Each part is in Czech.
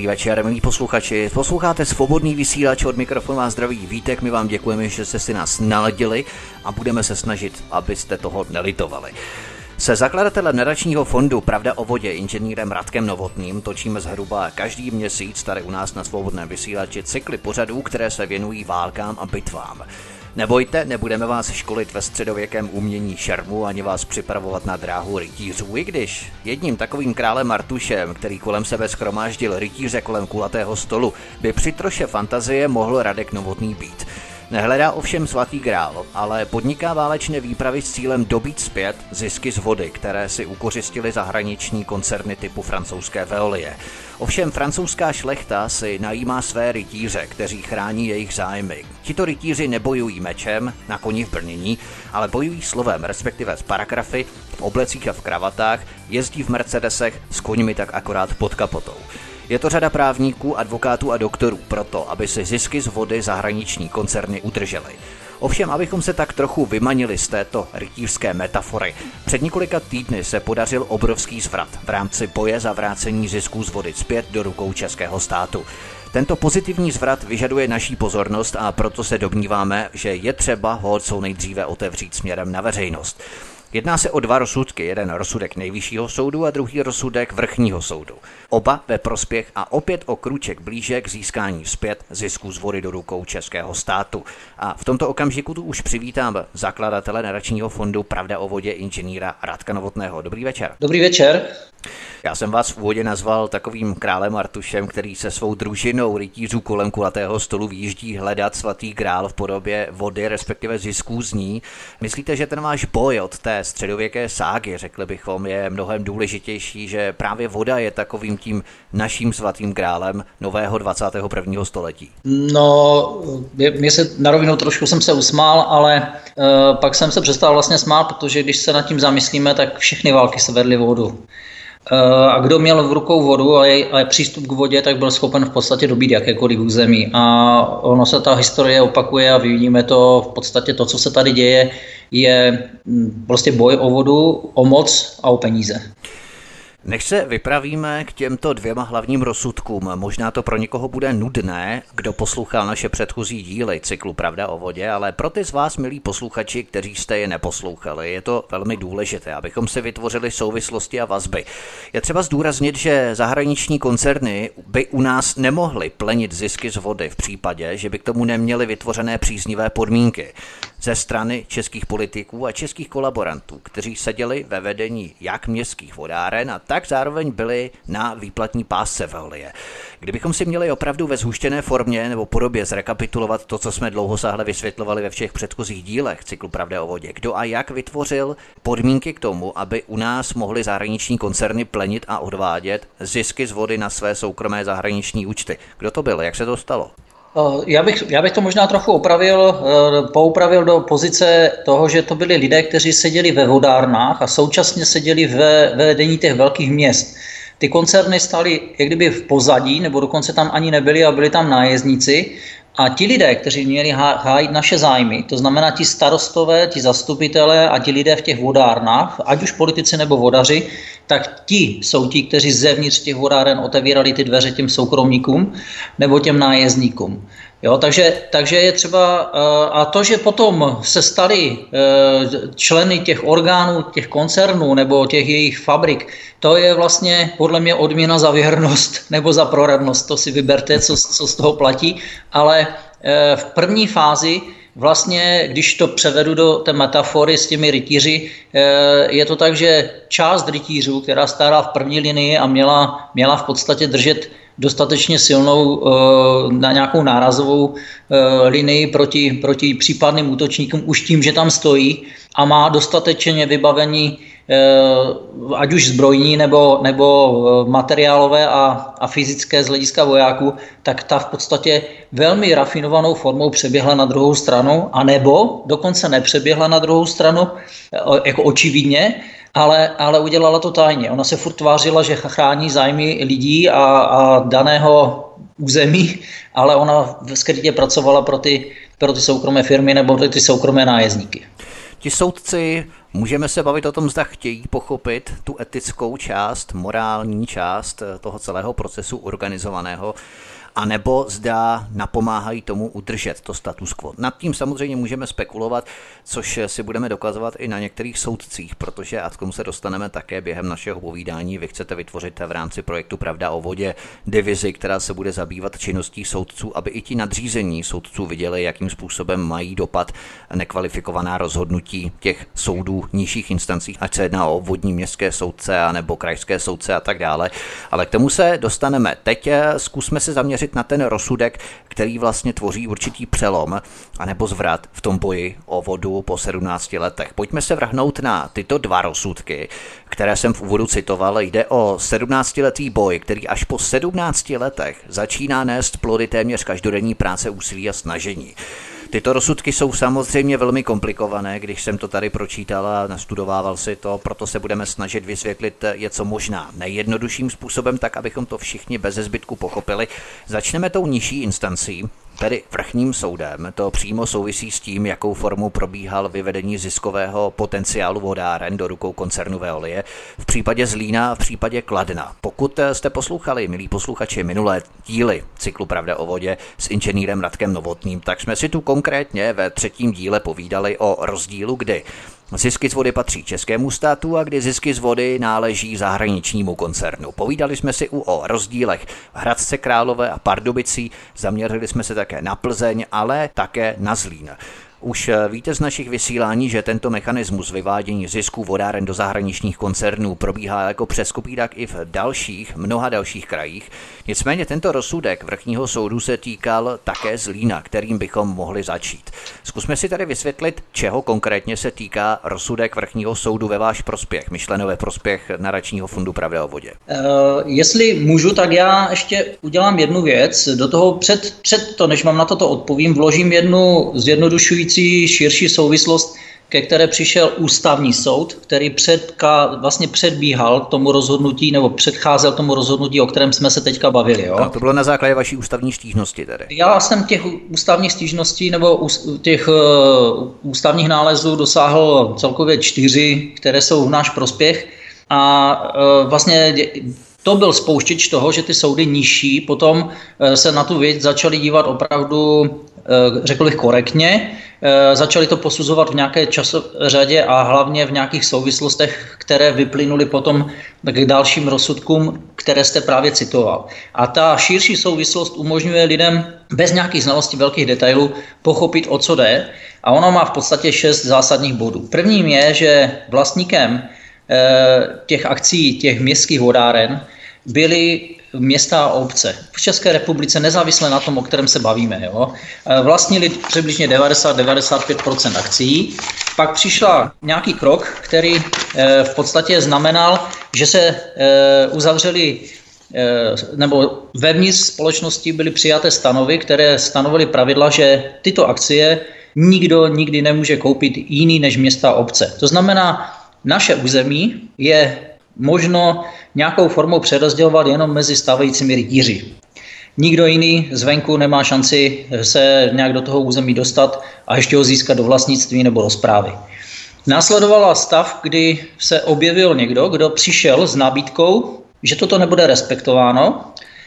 večer, milí posluchači. Posloucháte Svobodný vysílač, od mikrofonu vás zdraví Vítek. My vám děkujeme, že jste si nás naladili a budeme se snažit, abyste toho nelitovali. Se zakladatelem nadačního fondu Pravda o vodě, inženýrem Radkem Novotným, točíme zhruba každý měsíc tady u nás na Svobodném vysílači cykly pořadů, které se věnují válkám a bitvám. Nebojte, nebudeme vás školit ve středověkém umění šermu ani vás připravovat na dráhu rytířů, i když jedním takovým králem Artušem, který kolem sebe shromáždil rytíře kolem kulatého stolu, by při troše fantazie mohl Radek Novotný být. Nehledá ovšem svatý grál, ale podniká válečné výpravy s cílem dobít zpět zisky z vody, které si ukořistily zahraniční koncerny typu francouzské Veolie. Ovšem francouzská šlechta si najímá své rytíře, kteří chrání jejich zájmy. Tito rytíři nebojují mečem, na koni v brnění, ale bojují slovem, respektive s paragrafy, v oblecích a v kravatách, jezdí v Mercedesech, s koňmi tak akorát pod kapotou. Je to řada právníků, advokátů a doktorů proto, aby si zisky z vody zahraniční koncerny udržely. Ovšem, abychom se tak trochu vymanili z této rytířské metafory, před několika týdny se podařil obrovský zvrat v rámci boje za vrácení zisků z vody zpět do rukou českého státu. Tento pozitivní zvrat vyžaduje naší pozornost a proto se domníváme, že je třeba ho co nejdříve otevřít směrem na veřejnost. Jedná se o dva rozsudky, jeden rozsudek Nejvyššího soudu a druhý rozsudek Vrchního soudu. Oba ve prospěch a opět o krůček blíže k získání zpět zisků z vody do rukou českého státu. A v tomto okamžiku tu už přivítám zakladatele nadačního fondu Pravda o vodě, inženýra Radka Novotného. Dobrý večer. Dobrý večer. Já jsem vás v úvodě nazval takovým králem Artušem, který se svou družinou rytířů kolem kulatého stolu vyjíždí hledat svatý grál v podobě vody, respektive zisků z ní. Myslíte, že ten váš boj od té středověké ságy, řekli bychom, je mnohem důležitější, že právě voda je takovým tím naším svatým grálem nového 21. století? No, mě se na rovinu trošku jsem se usmál, ale pak jsem se přestal vlastně smát, protože když se nad tím zamyslíme, tak všechny války se vedly vodu. A kdo měl v rukou vodu a přístup k vodě, tak byl schopen v podstatě dobít jakékoliv území. A ono se ta historie opakuje a vidíme to, v podstatě to, co se tady děje, je prostě boj o vodu, o moc a o peníze. Než se vypravíme k těmto dvěma hlavním rozsudkům, možná to pro někoho bude nudné, kdo poslouchal naše předchozí díly cyklu Pravda o vodě, ale pro ty z vás, milí posluchači, kteří jste je neposlouchali, je to velmi důležité, abychom si vytvořili souvislosti a vazby. Je třeba zdůraznit, že zahraniční koncerny by u nás nemohly plenit zisky z vody v případě, že by k tomu neměly vytvořené příznivé podmínky ze strany českých politiků a českých kolaborantů, kteří seděli ve vedení jak městských vodáren a tak zároveň byli na výplatní pásce Veolie. Kdybychom si měli opravdu ve zhuštěné formě nebo podobě zrekapitulovat to, co jsme dlouhosáhle vysvětlovali ve všech předchozích dílech cyklu Pravda o vodě, kdo a jak vytvořil podmínky k tomu, aby u nás mohly zahraniční koncerny plenit a odvádět zisky z vody na své soukromé zahraniční účty. Kdo to byl? Jak se to stalo? Já bych to možná trochu poupravil do pozice toho, že to byli lidé, kteří seděli ve vodárnách a současně seděli ve vedení těch velkých měst. Ty koncerny stály jak kdyby v pozadí, nebo dokonce tam ani nebyli a byli tam nájezdníci. A ti lidé, kteří měli hájit naše zájmy, to znamená ti starostové, ti zastupitelé a ti lidé v těch vodárnách, ať už politici nebo vodaři, tak ti jsou ti, kteří zevnitř těch vodáren otevírali ty dveře těm soukromníkům nebo těm nájezdníkům. Jo, takže je třeba, a to, že potom se stali členy těch orgánů, těch koncernů nebo těch jejich fabrik, to je vlastně podle mě odměna za věrnost nebo za proradnost, to si vyberte, co z toho platí, ale v první fázi vlastně, když to převedu do té metafory s těmi rytíři, je to tak, že část rytířů, která stála v první linii a měla v podstatě držet dostatečně silnou na nějakou nárazovou linii proti případným útočníkům už tím, že tam stojí a má dostatečně vybavení ať už zbrojní nebo materiálové a fyzické z hlediska vojáků, tak ta v podstatě velmi rafinovanou formou přeběhla na druhou stranu, anebo dokonce nepřeběhla na druhou stranu, jako očividně, ale udělala to tajně. Ona se furt tvářila, že chrání zájmy lidí a daného území, ale ona skrytě pracovala pro ty soukromé firmy nebo pro ty soukromé nájezdníky. Ti soudci, můžeme se bavit o tom, zda chtějí pochopit tu etickou část, morální část toho celého procesu organizovaného, anebo zda napomáhají tomu udržet to status quo. Nad tím samozřejmě můžeme spekulovat, což si budeme dokazovat i na některých soudcích, protože a k tomu se dostaneme také během našeho povídání. Vy chcete vytvořit v rámci projektu Pravda o vodě divizi, která se bude zabývat činností soudců, aby i ti nadřízení soudců viděli, jakým způsobem mají dopad nekvalifikovaná rozhodnutí těch soudů nižších instancí, ať se jedná o obvodní městské soudce a nebo krajské soudce a tak dále. Ale k tomu se dostaneme. Teď zkusme se zaměřit na ten rozsudek, který vlastně tvoří určitý přelom anebo zvrat v tom boji o vodu po 17 letech. Pojďme se vrhnout na tyto dva rozsudky, které jsem v úvodu citoval. Jde o 17letý boj, který až po 17 letech začíná nést plody téměř každodenní práce, úsilí a snažení. Tyto rozsudky jsou samozřejmě velmi komplikované, když jsem to tady pročítal a nastudovával si to, proto se budeme snažit vysvětlit je co možná nejjednodušším způsobem, tak abychom to všichni beze zbytku pochopili. Začneme tou nižší instancí, tedy vrchním soudem. To přímo souvisí s tím, jakou formou probíhal vyvedení ziskového potenciálu vodáren do rukou koncernu Veolie v případě Zlína a v případě Kladna. Pokud jste poslouchali, milí posluchači, minulé díly cyklu Pravda o vodě s inženýrem Radkem Novotným, tak jsme si tu konkrétně ve 3. díle povídali o rozdílu, kdy zisky z vody patří českému státu a kdy zisky z vody náleží zahraničnímu koncernu. Povídali jsme si o rozdílech v Hradce Králové a Pardubicí, zaměřili jsme se také na Plzeň, ale také na Zlín. Už víte z našich vysílání, že tento mechanismus vyvádění zisků vodáren do zahraničních koncernů probíhá jako přes kopírák i v mnoha dalších krajích. Nicméně tento rozsudek vrchního soudu se týkal také Zlína, kterým bychom mohli začít. Zkusme si tady vysvětlit, čeho konkrétně se týká rozsudek vrchního soudu ve váš prospěch, myšleno ve prospěch Nadačního fondu Pravda o vodě. Jestli můžu, tak já ještě udělám jednu věc. Do toho před to, než vám na toto odpovím, vložím jednu zjednodušující širší souvislost, ke které přišel ústavní soud, který předbíhal tomu rozhodnutí nebo předcházel tomu rozhodnutí, o kterém jsme se teďka bavili. Jo? No, to bylo na základě vaší ústavní stížnosti tedy. Já jsem těch ústavních stížností nebo těch ústavních nálezů dosáhl celkově 4, které jsou v náš prospěch. A vlastně to byl spouštěč toho, že ty soudy nižší potom se na tu věc začaly dívat opravdu, řekl bych, korektně. Začali to posuzovat v nějaké časořadě a hlavně v nějakých souvislostech, které vyplynuly potom k dalším rozsudkům, které jste právě citoval. A ta širší souvislost umožňuje lidem bez nějakých znalostí velkých detailů pochopit, o co jde. A ono má v podstatě 6 zásadních bodů. Prvním je, že vlastníkem těch akcí, těch městských vodáren, byly města a obce. V České republice nezávisle na tom, o kterém se bavíme. Jo? Vlastnili přibližně 90-95% akcí. Pak přišla nějaký krok, který v podstatě znamenal, že se uzavřeli nebo vevnitř společnosti byly přijaté stanovy, které stanovily pravidla, že tyto akcie nikdo nikdy nemůže koupit jiný než města a obce. To znamená, naše území je možno nějakou formou přerozdělovat jenom mezi stávajícími rytíři. Nikdo jiný zvenku nemá šanci se nějak do toho území dostat a ještě ho získat do vlastnictví nebo do správy. Následovala stav, kdy se objevil někdo, kdo přišel s nabídkou, že toto nebude respektováno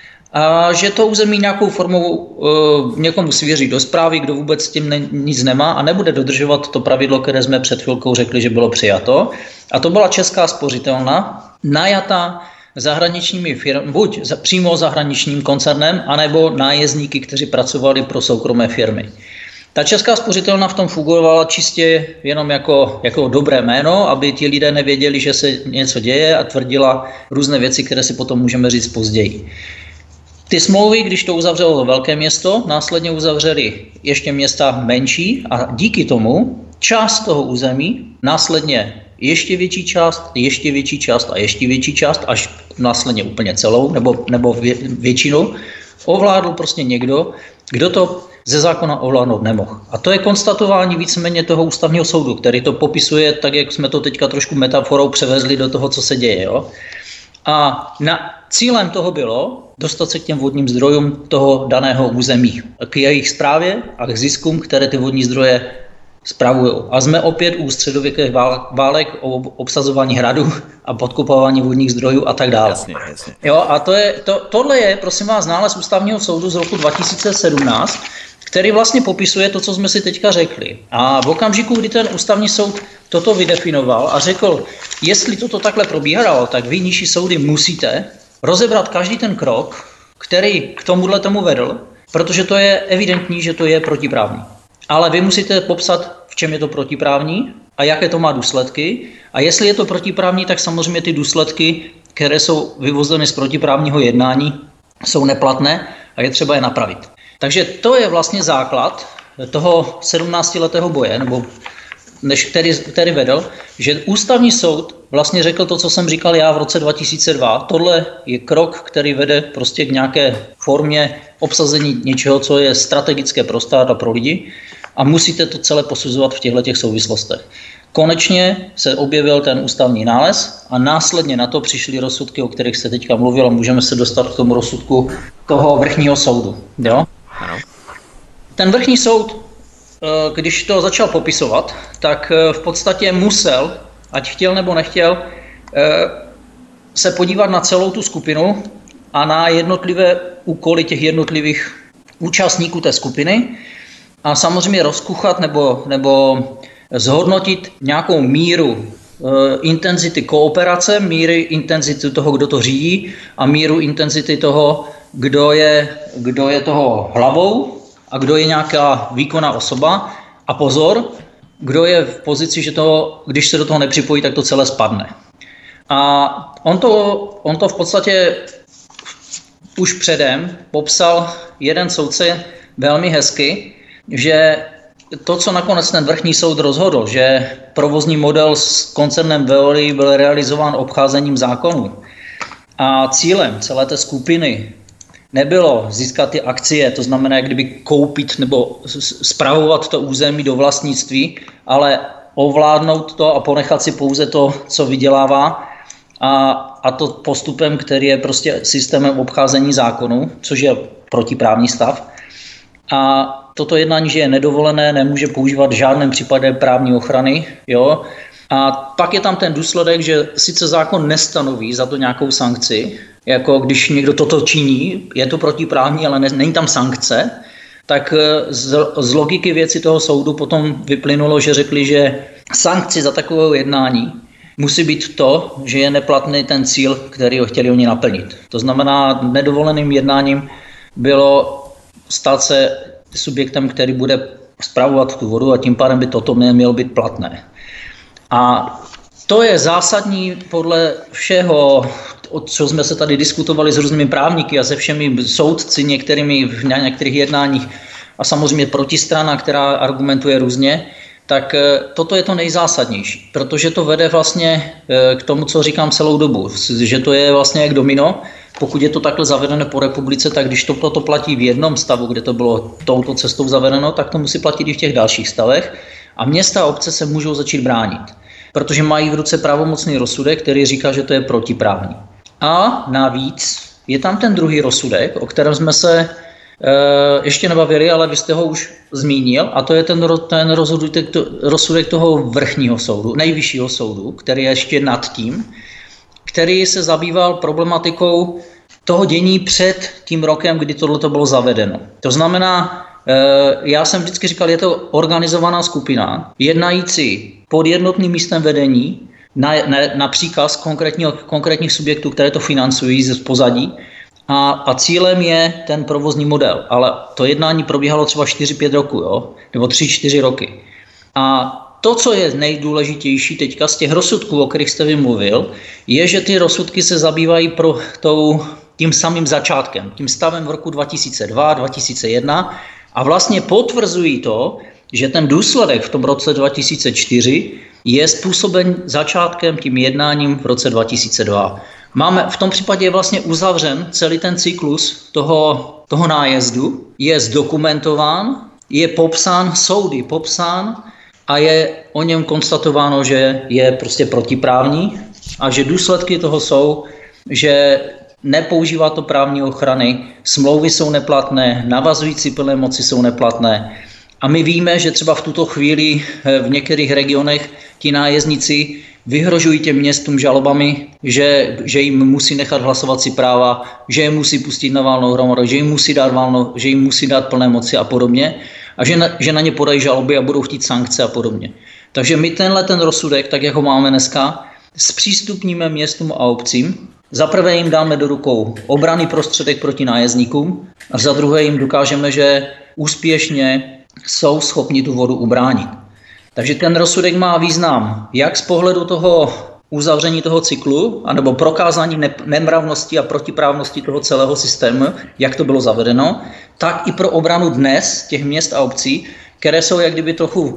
a že to území nějakou formou někomu svěří do správy, kdo vůbec s tím nic nemá a nebude dodržovat to pravidlo, které jsme před chvilkou řekli, že bylo přijato. A to byla Česká spořitelna, najatá zahraničními firmy, buď přímo zahraničním koncernem, anebo nájezdníky, kteří pracovali pro soukromé firmy. Ta Česká spořitelna v tom fungovala čistě jenom jako dobré jméno, aby ti lidé nevěděli, že se něco děje, a tvrdila různé věci, které si potom můžeme říct později. Ty smlouvy, když to uzavřelo velké město, následně uzavřeli ještě města menší a díky tomu část toho území, následně ještě větší část a ještě větší část, až následně úplně celou nebo většinu, ovládl prostě někdo, kdo to ze zákona ovládnout nemohl. A to je konstatování víceméně toho ústavního soudu, který to popisuje tak, jak jsme to teďka trošku metaforou převezli do toho, co se děje. Jo? A cílem toho bylo dostat se k těm vodním zdrojům toho daného území, k jejich správě a k ziskům, které ty vodní zdroje spravují. A jsme opět u středověkých válek o obsazování hradu a podkopávání vodních zdrojů a tak dále. Jasně. Jo, a tohle je, prosím vás, nález Ústavního soudu z roku 2017, který vlastně popisuje to, co jsme si teďka řekli. A v okamžiku, kdy ten Ústavní soud toto vydefinoval a řekl, jestli toto takhle probíhalo, tak vy nižší soudy musíte rozebrat každý ten krok, který k tomu vedl, protože to je evidentní, že to je protiprávní. Ale vy musíte popsat, v čem je to protiprávní a jaké to má důsledky. A jestli je to protiprávní, tak samozřejmě ty důsledky, které jsou vyvozeny z protiprávního jednání, jsou neplatné a je třeba je napravit. Takže to je vlastně základ toho 17letého boje, nebo který vedl, že Ústavní soud vlastně řekl to, co jsem říkal já v roce 2002. Tohle je krok, který vede prostě k nějaké formě obsazení něčeho, co je strategické pro stát a pro lidi a musíte to celé posuzovat v těchto souvislostech. Konečně se objevil ten ústavní nález a následně na to přišly rozsudky, o kterých se teďka mluvil, a můžeme se dostat k tomu rozsudku toho vrchního soudu. Jo? Ten vrchní soud, když to začal popisovat, tak v podstatě musel, ať chtěl nebo nechtěl, se podívat na celou tu skupinu a na jednotlivé úkoly těch jednotlivých účastníků té skupiny a samozřejmě rozkuchat nebo zhodnotit nějakou míru intenzity kooperace, míry intenzity toho, kdo to řídí a míru intenzity toho, kdo je toho hlavou a kdo je nějaká výkonná osoba. A pozor, kdo je v pozici, že když se do toho nepřipojí, tak to celé spadne. A on to v podstatě už předem popsal jeden soudce velmi hezky, že to, co nakonec ten vrchní soud rozhodl, že provozní model s koncernem Veolia byl realizován obcházením zákonů a cílem celé té skupiny nebylo získat ty akcie, to znamená, jak kdyby koupit nebo spravovat to území do vlastnictví, ale ovládnout to a ponechat si pouze to, co vydělává, a to postupem, který je prostě systémem obcházení zákonů, což je protiprávní stav. A toto jednání, že je nedovolené, nemůže používat v žádném případě právní ochrany. Jo? A pak je tam ten důsledek, že sice zákon nestanoví za to nějakou sankci, jako když někdo toto činí, je to protiprávní, ale není tam sankce, tak z logiky věci toho soudu potom vyplynulo, že řekli, že sankci za takové jednání musí být to, že je neplatný ten cíl, který ho chtěli oni naplnit. To znamená, nedovoleným jednáním bylo stát se subjektem, který bude spravovat tu vodu a tím pádem by toto nemělo být platné. A to je zásadní podle všeho, co jsme se tady diskutovali s různými právníky a se všemi soudci některými v některých jednáních a samozřejmě protistrana, která argumentuje různě, tak toto je to nejzásadnější, protože to vede vlastně k tomu, co říkám celou dobu, že to je vlastně jak domino. Pokud je to takhle zavedeno po republice, tak když to platí v jednom stavu, kde to bylo touto cestou zavedeno, tak to musí platit i v těch dalších stavech a města a obce se můžou začít bránit, protože mají v ruce pravomocný rozsudek, který říká, že to je protiprávní. A navíc je tam ten druhý rozsudek, o kterém jsme se ještě nebavili, ale vy jste ho už zmínil, a to je ten rozsudek toho vrchního soudu, nejvyššího soudu, který je ještě nad tím, který se zabýval problematikou toho dění před tím rokem, kdy tohleto bylo zavedeno. To znamená, já jsem vždycky říkal, je to organizovaná skupina, jednající pod jednotným místem vedení na příkaz konkrétních subjektů, které to financují z pozadí, a cílem je ten provozní model. Ale to jednání probíhalo třeba 4-5 roku, jo? Nebo 3-4 roky. A to, co je nejdůležitější teďka z těch rozsudků, o kterých jste vymluvil, je, že ty rozsudky se zabývají tím samým začátkem, tím stavem v roku 2002, 2001 a vlastně potvrzují to, že ten důsledek v tom roce 2004 je způsoben začátkem tím jednáním v roce 2002. V tom případě je vlastně uzavřen celý ten cyklus toho nájezdu, je zdokumentován, je popsán, soudy popsán a je o něm konstatováno, že je prostě protiprávní a že důsledky toho jsou, že nepoužívá to právní ochrany, smlouvy jsou neplatné, navazující plné moci jsou neplatné A my víme, že třeba v tuto chvíli v některých regionech ti nájezdníci vyhrožují těm městům žalobami, že jim musí nechat hlasovací práva, že je musí pustit na valnou hromadu, že jim musí dát plné moci a podobně. A že na ně podají žaloby a budou chtít sankce a podobně. Takže my ten rozsudek, tak jak ho máme dneska, zpřístupníme městům a obcím. Za prvé jim dáme do rukou obranný prostředek proti nájezdníkům a za druhé jim dokážeme, že úspěšně jsou schopni tu vodu ubránit. Takže ten rozsudek má význam jak z pohledu toho uzavření toho cyklu, anebo prokázání nemravnosti a protiprávnosti toho celého systému, jak to bylo zavedeno, tak i pro obranu dnes těch měst a obcí, které jsou jak kdyby trochu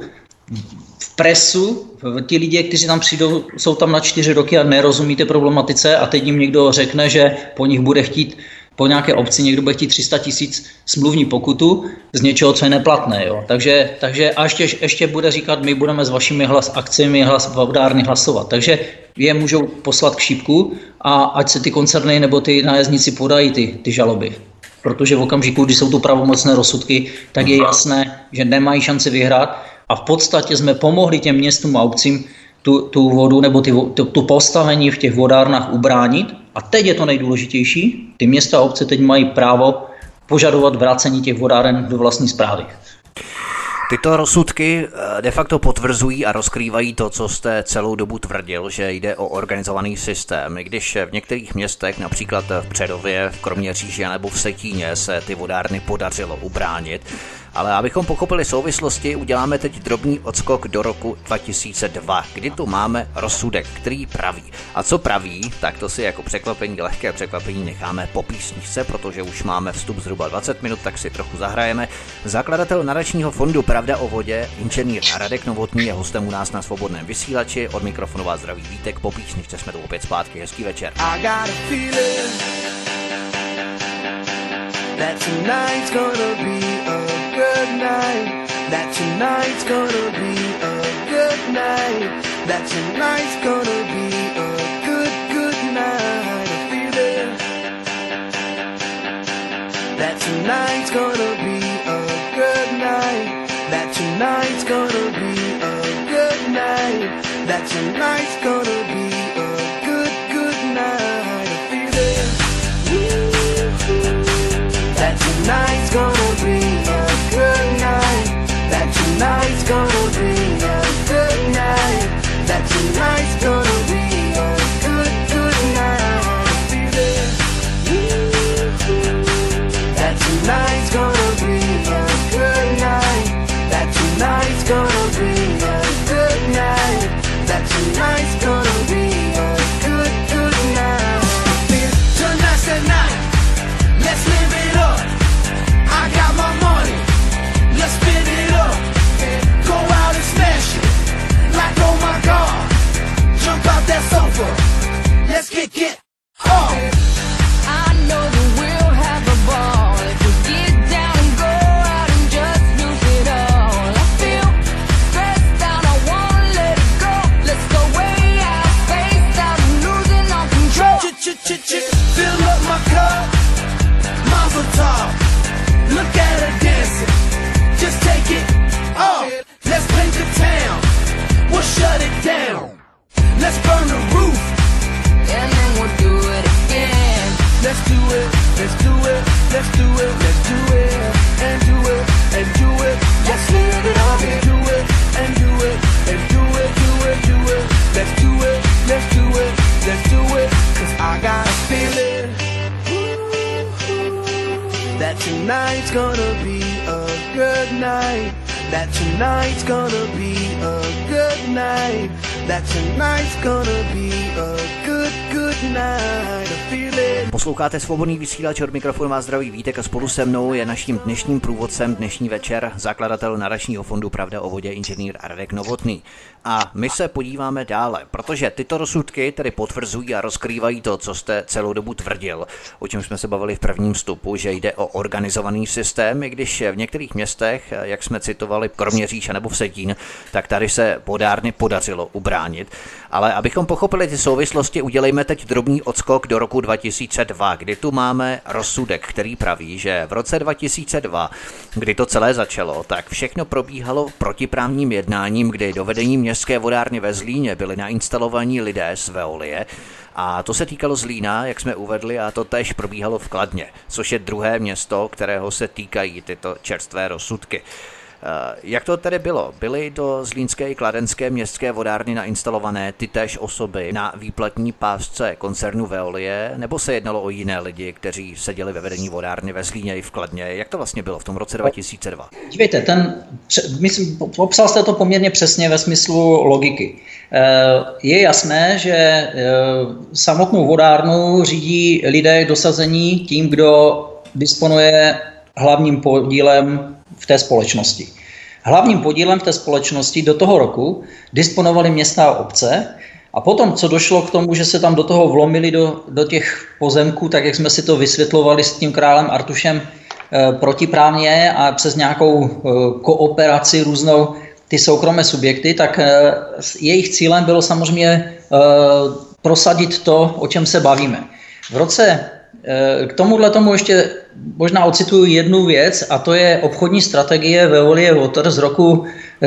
v presu. Ti lidé, kteří tam přijdou, jsou tam na 4 roky a nerozumí té problematice a teď jim někdo řekne, že po nich bude chtít, po nějaké obci někdo bude chtít 300 000 smluvní pokutu z něčeho, co je neplatné. Jo. Takže a ještě bude říkat, my budeme s vašimi akcemi vodárny hlasovat. Takže je můžou poslat k šípku a ať se ty koncerny nebo ty nájezdníci podají ty žaloby. Protože v okamžiku, kdy jsou tu pravomocné rozsudky, tak je jasné, že nemají šanci vyhrát a v podstatě jsme pomohli těm městům a obcím tu vodu nebo tu postavení v těch vodárnách ubránit. A teď je to nejdůležitější. Ty města a obce teď mají právo požadovat vrácení těch vodáren do vlastní správy. Tyto rozsudky de facto potvrzují a rozkrývají to, co jste celou dobu tvrdil, že jde o organizovaný systém. I když v některých městech, například v Přerově, v Kroměříži nebo v Vsetíně, se ty vodárny podařilo ubránit. Ale abychom pochopili souvislosti, uděláme teď drobný odskok do roku 2002, kdy tu máme rozsudek, který praví. A co praví, tak to si jako lehké překvapení necháme po písničce, protože už máme vstup zhruba 20 minut, tak si trochu zahrajeme. Zakladatel nadačního fondu Pravda o vodě, inženýr Radek Novotný, je hostem u nás na Svobodném vysílači. Od mikrofonu vás zdraví Vítek, po písničce jsme tu opět zpátky. Hezký večer. That tonight's gonna be a good night. That tonight's gonna be a good night. That tonight's gonna be a good night. I feel it. That tonight's gonna be a good night. That tonight's gonna be a good night. That tonight's gonna be a good night. I feel it. That tonight's gonna be a good night. That tonight's gonna be a good night. That tonight's gonna be a good night. I feel it. That tonight's gonna be a good night. That tonight's gonna be a good night. That tonight's gonna be a good night. Tonight's the night. Let's live it up. I got my money. Let's spin it up. Go out and smash it. Like oh my God. Jump out that sofa. Let's kick it off. I know that we'll have a ball if we get down and go out and just lose it all. I feel stressed out. I wanna let it go. Let's go way out, spaced out, and losing all control. Fill up my cup. Mazel tov. Look at her dancing. Just take it off. Let's paint the town. We'll shut it down. Let's burn the roof. And then we'll do it again. Let's do it. Let's do it. Let's do it. Let's do it. And do it. And do it. Let's live it up. And do it. And do it. And do it. Do it. Do it. Let's do it. Let's do it. Let's do it. 'Cause I got a feeling that tonight's gonna be a good night. That tonight's gonna be a good night. That tonight's gonna be a good night. I feel it. Posloucháte Svobodný vysílač, od mikrofonu vás zdraví Vítek a spolu se mnou je naším dnešním průvodcem dnešní večer zakladatel nadačního fondu Pravda o vodě inženýr Radek Novotný. A my se podíváme dále, protože tyto rozsudky tedy potvrzují a rozkrývají to, co jste celou dobu tvrdil, o čem jsme se bavili v prvním vstupu, že jde o organizovaný systém, i když v některých městech, jak jsme citovali Kroměříž nebo Vsetín, tak tady se vodárny podařilo ubránit. Ale abychom pochopili ty souvislosti, udělejme teď drobný odskok do roku 2002. 2002, kdy tu máme rozsudek, který praví, že v roce 2002, kdy to celé začalo, tak všechno probíhalo protiprávním jednáním, kdy do vedení městské vodárny ve Zlíně byli nainstalovaní lidé z Veolie. A to se týkalo Zlína, jak jsme uvedli, a to též probíhalo v Kladně, což je druhé město, kterého se týkají tyto čerstvé rozsudky. Jak to tedy bylo? Byly do zlínské i kladenské městské vodárny nainstalované ty též osoby na výplatní pásce koncernu Veolie, nebo se jednalo o jiné lidi, kteří seděli ve vedení vodárny ve Zlíně i v Kladně? Jak to vlastně bylo v tom roce 2002? Dívejte, popsal jste to poměrně přesně ve smyslu logiky. Je jasné, že samotnou vodárnu řídí lidé dosazení tím, kdo disponuje hlavním podílem v té společnosti. Hlavním podílem v té společnosti do toho roku disponovaly města a obce a potom, co došlo k tomu, že se tam do toho vlomili do těch pozemků, tak jak jsme si to vysvětlovali s tím králem Artušem protiprávně a přes nějakou kooperaci různou ty soukromé subjekty, tak jejich cílem bylo samozřejmě prosadit to, o čem se bavíme. K tomuhle tomu ještě možná ocituju jednu věc, a to je obchodní strategie Veolie Water z roku,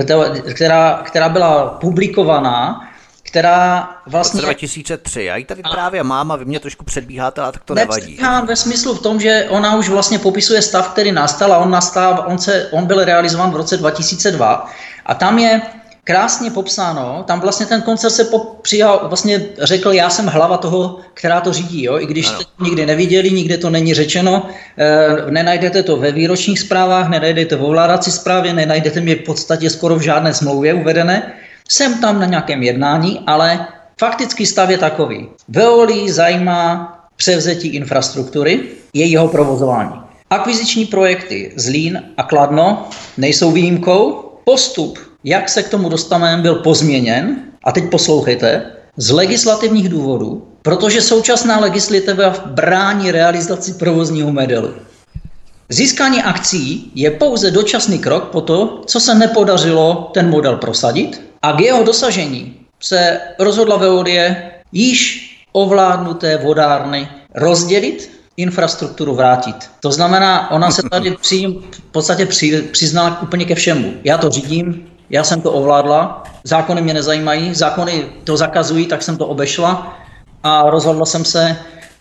která byla publikovaná, která vlastně... 2003, já ji tady právě mám a vy mě trošku předbíháte, ale tak to nevadí. Nepředbíhám ve smyslu v tom, že ona už vlastně popisuje stav, který nastal a on byl realizován v roce 2002 a tam je krásně popsáno, tam vlastně ten koncert se vlastně řekl, já jsem hlava toho, která to řídí, jo? I když jste to nikdy neviděli, nikde to není řečeno, nenajdete to ve výročních zprávách, nenajdete v ovládací zprávě, nenajdete mě v podstatě skoro v žádné smlouvě uvedené. Jsem tam na nějakém jednání, ale faktický stav je takový. Veolii zajímá převzetí infrastruktury, jejího provozování. Akviziční projekty Zlín a Kladno nejsou výjimkou. Postup, jak se k tomu dostaneme, byl pozměněn, a teď poslouchejte, z legislativních důvodů, protože současná legislativa brání realizaci provozního modelu. Získání akcí je pouze dočasný krok po to, co se nepodařilo ten model prosadit, a k jeho dosažení se rozhodla Veolie již ovládnuté vodárny rozdělit, infrastrukturu vrátit. To znamená, ona se tady v podstatě přiznala úplně ke všemu. Já to řídím, já jsem to ovládla, zákony mě nezajímají, zákony to zakazují, tak jsem to obešla a rozhodla jsem se,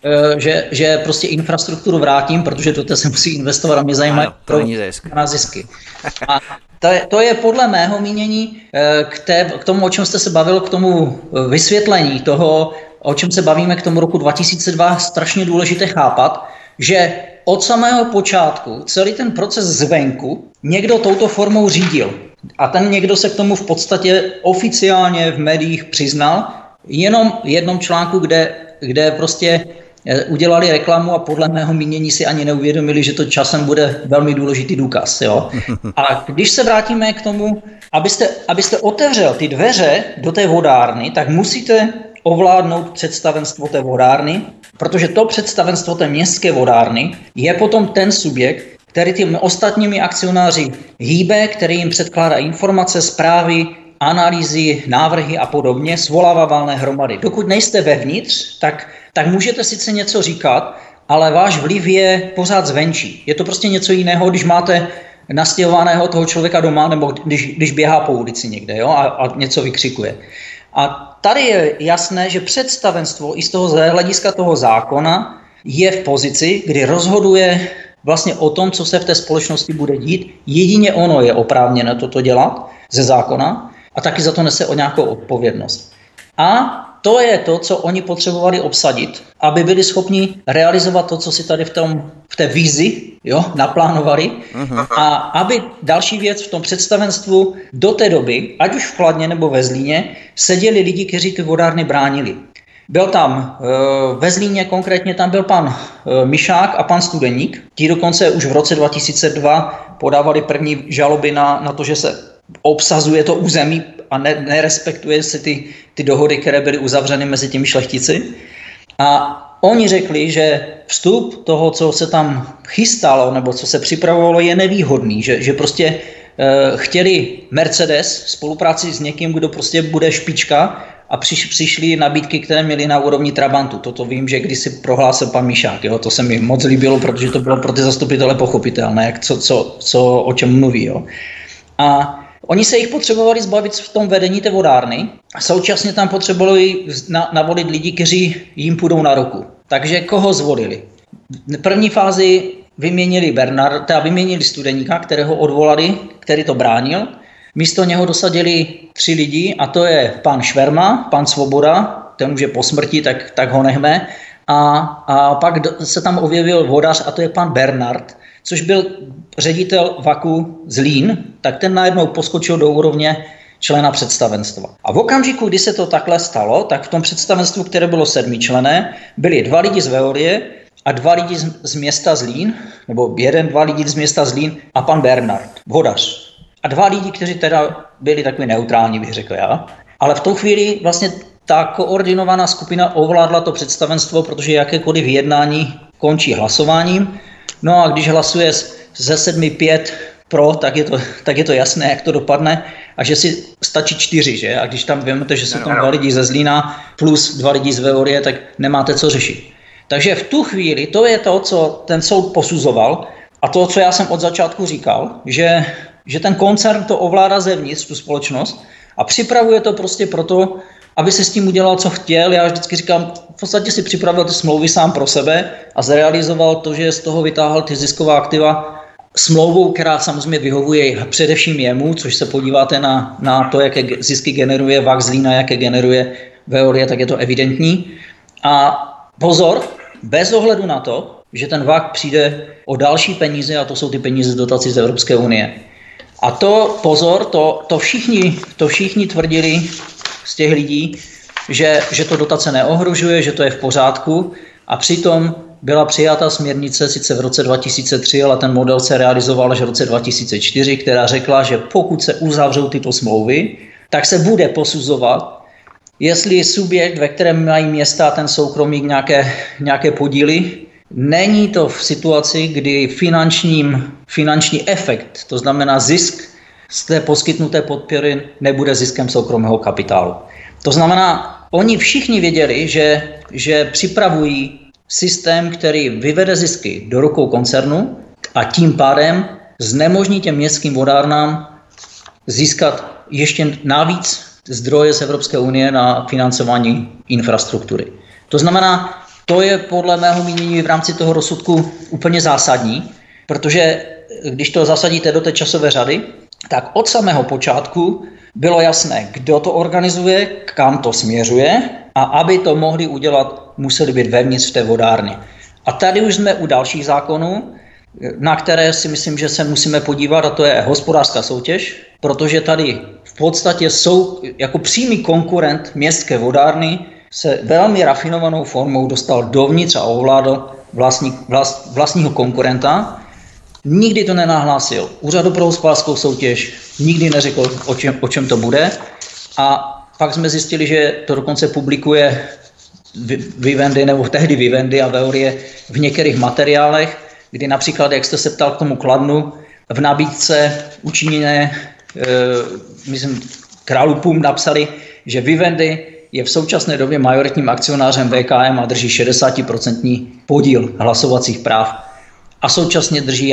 že prostě infrastrukturu vrátím, protože do té se musí investovat a mě zajímají na zisky. A to je podle mého mínění k tomu, o čem jste se bavil, k tomu vysvětlení toho, o čem se bavíme k tomu roku 2002, strašně důležité chápat, že od samého počátku celý ten proces zvenku někdo touto formou řídil. A ten někdo se k tomu v podstatě oficiálně v médiích přiznal, jenom v jednom článku, kde prostě udělali reklamu a podle mého mínění si ani neuvědomili, že to časem bude velmi důležitý důkaz. Jo? A když se vrátíme k tomu, abyste otevřel ty dveře do té vodárny, tak musíte ovládnout představenstvo té vodárny, protože to představenstvo té městské vodárny je potom ten subjekt, který těmi ostatními akcionáři hýbe, který jim předkládá informace, zprávy, analýzy, návrhy a podobně, svolává valné hromady. Dokud nejste vevnitř, tak můžete sice něco říkat, ale váš vliv je pořád zvenčí. Je to prostě něco jiného, když máte nastěhovaného toho člověka doma, nebo když běhá po ulici někde, jo, a něco vykřikuje. A tady je jasné, že představenstvo i z toho hlediska toho zákona je v pozici, kdy rozhoduje vlastně o tom, co se v té společnosti bude dít. Jedině ono je oprávněno toto dělat ze zákona a taky za to nese o nějakou odpovědnost. A to je to, co oni potřebovali obsadit, aby byli schopni realizovat to, co si tady v té vizi naplánovali. A aby další věc v tom představenstvu do té doby, ať už v Kladně nebo ve Zlíně, seděli lidi, kteří ty vodárny bránili. Byl tam ve Zlíně konkrétně, tam byl pan Mišák a pan Studeník. Ti dokonce už v roce 2002 podávali první žaloby na to, že se obsazuje to území a nerespektuje se ty dohody, které byly uzavřeny mezi těmi šlechtici. A oni řekli, že vstup toho, co se tam chystalo nebo co se připravovalo, je nevýhodný, že prostě chtěli Mercedes, spolupráci s někým, kdo prostě bude špička a přišly nabídky, které měly na úrovni trabantu. Toto vím, že kdysi prohlásil pan Mišák, jo? To se mi moc líbilo, protože to bylo pro ty zastupitele pochopitelné, jak o čem mluví. Jo? A oni se jich potřebovali zbavit v tom vedení té vodárny a současně tam potřebovali navolit lidi, kteří jim půjdou na ruku. Takže koho zvolili? V první fázi vyměnili studeníka, kterého odvolali, který to bránil. Místo něho dosadili 3 lidi a to je pan Šverma, pan Svoboda, ten už je po smrti, tak ho nechme. A pak se tam objevil vodař a to je pan Bernard, což byl ředitel VAKu Zlín, tak ten najednou poskočil do úrovně člena představenstva. A v okamžiku, kdy se to takhle stalo, tak v tom představenstvu, které bylo 7členné, byli 2 lidi z Veolie a 2 lidi z města Zlín, nebo 2 lidi z města Zlín a pan Bernard, vodař. A 2 lidi, kteří teda byli takový neutrální, bych řekl já. Ale v tu chvíli vlastně ta koordinovaná skupina ovládla to představenstvo, protože jakékoliv jednání končí hlasováním. No a když hlasuje ze 7-5 pro, tak je to jasné, jak to dopadne a že si stačí 4, že? A když tam víme, že jsou tam 2 lidi ze Zlína plus 2 lidi z Veolie, tak nemáte co řešit. Takže v tu chvíli to je to, co ten soud posuzoval a to, co já jsem od začátku říkal, že ten koncern to ovládá zevnitř, tu společnost a připravuje to prostě proto, aby se s tím udělal, co chtěl. Já vždycky říkám, v podstatě si připravil ty smlouvy sám pro sebe a zrealizoval to, že z toho vytáhl ty zisková aktiva smlouvou, která samozřejmě vyhovuje především jemu, což se podíváte na to, jaké zisky generuje VAK Zlín a jaké generuje Veolie, tak je to evidentní. A pozor, bez ohledu na to, že ten VAK přijde o další peníze a to jsou ty peníze z dotací z Evropské unie. A to, pozor, to všichni tvrdili z těch lidí, že to dotace neohrožuje, že to je v pořádku a přitom byla přijata směrnice sice v roce 2003, ale ten model se realizoval až v roce 2004, která řekla, že pokud se uzavřou tyto smlouvy, tak se bude posuzovat, jestli subjekt, ve kterém mají města ten soukromník nějaké podíly, není to v situaci, kdy finanční efekt, to znamená zisk z té poskytnuté podpory, nebude ziskem soukromého kapitálu. To znamená, oni všichni věděli, že připravují systém, který vyvede zisky do rukou koncernu a tím pádem znemožní těm městským vodárnám získat ještě navíc zdroje z Evropské unie na financování infrastruktury. To znamená, to je podle mého mínění v rámci toho rozsudku úplně zásadní, protože když to zasadíte do té časové řady, tak od samého počátku bylo jasné, kdo to organizuje, kam to směřuje a aby to mohli udělat, museli být vevnitř v té vodárně. A tady už jsme u dalších zákonů, na které si myslím, že se musíme podívat, a to je hospodářská soutěž, protože tady v podstatě jsou jako přímý konkurent městské vodárny se velmi rafinovanou formou dostal dovnitř a ovládl vlastního konkurenta. Nikdy to nenahlásil Úřadu pro hospodářskou soutěž, nikdy neřekl, o čem to bude. A pak jsme zjistili, že to dokonce publikuje Vivendi, nebo tehdy Vivendi a Veolie v některých materiálech, kdy například, jak jste se ptal k tomu Kladnu, v nabídce učiněné, myslím, Králupům napsali, že Vivendi je v současné době majoritním akcionářem VKM a drží 60% podíl hlasovacích práv. A současně drží,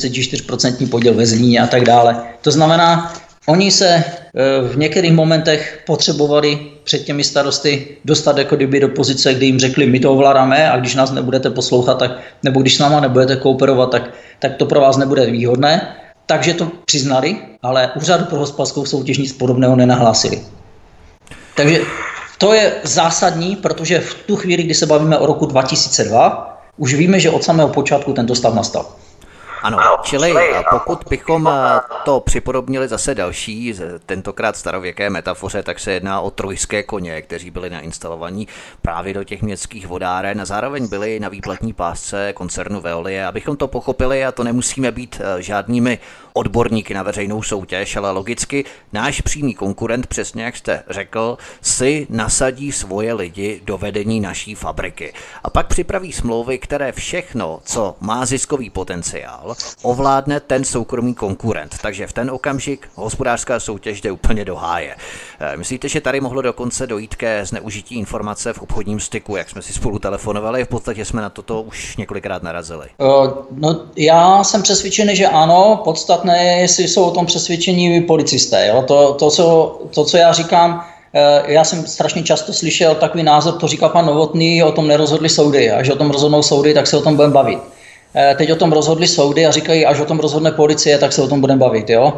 34% podíl ve Zlíně a tak dále. To znamená, oni se v některých momentech potřebovali před těmi starosty dostat jako kdyby do pozice, kdy jim řekli, my to ovládáme a když nás nebudete poslouchat, nebo když s náma nebudete kooperovat, tak to pro vás nebude výhodné. Takže to přiznali, ale Úřadu pro hospodářskou soutěž nic podobného nenahlásili. Takže to je zásadní, protože v tu chvíli, kdy se bavíme o roku 2002, už víme, že od samého počátku tento stav nastal. Ano, čili pokud bychom to připodobnili zase další, tentokrát starověké metafoře, tak se jedná o trojské koně, kteří byli nainstalovaní právě do těch městských vodáren a zároveň byli na výplatní pásce koncernu Veolie. Abychom to pochopili, a to nemusíme být žádnými odborníky na veřejnou soutěž, ale logicky náš přímý konkurent, přesně jak jste řekl, si nasadí svoje lidi do vedení naší fabriky. A pak připraví smlouvy, které všechno, co má ziskový potenciál, dál, ovládne ten soukromý konkurent. Takže v ten okamžik hospodářská soutěž jde úplně do háje. Myslíte, že tady mohlo dokonce dojít ke zneužití informace v obchodním styku, jak jsme si spolu telefonovali? V podstatě jsme na toto už několikrát narazili. No, já jsem přesvědčený, že ano. Podstatné je, jestli jsou o tom přesvědčení policisté. Jo? To, co já říkám, já jsem strašně často slyšel takový názor, to říká pan Novotný, o tom nerozhodly soudy. Až o tom rozhodnou soudy, tak se o tom budeme bavit. Teď o tom rozhodly soudy a říkají, až o tom rozhodne policie, tak se o tom budeme bavit. Jo?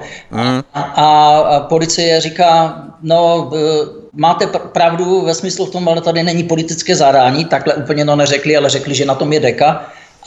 A policie říká, no máte pravdu ve smyslu v tom, ale tady není politické zadání, takhle úplně to neřekli, ale řekli, že na tom je deka.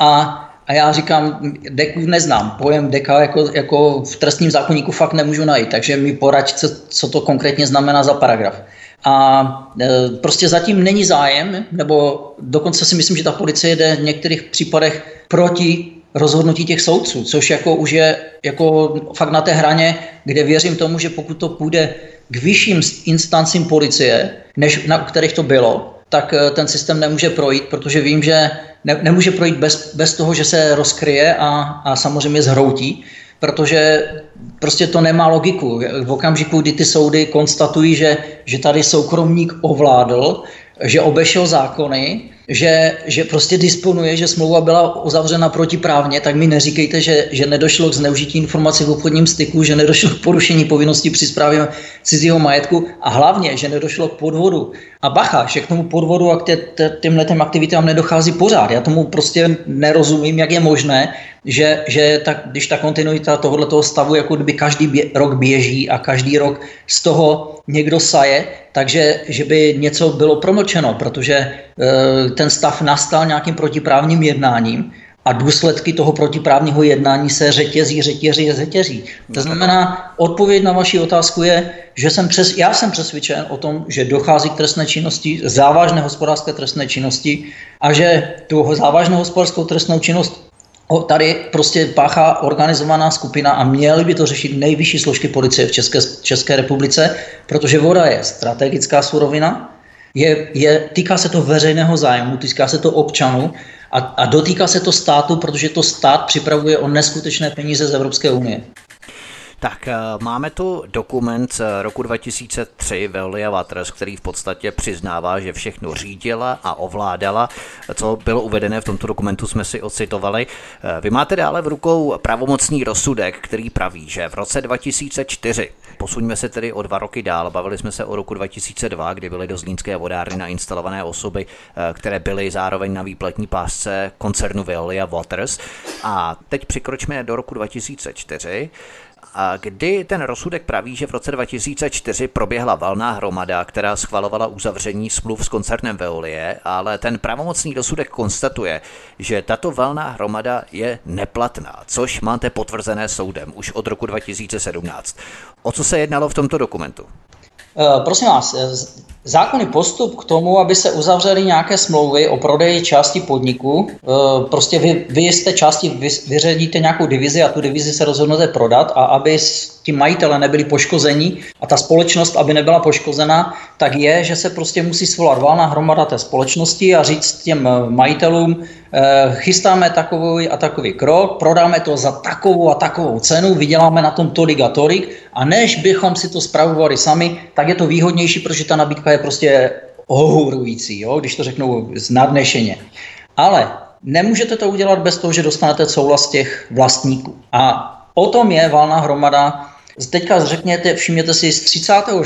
A já říkám, deku neznám, pojem deka jako v trestním zákoníku fakt nemůžu najít, takže mi poraď, co to konkrétně znamená za paragraf. A prostě zatím není zájem, nebo dokonce si myslím, že ta policie jde v některých případech proti rozhodnutí těch soudců, což jako už je jako fakt na té hraně, kde věřím tomu, že pokud to půjde k vyšším instancím policie, než na kterých to bylo, tak ten systém nemůže projít, protože vím, že nemůže projít bez toho, že se rozkryje a samozřejmě zhroutí, protože prostě to nemá logiku. V okamžiku, kdy ty soudy konstatují, že tady soukromník ovládl, že obešel zákony, že prostě disponuje, že smlouva byla uzavřena protiprávně, tak mi neříkejte, že nedošlo k zneužití informací v obchodním styku, že nedošlo k porušení povinností při správě cizího majetku a hlavně, že nedošlo k podvodu. A bacha, že k tomu podvodu a k těmhletem aktivitám nedochází pořád. Já tomu prostě nerozumím, jak je možné, že když ta kontinuita tohoto stavu jako kdyby každý rok běží a každý rok z toho někdo saje, takže že by něco bylo promlčeno, protože ten stav nastal nějakým protiprávním jednáním a důsledky toho protiprávního jednání se řetězí. To znamená, odpověď na vaši otázku je, že já jsem přesvědčen o tom, že dochází k trestné činnosti, závažné hospodářské trestné činnosti a že tu závažnou hospodářskou trestnou činnost tady prostě páchá organizovaná skupina a měly by to řešit nejvyšší složky policie v České republice, protože voda je strategická surovina, týká se to veřejného zájmu, týká se to občanů a dotýká se to státu, protože to stát připravuje o neskutečné peníze z Evropské unie. Tak máme tu dokument z roku 2003 Veolia Waters, který v podstatě přiznává, že všechno řídila a ovládala. Co bylo uvedené v tomto dokumentu, jsme si ocitovali. Vy máte dále v rukou pravomocný rozsudek, který praví, že v roce 2004, posuňme se tedy o 2 roky dál, bavili jsme se o roku 2002, kdy byly do zlínské vodárny nainstalované osoby, které byly zároveň na výplatní pásce koncernu Veolia Waters. A teď přikročme do roku 2004, a kdy ten rozsudek praví, že v roce 2004 proběhla valná hromada, která schvalovala uzavření smluv s koncernem Veolie, ale ten pravomocný rozsudek konstatuje, že tato valná hromada je neplatná, což máte potvrzené soudem už od roku 2017. O co se jednalo v tomto dokumentu? Prosím vás, zákonný postup k tomu, aby se uzavřely nějaké smlouvy o prodeji části podniku, prostě vy z té části vyřadíte nějakou divizi a tu divizi se rozhodnete prodat a aby ti majitele nebyli poškození a ta společnost, aby nebyla poškozena, tak je, že se prostě musí svolat valná hromada té společnosti a říct těm majitelům, chystáme takový a takový krok, prodáme to za takovou a takovou cenu, vyděláme na tom tolik a tolik a než bychom si to spravovali sami, tak je to výhodnější, protože ta nabídka je prostě ohourující, jo, když to řeknu znadnešeně. Ale nemůžete to udělat bez toho, že dostanete souhlas těch vlastníků. A o tom je valná hromada. Teďka všimněte si, z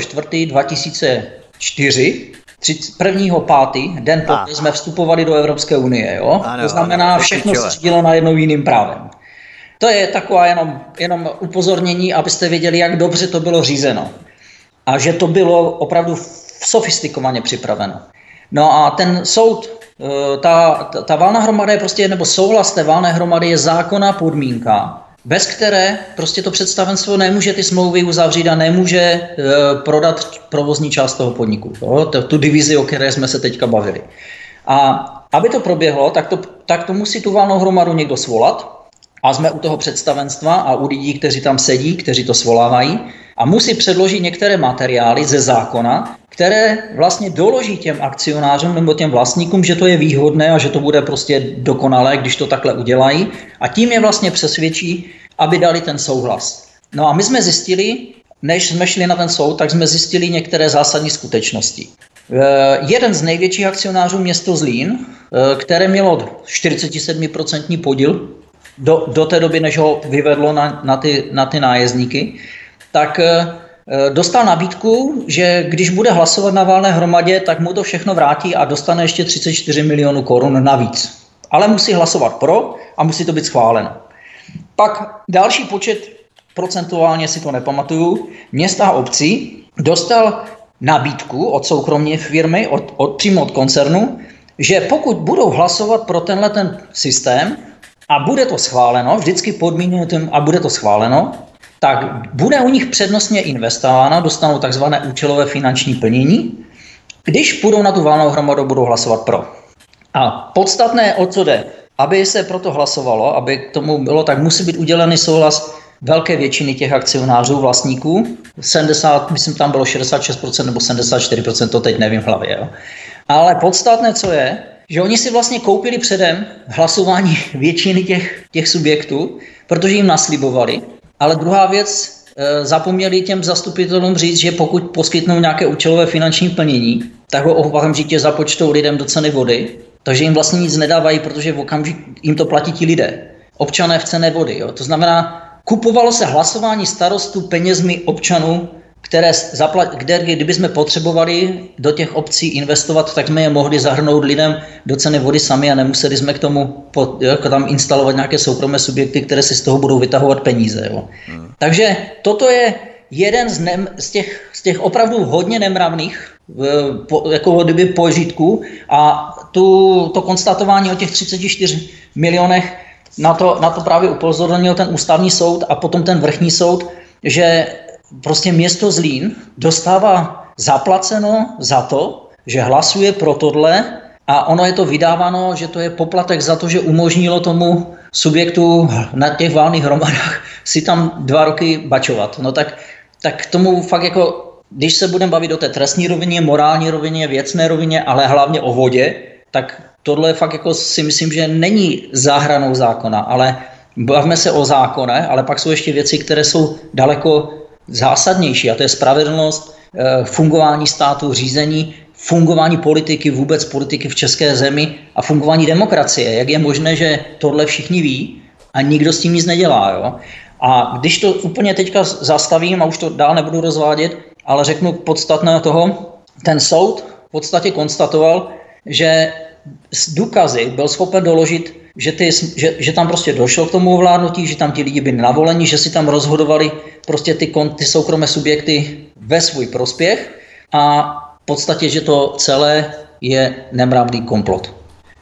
34.2004, 1.5. den poté jsme vstupovali do Evropské unie. Jo? Ano, to znamená, všechno se řídilo najednou jiným právem. To je taková jenom upozornění, abyste věděli, jak dobře to bylo řízeno. A že to bylo opravdu sofistikovaně připraveno. No a ten soud, ta valná hromada je prostě, nebo souhlas té valné hromady je zákonná podmínka, bez které prostě to představenstvo nemůže ty smlouvy uzavřít a nemůže prodat provozní část toho podniku. Tu divizi, o které jsme se teďka bavili. A aby to proběhlo, tak to musí tu valnou hromadu někdo svolat. A jsme u toho představenstva a u lidí, kteří tam sedí, kteří to svolávají. A musí předložit některé materiály ze zákona, které vlastně doloží těm akcionářům nebo těm vlastníkům, že to je výhodné a že to bude prostě dokonalé, když to takhle udělají, a tím je vlastně přesvědčí, aby dali ten souhlas. No a my jsme zjistili, než jsme šli na ten soud, tak jsme zjistili některé zásadní skutečnosti. Jeden z největších akcionářů, město Zlín, které mělo 47% podíl do té doby, než ho vyvedlo na ty nájezdníky, tak dostal nabídku, že když bude hlasovat na valné hromadě, tak mu to všechno vrátí a dostane ještě 34 milionů korun navíc. Ale musí hlasovat pro a musí to být schváleno. Pak další počet, procentuálně si to nepamatuju, města a obcí dostal nabídku od soukromé firmy, přímo od koncernu, že pokud budou hlasovat pro tenhle ten systém a bude to schváleno, vždycky podmíněno tím a bude to schváleno, tak bude u nich přednostně investováno, dostanou takzvané účelové finanční plnění, když půjdou na tu valnou hromadu, budou hlasovat pro. A podstatné, o co jde, aby se proto hlasovalo, aby k tomu bylo, tak musí být udělený souhlas velké většiny těch akcionářů, vlastníků, 70, myslím tam bylo 66% nebo 74%, to teď nevím v hlavě. Jo. Ale podstatné, co je, že oni si vlastně koupili předem hlasování většiny těch subjektů, protože jim naslibovali. Ale druhá věc, zapomněli těm zastupitelům říct, že pokud poskytnou nějaké účelové finanční plnění, tak ho okamžitě započtou lidem do ceny vody, takže jim vlastně nic nedávají, protože v okamžik jim to platí ti lidé. Občané v ceně vody. Jo. To znamená, kupovalo se hlasování starostů penězmi občanů, kde kdyby jsme potřebovali do těch obcí investovat, tak jsme je mohli zahrnout lidem do ceny vody sami a nemuseli jsme k tomu tam instalovat nějaké soukromé subjekty, které si z toho budou vytahovat peníze. Jo. Takže toto je jeden z těch opravdu hodně nemravných jako kdyby požitků a to konstatování o těch 34 milionech na to právě upozornil ten ústavní soud a potom ten vrchní soud, že prostě město Zlín dostává zaplaceno za to, že hlasuje pro tohle a ono je to vydáváno, že to je poplatek za to, že umožnilo tomu subjektu na těch valných hromadách si tam 2 roky bačovat. No tak tomu fakt jako, když se budeme bavit o té trestní rovině, morální rovině, věcné rovině, ale hlavně o vodě, tak tohle fakt jako si myslím, že není za hranou zákona, ale bavme se o zákone, ale pak jsou ještě věci, které jsou daleko zásadnější a to je spravedlnost, fungování státu, řízení, fungování politiky, vůbec politiky v české zemi a fungování demokracie. Jak je možné, že tohle všichni ví a nikdo s tím nic nedělá. Jo? A když to úplně teďka zastavím a už to dál nebudu rozvádět, ale řeknu podstatné toho, ten soud v podstatě konstatoval, že z důkazy byl schopen doložit, že tam prostě došlo k tomu ovládnutí, že tam ti lidi byli navoleni, že si tam rozhodovali prostě ty soukromé subjekty ve svůj prospěch a v podstatě, že to celé je nemravný komplot.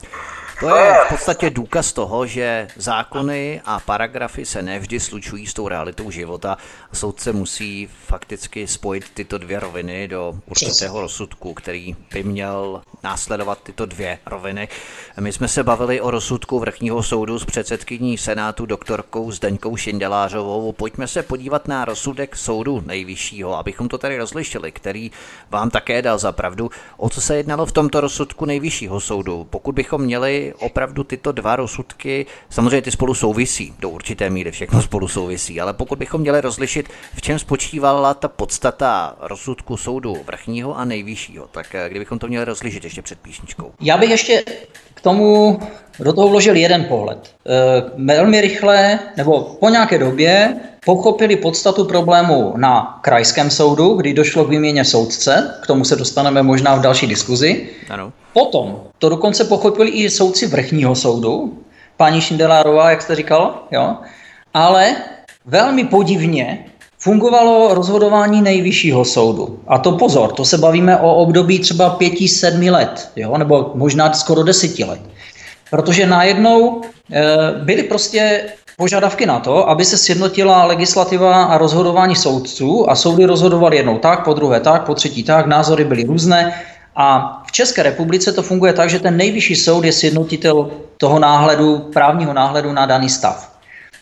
To je v podstatě důkaz toho, že zákony a paragrafy se nevždy slučují s tou realitou života. Soudce musí fakticky spojit tyto 2 roviny do určitého rozsudku, který by měl následovat tyto 2 roviny. My jsme se bavili o rozsudku vrchního soudu s předsedkyní Senátu doktorkou Zdeňkou Šindelářovou. Pojďme se podívat na rozsudek soudu nejvyššího, abychom to tady rozlišili, který vám také dal za pravdu. O co se jednalo v tomto rozsudku nejvyššího soudu? Pokud bychom měli opravdu tyto 2 rozsudky, samozřejmě ty spolu souvisí, do určité míry všechno spolu souvisí, ale pokud bychom měli rozlišit, v čem spočívala ta podstata rozsudku soudu vrchního a nejvyššího, tak kdybychom to měli rozlišit ještě před písničkou. Já bych ještě k tomu do toho vložil jeden pohled. Velmi rychle, nebo po nějaké době pochopili podstatu problému na krajském soudu, kdy došlo k výměně soudce, k tomu se dostaneme možná v další diskuzi. Ano. Potom to dokonce pochopili i soudci vrchního soudu, paní Šindelárová, jak jste říkal, jo? Ale velmi podivně fungovalo rozhodování nejvyššího soudu. A to pozor, to se bavíme o období třeba 5-7 let, jo? Nebo možná skoro 10 let. Protože najednou byly prostě požadavky na to, aby se sjednotila legislativa a rozhodování soudců a soudy rozhodovaly jednou tak, po druhé tak, po třetí tak, názory byly různé a v České republice to funguje tak, že ten nejvyšší soud je sjednotitel toho náhledu, právního náhledu na daný stav.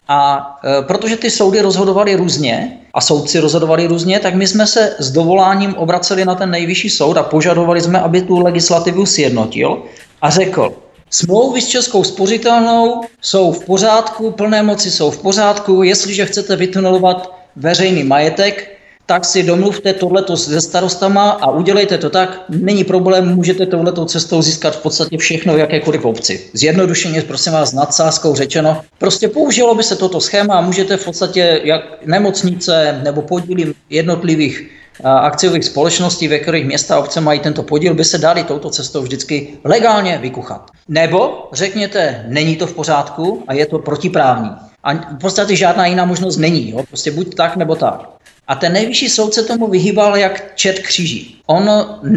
A protože ty soudy rozhodovaly různě a soudci rozhodovali různě, tak my jsme se s dovoláním obraceli na ten nejvyšší soud a požadovali jsme, aby tu legislativu sjednotil a řekl, smlouvy s Českou spořitelnou jsou v pořádku, plné moci jsou v pořádku, jestliže chcete vytunelovat veřejný majetek, tak si domluvte tohleto se starostama a udělejte to tak, není problém, můžete touhletou cestou získat v podstatě všechno v jakékoliv obci. Zjednodušeně, prosím vás, s nadsázkou řečeno, prostě použilo by se toto schéma a můžete v podstatě jak nemocnice nebo podíly jednotlivých akciových společností, ve kterých města a obce mají tento podíl, by se dali touto cestou vždycky legálně vykuchat. Nebo řekněte, není to v pořádku a je to protiprávní. A v podstatě žádná jiná možnost není, jo? Prostě buď tak, nebo tak. A ten nejvyšší soud se tomu vyhýbal jak čert kříží. On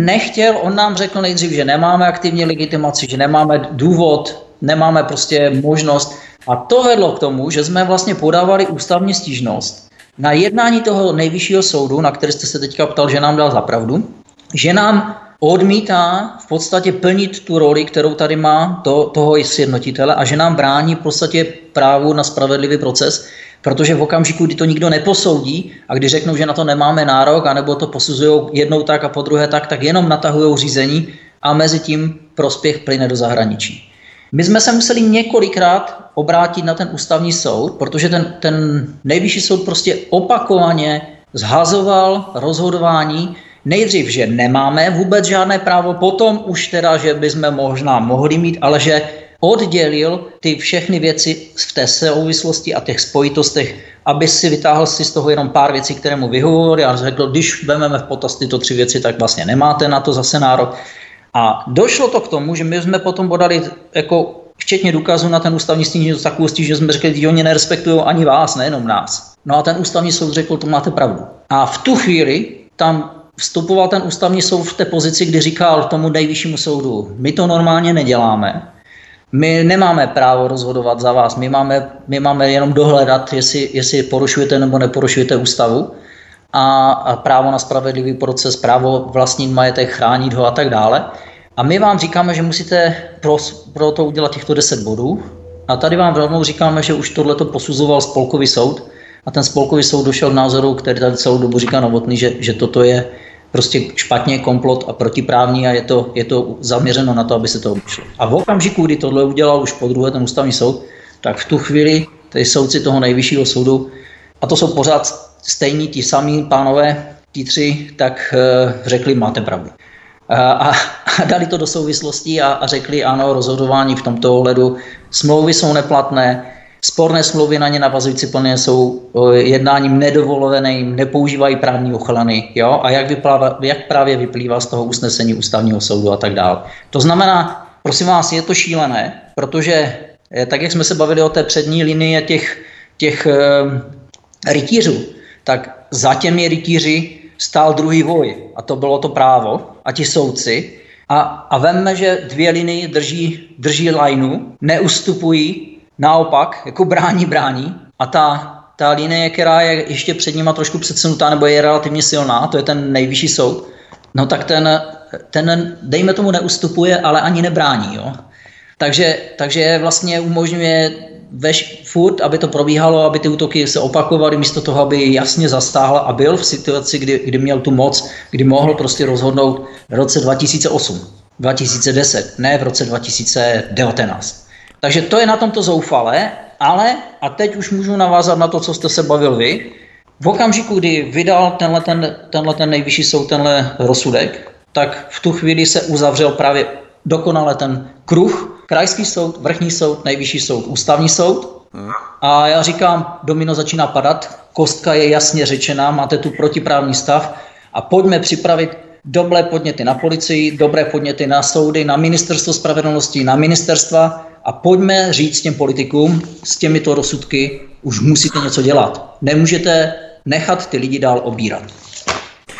nám řekl nejdřív, že nemáme aktivní legitimaci, že nemáme důvod, nemáme prostě možnost. A to vedlo k tomu, že jsme vlastně podávali ústavní stížnost na jednání toho nejvyššího soudu, na který jste se teďka ptal, že nám dal za pravdu, že nám odmítá v podstatě plnit tu roli, kterou tady má toho sjednotitele a že nám brání v podstatě právu na spravedlivý proces, protože v okamžiku, kdy to nikdo neposoudí a když řeknou, že na to nemáme nárok, anebo to posuzují jednou tak a po druhé tak jenom natahujou řízení a mezi tím prospěch plyne do zahraničí. My jsme se museli několikrát obrátit na ten ústavní soud, protože ten nejvyšší soud prostě opakovaně zhazoval rozhodování, nejdřív, že nemáme vůbec žádné právo, potom už teda, že bychom možná mohli mít, ale že oddělil ty všechny věci v té souvislosti a těch spojitostech, aby si vytáhl si z toho jenom pár věcí, které mu vyhovory a řekl, když vezmeme v potaz tyto 3 věci, tak vlastně nemáte na to zase nárok. A došlo to k tomu, že my jsme potom podali jako včetně důkazů na ten ústavní stížnost takovou stížnost, že jsme řekli, že oni nerespektují ani vás, nejenom nás. No a ten ústavní soud řekl, to máte pravdu. A v tu chvíli tam vstupoval ten ústavní soud v té pozici, kdy říkal tomu nejvyššímu soudu, my to normálně neděláme, my nemáme právo rozhodovat za vás, my máme jenom dohledat, jestli porušujete nebo neporušujete ústavu a právo na spravedlivý proces, právo vlastnit majetek, chránit ho a tak dále. A my vám říkáme, že musíte pro to udělat těchto 10 bodů a tady vám rovnou říkáme, že už tohleto posuzoval spolkový soud a ten spolkový soud došel k názoru, který tady celou dobu říká Novotný, že toto je prostě špatně, komplot a protiprávní a je to zaměřeno na to, aby se to obešlo. A v okamžiku, kdy tohle udělal už po druhé ten ústavní soud, tak v tu chvíli ty soudci toho nejvyššího soudu, a to jsou pořád stejní ti samí pánové, ti 3, tak řekli, máte pravdu. A dali to do souvislostí a řekli, ano, rozhodování v tomto ohledu, smlouvy jsou neplatné, sporné smlouvy na ně navazující plně jsou jednáním nedovoleným, nepoužívají právní ochrany, jo? A jak právě vyplývá z toho usnesení ústavního soudu a tak dále. To znamená, prosím vás, je to šílené, protože tak, jak jsme se bavili o té přední linii těch rytířů, tak za těmi rytíři stál druhý voj a to bylo to právo a ti soudci. A vemme, že 2 linie drží lajnu, neustupují, naopak, jako brání a ta linie, která je ještě před nima trošku předsunutá nebo je relativně silná, to je ten nejvyšší soud, no tak ten dejme tomu neustupuje, ale ani nebrání. Jo? Takže vlastně umožňuje furt, aby to probíhalo, aby ty útoky se opakovaly, místo toho, aby jasně zastáhl a byl v situaci, kdy měl tu moc, kdy mohl prostě rozhodnout v roce 2008, 2010, ne v roce 2019. Takže to je na tomto zoufalé, ale, a teď už můžu navázat na to, co jste se bavil vy, v okamžiku, kdy vydal tenhle nejvyšší soud, tenhle rozsudek, tak v tu chvíli se uzavřel právě dokonale ten kruh, krajský soud, vrchní soud, nejvyšší soud, ústavní soud. A já říkám, domino začíná padat, kostka je jasně řečená, máte tu protiprávní stav a pojďme připravit dobré podněty na policii, dobré podněty na soudy, na ministerstvo spravedlnosti, na ministerstva a pojďme říct těm politikům, s těmito rozsudky už musíte něco dělat. Nemůžete nechat ty lidi dál obírat.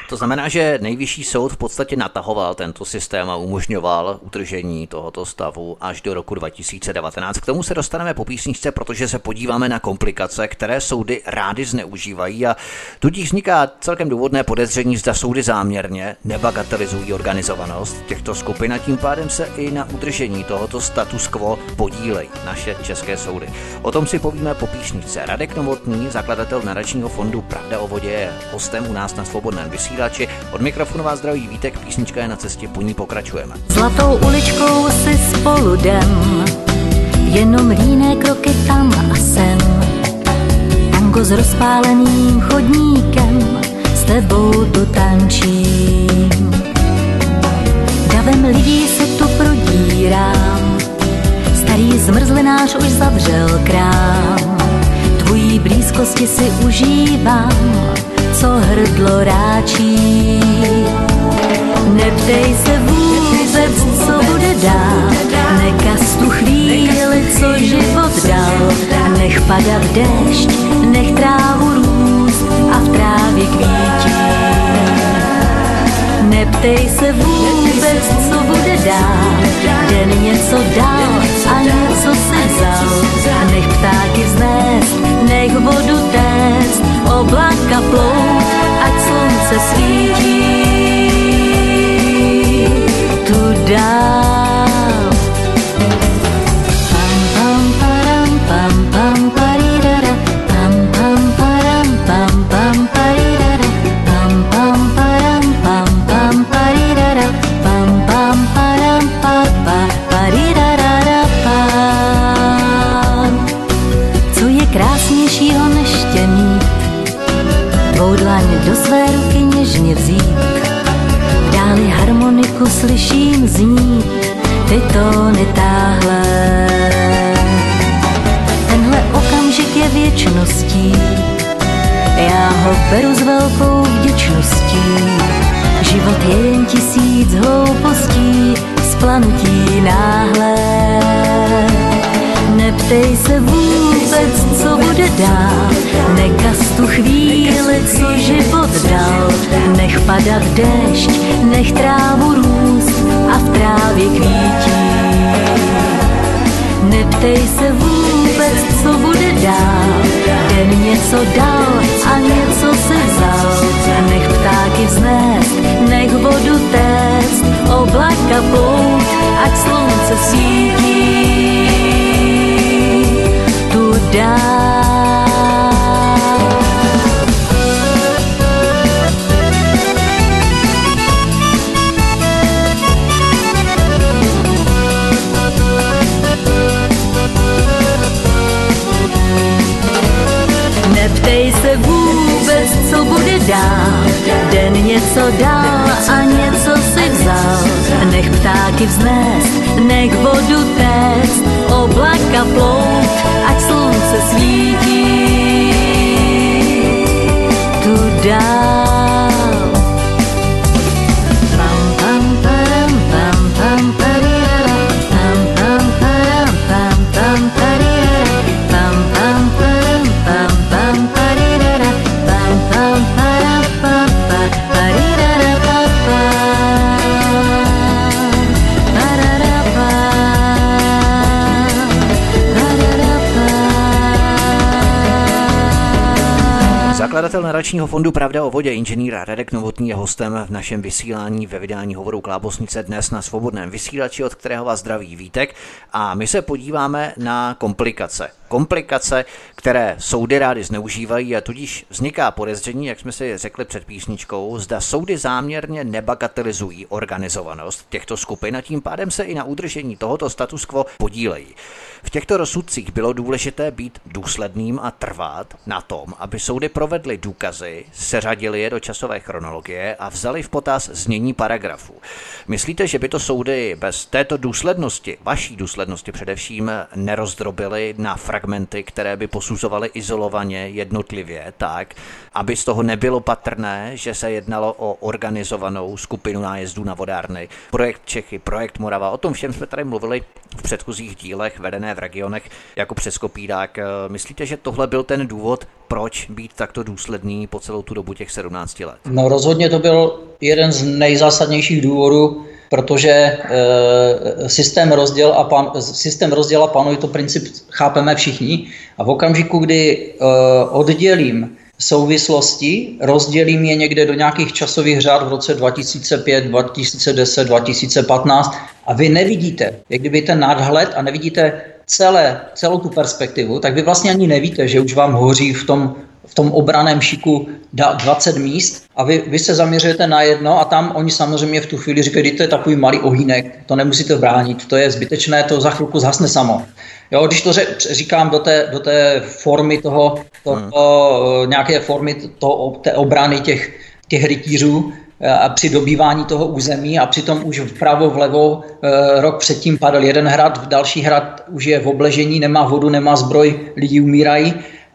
To znamená, že nejvyšší soud v podstatě natahoval tento systém a umožňoval udržení tohoto stavu až do roku 2019. K tomu se dostaneme po písničce, protože se podíváme na komplikace, které soudy rády zneužívají a tudíž vzniká celkem důvodné podezření, zda soudy záměrně nebagatelizují organizovanost těchto skupin a tím pádem se i na udržení tohoto status quo podílejí naše české soudy. O tom si povíme po písničce. Radek Novotný, zakladatel nadačního fondu Pravda o vodě, je hostem u nás na Svobodném vysílači. Od mikrofonu vás zdraví Vítek, písnička je na cestě, po ní pokračujeme. Zlatou uličkou si spolu jdem, jenom líné kroky tam a sem. Tango s rozpáleným chodníkem, s tebou tu tančím. Davem lidí se tu prodírám, starý zmrzlinář už zavřel krám. Tvojí blízkosti si užívám, co hrdlo ráčí. Neptej se vůbec, co bude dál, nekaz tu chvíli, co život dal. Nech padat déšť, nech trávu růst a v trávě kvítí. Neptej se vůbec, co bude dál, den něco dal a něco si vzal. Nech ptáky vznést, nech vodu téct, oblaka plout, ať slunce svítí. Tu dál. Pam pam param pam pam paridara, pam pam param pam pam paridara, pam pam param pam pam paridara, pam pam param papa paridara pam. Co je krásnějšího než tě mít, tvou dlaň do své ruky něžně vzít. V dáli harmoniku slyším znít ty tóny táhle. Tenhle okamžik je věčností, já ho beru s velkou vděčností. Život je jen 1000 hloupostí, splanutí náhle. Neptej se vůbec, co bude dál, nekaz tu chvíli, co život dal. Nech padat déšť, nech trávu růst a v trávě kvítí. Neptej se vůbec, co bude dál, den něco dal a něco si vzal. Nech ptáky vznést, nech vodu téct, oblaka plout, ať slunce svítí. Tu dál. Neptej se vůbec, co bude dál, den něco dal a něco si vzal. Nech ptáky vznést, nech vodu téct, oblaka plout, ať slunce svítí. Tu dál. Pam pam param pam pam parirara, pam pam param pam pam parirara, pam pam param pam pam parirara, pam pam param papa parirara papa parara pa parara pa. Zakladatel nadačního fondu Pravda o vodě, inženýr Radek Novotný, je hostem v našem vysílání ve vydání hovoru Klábosnice dnes na Svobodném vysílači, od kterého vás zdraví Vítek. A my se podíváme na komplikace. Komplikace, které soudy rády zneužívají a tudíž vzniká podezření, jak jsme si řekli před písničkou, zda soudy záměrně nebagatelizují organizovanost těchto skupin a tím pádem se i na udržení tohoto status quo podílejí. V těchto rozsudcích bylo důležité být důsledným a trvat na tom, aby soudy provedly důkazy, seřadili je do časové chronologie a vzali v potaz znění paragrafů. Myslíte, že by to soudy bez této důslednosti, vaší důslednosti především, nerozdrobily na fragmenty, které by posuzovaly izolovaně, jednotlivě, tak, aby z toho nebylo patrné, že se jednalo o organizovanou skupinu nájezdů na vodárny, projekt Čechy, projekt Morava, o tom všem jsme tady mluvili v předchozích dílech vedené v regionech jako přes kopírák. Myslíte, že tohle byl ten důvod, proč být takto důsledný po celou tu dobu těch 17 let? No rozhodně to byl jeden z nejzásadnějších důvodů, protože systém rozděl a panuj, to princip chápeme všichni. A v okamžiku, kdy oddělím souvislosti, rozdělím je někde do nějakých časových řád v roce 2005, 2010, 2015 a vy nevidíte, jak kdyby ten nadhled a nevidíte celou tu perspektivu, tak vy vlastně ani nevíte, že už vám hoří v tom obraném šiku 20 míst a vy se zaměřujete na jedno a tam oni samozřejmě v tu chvíli říkají, že to je takový malý ohýnek, to nemusíte bránit, to je zbytečné, to za chvilku zhasne samo. Jo, když to říkám do té formy nějaké formy té obrany těch rytířů a při dobývání toho území a přitom už vpravo, vlevo rok předtím padl jeden hrad, další hrad už je v obležení, nemá vodu, nemá zbroj, lidi umírají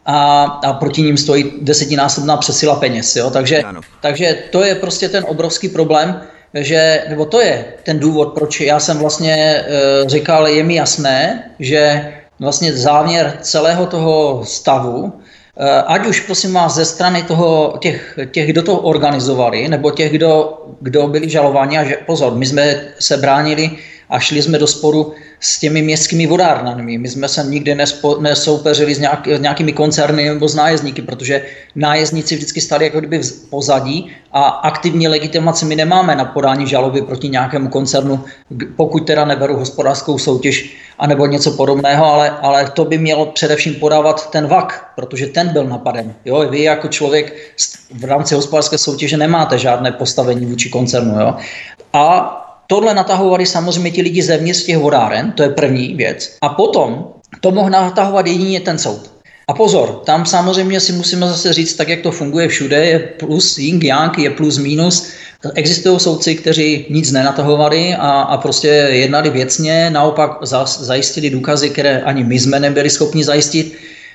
a proti ním stojí 10násobná přesila peněz. Jo? Takže to je prostě ten obrovský problém, nebo to je ten důvod, proč já jsem vlastně říkal, je mi jasné, že vlastně záměr celého toho stavu, ať už prosím vás ze strany těch, kdo to organizovali, nebo těch, kdo byli žalováni, a že pozor, my jsme se bránili a šli jsme do sporu s těmi městskými vodárnami. My jsme se nikdy nesoupeřili s nějakými koncerny nebo s nájezdníky, protože nájezdníci vždycky stali jako kdyby v pozadí a aktivní legitimaci my nemáme na podání žaloby proti nějakému koncernu, pokud teda neberu hospodářskou soutěž anebo něco podobného, ale to by mělo především podávat ten VAK, protože ten byl napaden. Jo? Vy jako člověk v rámci hospodářské soutěže nemáte žádné postavení vůči koncernu. Jo? A tohle natahovali samozřejmě ti lidi zevnitř těch vodáren, to je první věc. A potom to mohl natahovat jedině ten soud. A pozor, tam samozřejmě si musíme zase říct, tak jak to funguje všude, je plus yin, yang, je plus minus. Existují soudci, kteří nic nenatahovali a prostě jednali věcně, naopak zajistili důkazy, které ani my jsme nebyli schopni zajistit.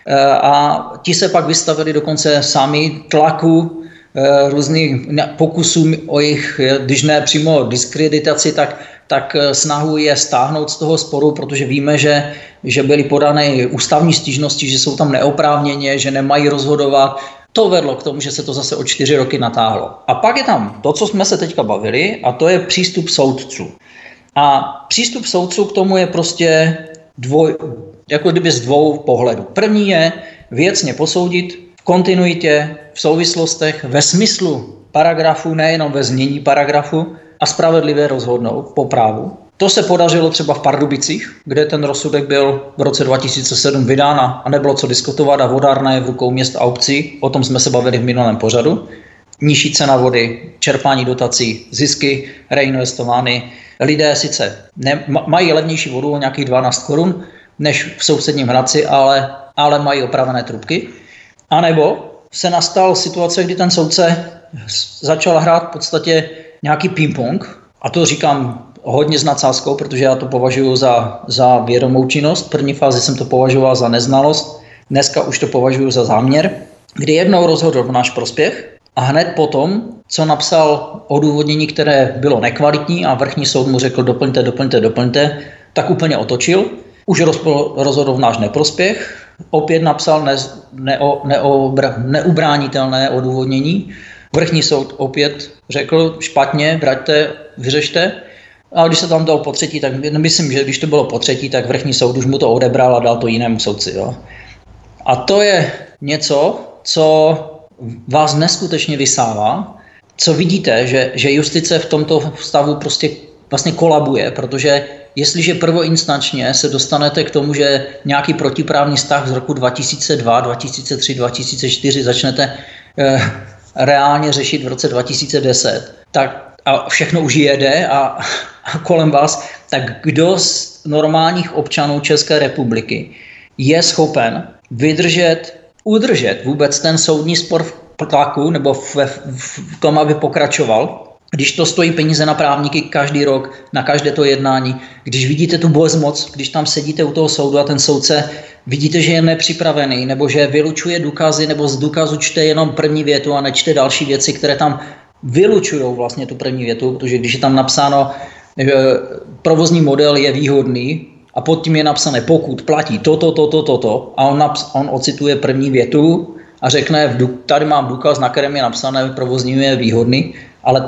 A ti se pak vystavili dokonce sami tlaku, různých pokusů o jejich, když ne přímo diskreditaci, tak snahu je stáhnout z toho sporu, protože víme, že byly podány ústavní stížnosti, že jsou tam neoprávněně, že nemají rozhodovat. To vedlo k tomu, že se to zase o 4 roky natáhlo. A pak je tam to, co jsme se teďka bavili, a to je přístup soudců. A přístup soudců k tomu je prostě jako kdyby z dvou pohledů. První je věcně posoudit v kontinuitě, v souvislostech, ve smyslu paragrafu, nejenom ve znění paragrafu a spravedlivě rozhodnout po právu. To se podařilo třeba v Pardubicích, kde ten rozsudek byl v roce 2007 vydán a nebylo co diskutovat a vodárna je v rukou měst a obcí, o tom jsme se bavili v minulém pořadu. Nižší cena vody, čerpání dotací, zisky reinvestovány. Lidé sice mají levnější vodu o nějakých 12 korun než v sousedním Hradci, ale mají opravené trubky. A nebo se nastal situace, kdy ten soudce začal hrát v podstatě nějaký ping-pong, a to říkám hodně s nadsázkou, protože já to považuji za vědomou činnost. V první fázi jsem to považoval za neznalost, dneska už to považuji za záměr, kdy jednou rozhodl v náš prospěch a hned potom, co napsal odůvodnění, které bylo nekvalitní a vrchní soud mu řekl doplňte, tak úplně otočil. Už rozhodl v náš neprospěch, opět napsal neubránitelné odůvodnění. Vrchní soud opět řekl špatně, vraťte, vyřešte. A když se tam dal po třetí, tak myslím, že když to bylo po třetí, tak vrchní soud už mu to odebral a dal to jinému soudci. Jo. A to je něco, co vás neskutečně vysává, co vidíte, že justice v tomto stavu prostě vlastně kolabuje, protože jestliže prvoinstančně se dostanete k tomu, že nějaký protiprávní vztah z roku 2002, 2003, 2004 začnete reálně řešit v roce 2010, tak a všechno už jede a kolem vás, tak kdo z normálních občanů České republiky je schopen udržet vůbec ten soudní spor v tlaku nebo v tom, aby pokračoval, když to stojí peníze na právníky každý rok, na každé to jednání, když vidíte tu bezmoc, když tam sedíte u toho soudu a ten soudce vidíte, že je nepřipravený, nebo že vylučuje důkazy, nebo z důkazu čte jenom první větu a nečte další věci, které tam vylučují vlastně tu první větu, protože když je tam napsáno, že provozní model je výhodný a pod tím je napsané, pokud platí to, a on ocituje první větu a řekne, tady mám důkaz, na kterém je napsané, provozní je výhodný, ale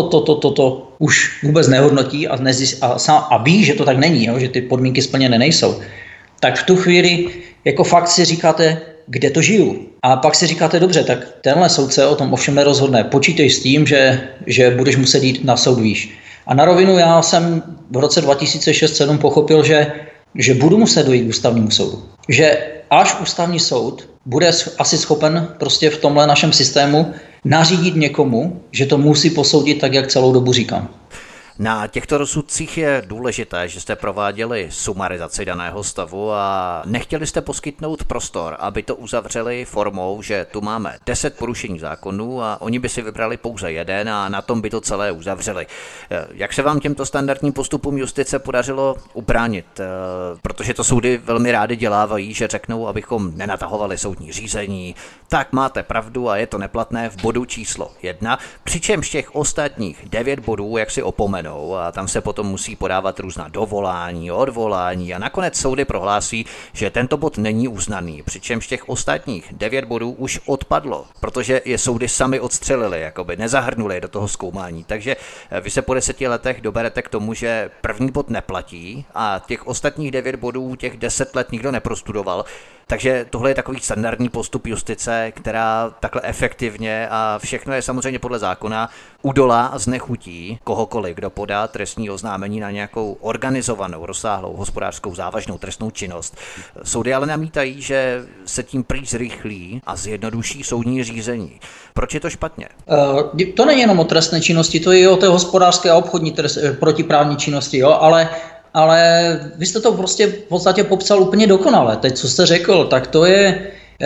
to už vůbec nehodnotí a ví, že to tak není, jo, že ty podmínky splněné nejsou. Tak v tu chvíli jako fakt si říkáte, kde to žiju. A pak si říkáte, dobře, tak tenhle soudce o tom ovšem nerozhodne. Počítej s tím, že budeš muset jít na soud výš. A na rovinu já jsem v roce 2006-2007 pochopil, že budu muset dojít k ústavnímu soudu. Že až ústavní soud bude asi schopen prostě v tomhle našem systému nařídit někomu, že to musí posoudit tak, jak celou dobu říkám. Na těchto rozsudcích je důležité, že jste prováděli sumarizaci daného stavu a nechtěli jste poskytnout prostor, aby to uzavřeli formou, že tu máme 10 porušení zákonů a oni by si vybrali pouze jeden a na tom by to celé uzavřeli. Jak se vám těmto standardním postupům justice podařilo ubránit? Protože to soudy velmi rády dělávají, že řeknou, abychom nenatahovali soudní řízení. Tak máte pravdu a je to neplatné v bodu číslo 1, přičemž těch ostatních 9 bodů, jak si opomenou, a tam se potom musí podávat různá dovolání, odvolání a nakonec soudy prohlásí, že tento bod není uznaný, přičemž těch ostatních 9 bodů už odpadlo, protože je soudy sami odstřelili, jakoby nezahrnuli do toho zkoumání. Takže vy se po 10 letech doberete k tomu, že první bod neplatí a těch ostatních 9 bodů těch 10 let nikdo neprostudoval. Takže tohle je takový standardní postup justice, která takhle efektivně a všechno je samozřejmě podle zákona udolá a znechutí kohokoliv, kdo podá trestní oznámení na nějakou organizovanou, rozsáhlou, hospodářskou, závažnou trestnou činnost. Soudy ale namítají, že se tím prý zrychlí a zjednoduší soudní řízení. Proč je to špatně? To není jenom o trestné činnosti, to je i o té hospodářské a obchodní protiprávní činnosti, jo, ale vy jste to prostě v podstatě popsal úplně dokonale. Teď, co jste řekl, tak to je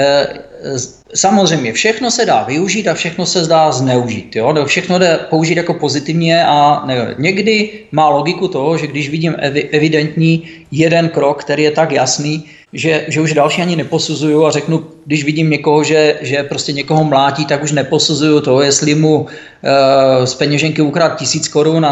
samozřejmě všechno se dá využít a všechno se dá zneužít. Jo? Všechno jde použít jako pozitivně a někdy má logiku toho, že když vidím evidentní jeden krok, který je tak jasný, že už další ani neposuzuju a řeknu, když vidím někoho, že prostě někoho mlátí, tak už neposuzuju to, jestli mu z peněženky ukradl 1000 korun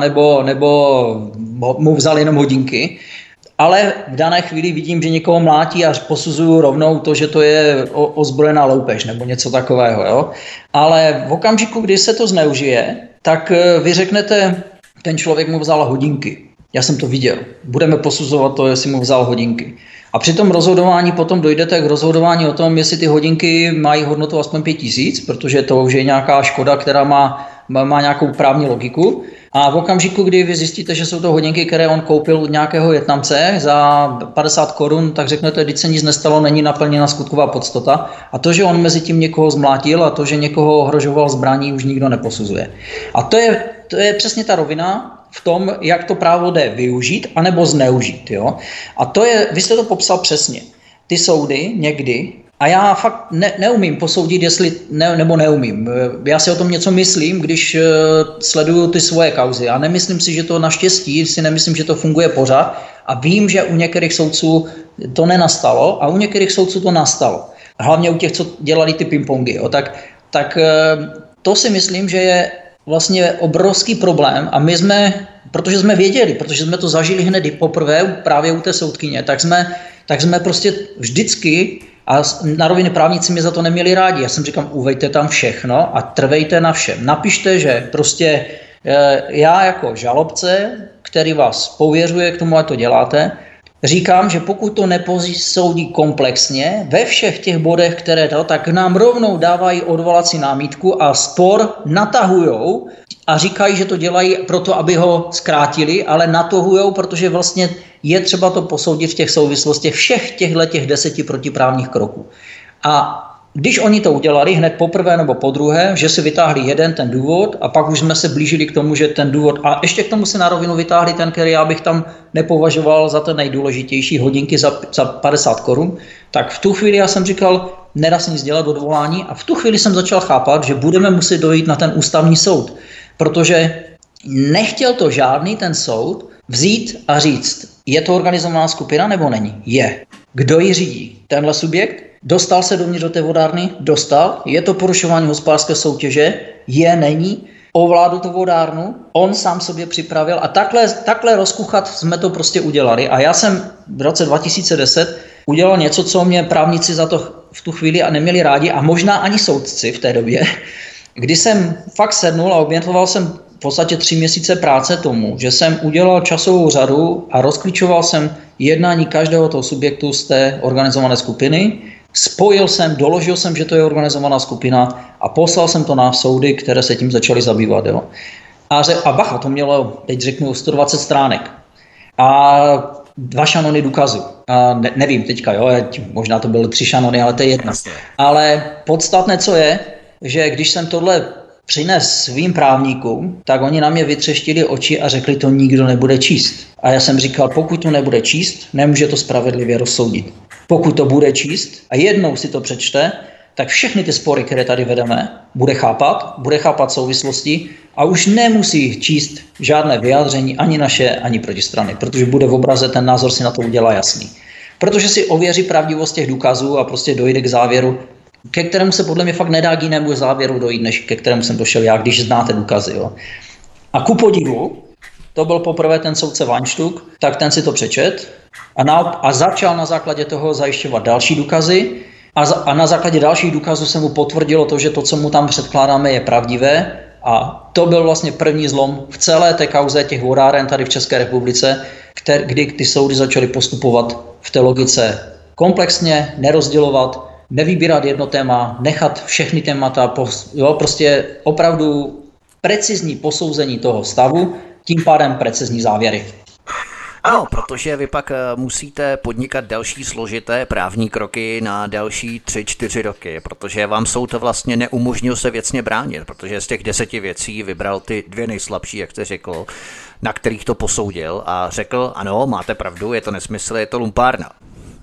nebo mu vzal jenom hodinky. Ale v dané chvíli vidím, že někoho mlátí a posuzuju rovnou to, že to je ozbrojená loupež nebo něco takového. Jo? Ale v okamžiku, kdy se to zneužije, tak vy řeknete, ten člověk mu vzal hodinky. Já jsem to viděl. Budeme posuzovat to, jestli mu vzal hodinky. A při tom rozhodování potom dojdete k rozhodování o tom, jestli ty hodinky mají hodnotu aspoň 5000, protože to už je nějaká škoda, která má nějakou právní logiku. A v okamžiku, kdy vy zjistíte, že jsou to hodinky, které on koupil od nějakého Vietnamce za 50 korun, tak řeknete, když se nic nestalo, není naplněna skutková podstata. A to, že on mezi tím někoho zmlátil a to, že někoho ohrožoval zbraní, už nikdo neposuzuje. A to je přesně ta rovina v tom, jak to právo jde využít anebo zneužít. Jo? A vy jste to popsal přesně. Ty soudy někdy, a já fakt neumím posoudit, jestli nebo neumím. Já si o tom něco myslím, když sleduju ty svoje kauzy. A nemyslím si, že to naštěstí, nemyslím, že to funguje pořád. A vím, že u některých soudců to nenastalo a u některých soudců to nastalo. Hlavně u těch, co dělali ty pingpongy. Jo. Tak to si myslím, že je vlastně obrovský problém a my protože jsme věděli, protože jsme to zažili hned poprvé právě u té soudkyně, tak jsme prostě vždycky, a na rovině právníci mě za to neměli rádi, já jsem říkal, uveďte tam všechno a trvejte na všem. Napište, že prostě já jako žalobce, který vás pověřuje k tomu, ať to děláte, říkám, že pokud to neposoudí komplexně ve všech těch bodech, které tak nám rovnou dávají odvolací námitku a spor natahujou a říkají, že to dělají proto, aby ho zkrátili, ale natahujou, protože vlastně je třeba to posoudit v těch souvislostech všech těch 10 protiprávních kroků. A když oni to udělali hned poprvé nebo podruhé, že si vytáhli jeden ten důvod a pak už jsme se blížili k tomu, že ten důvod, a ještě k tomu se na rovinu vytáhli ten, který já bych tam nepovažoval za ten nejdůležitější, hodinky za 50 korun, tak v tu chvíli já jsem říkal, nedá se nic dělat, odvolání, a v tu chvíli jsem začal chápat, že budeme muset dojít na ten ústavní soud, protože nechtěl to žádný ten soud vzít a říct, je to organizovaná skupina nebo není? Je. Kdo ji řídí? Tenhle subjekt? Dostal se dovnitř do té vodárny? Dostal. Je to porušování hospodářské soutěže? Je, není. ovládl tu vodárnu, on sám sobě připravil a takhle rozkuchat jsme to prostě udělali. A já jsem v roce 2010 udělal něco, co mě právníci za to v tu chvíli a neměli rádi a možná ani soudci v té době, kdy jsem fakt sednul a obětoval jsem v podstatě 3 měsíce práce tomu, že jsem udělal časovou řadu a rozklíčoval jsem jednání každého toho subjektu z té organizované skupiny, spojil jsem, doložil jsem, že to je organizovaná skupina a poslal jsem to na soudy, které se tím začaly zabývat. Jo. A bacha, to mělo, teď řeknu, 120 stránek. A 2 šanony důkazů. A nevím teďka, jo, možná to byly 3 šanony, ale to je jedno. Ale podstatné, co je, že když jsem tohle přines svým právníkům, tak oni na mě vytřeštili oči a řekli, to nikdo nebude číst. A já jsem říkal, pokud to nebude číst, nemůže to spravedlivě rozsoudit. Pokud to bude číst a jednou si to přečte, tak všechny ty spory, které tady vedeme, bude chápat souvislosti a už nemusí číst žádné vyjádření ani naše, ani protistrany, protože bude v obraze, ten názor si na to udělá jasný. Protože si ověří pravdivost těch důkazů a prostě dojde k závěru, ke kterému se podle mě fakt nedá k jinému závěru dojít, než ke kterému jsem došel já, když znáte důkazy. Jo. A ku podivu, to byl poprvé ten soudce Weinstuck, tak ten si to přečet a začal na základě toho zajišťovat další důkazy a na základě dalších důkazů se mu potvrdilo to, že to, co mu tam předkládáme, je pravdivé a to byl vlastně první zlom v celé té kauze těch vodáren tady v České republice, kdy ty soudy začaly postupovat v té logice komplexně, nerozdělovat, nevybírat jedno téma, nechat všechny témata, prostě opravdu precizní posouzení toho stavu, tím pádem precizní závěry. Ano, protože vy pak musíte podnikat další složité právní kroky na další 3-4 roky, protože vám soud vlastně neumožnil se věcně bránit, protože z těch 10 věcí vybral ty 2 nejslabší, jak jste řekl, na kterých to posoudil a řekl, ano, máte pravdu, je to nesmysl, je to lumpárna.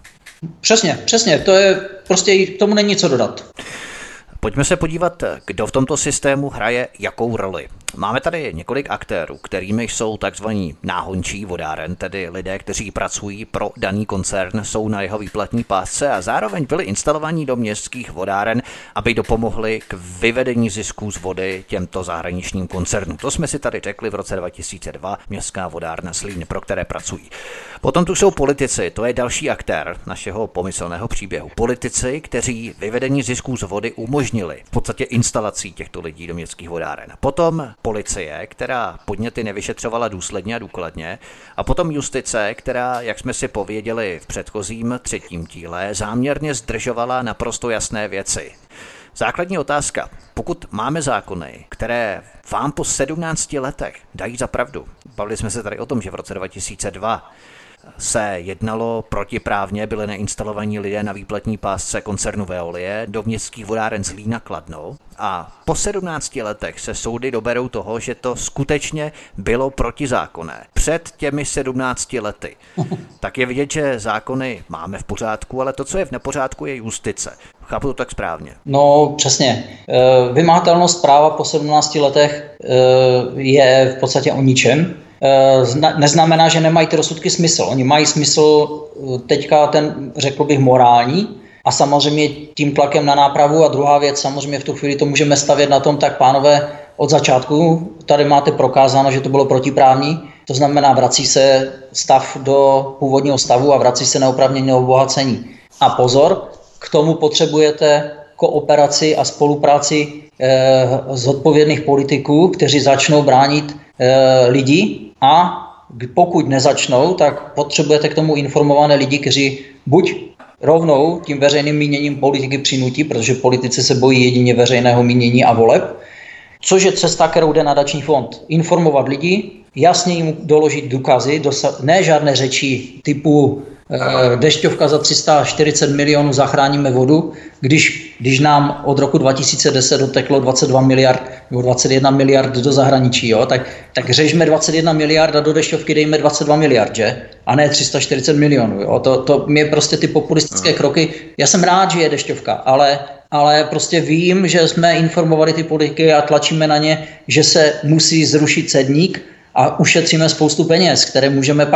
Přesně, to je prostě, k tomu není co dodat. Pojďme se podívat, kdo v tomto systému hraje jakou roli. Máme tady několik aktérů, kterými jsou takzvaní náhončí vodáren, tedy lidé, kteří pracují pro daný koncern, jsou na jeho výplatní pásce a zároveň byli instalovaní do městských vodáren, aby dopomohli k vyvedení zisků z vody těmto zahraničním koncernům. To jsme si tady řekli v roce 2002, městská vodárna Zlín, pro které pracují. Potom tu jsou politici, to je další aktér našeho pomyslného příběhu. Politici, kteří vyvedení zisků z vody umožnili v podstatě instalací těchto lidí do městských vodáren. Potom policie, která podněty nevyšetřovala důsledně a důkladně, a potom justice, která, jak jsme si pověděli v předchozím 3. díle, záměrně zdržovala naprosto jasné věci. Základní otázka. Pokud máme zákony, které vám po 17 letech dají za pravdu, bavili jsme se tady o tom, že v roce 2002 se jednalo protiprávně, byli neinstalovaní lidé na výplatní pásce koncernu Veolie do městských vodáren Zlína Kladno a po 17 letech se soudy doberou toho, že to skutečně bylo protizákonné. Před těmi 17 lety. Tak je vidět, že zákony máme v pořádku, ale to, co je v nepořádku, je justice. Chápu to tak správně? No přesně. Vymahatelnost práva po 17 letech je v podstatě o ničem. Neznamená, že nemají ty rozsudky smysl. Oni mají smysl teďka ten, řekl bych, morální a samozřejmě tím tlakem na nápravu a druhá věc, samozřejmě v tu chvíli to můžeme stavět na tom, tak pánové, od začátku tady máte prokázáno, že to bylo protiprávní, to znamená vrací se stav do původního stavu a vrací se neoprávněné obohacení. A pozor, k tomu potřebujete kooperaci a spolupráci zodpovědných politiků, kteří začnou bránit lidi a pokud nezačnou, tak potřebujete k tomu informované lidi, kteří buď rovnou tím veřejným míněním politiky přinutí, protože politici se bojí jedině veřejného mínění a voleb, což je cesta, kterou jde nadační fond. Informovat lidi, jasně jim doložit důkazy, ne žádné řeči typu dešťovka za 340 milionů zachráníme vodu, když nám od roku 2010 doteklo 22 miliard nebo 21 miliard do zahraničí, jo? Tak řežme 21 miliard a do dešťovky dejme 22 miliard, že? A ne 340 milionů. Jo? To mě prostě ty populistické kroky, já jsem rád, že je dešťovka, ale prostě vím, že jsme informovali ty politiky a tlačíme na ně, že se musí zrušit cedník a ušetříme spoustu peněz, které můžeme pak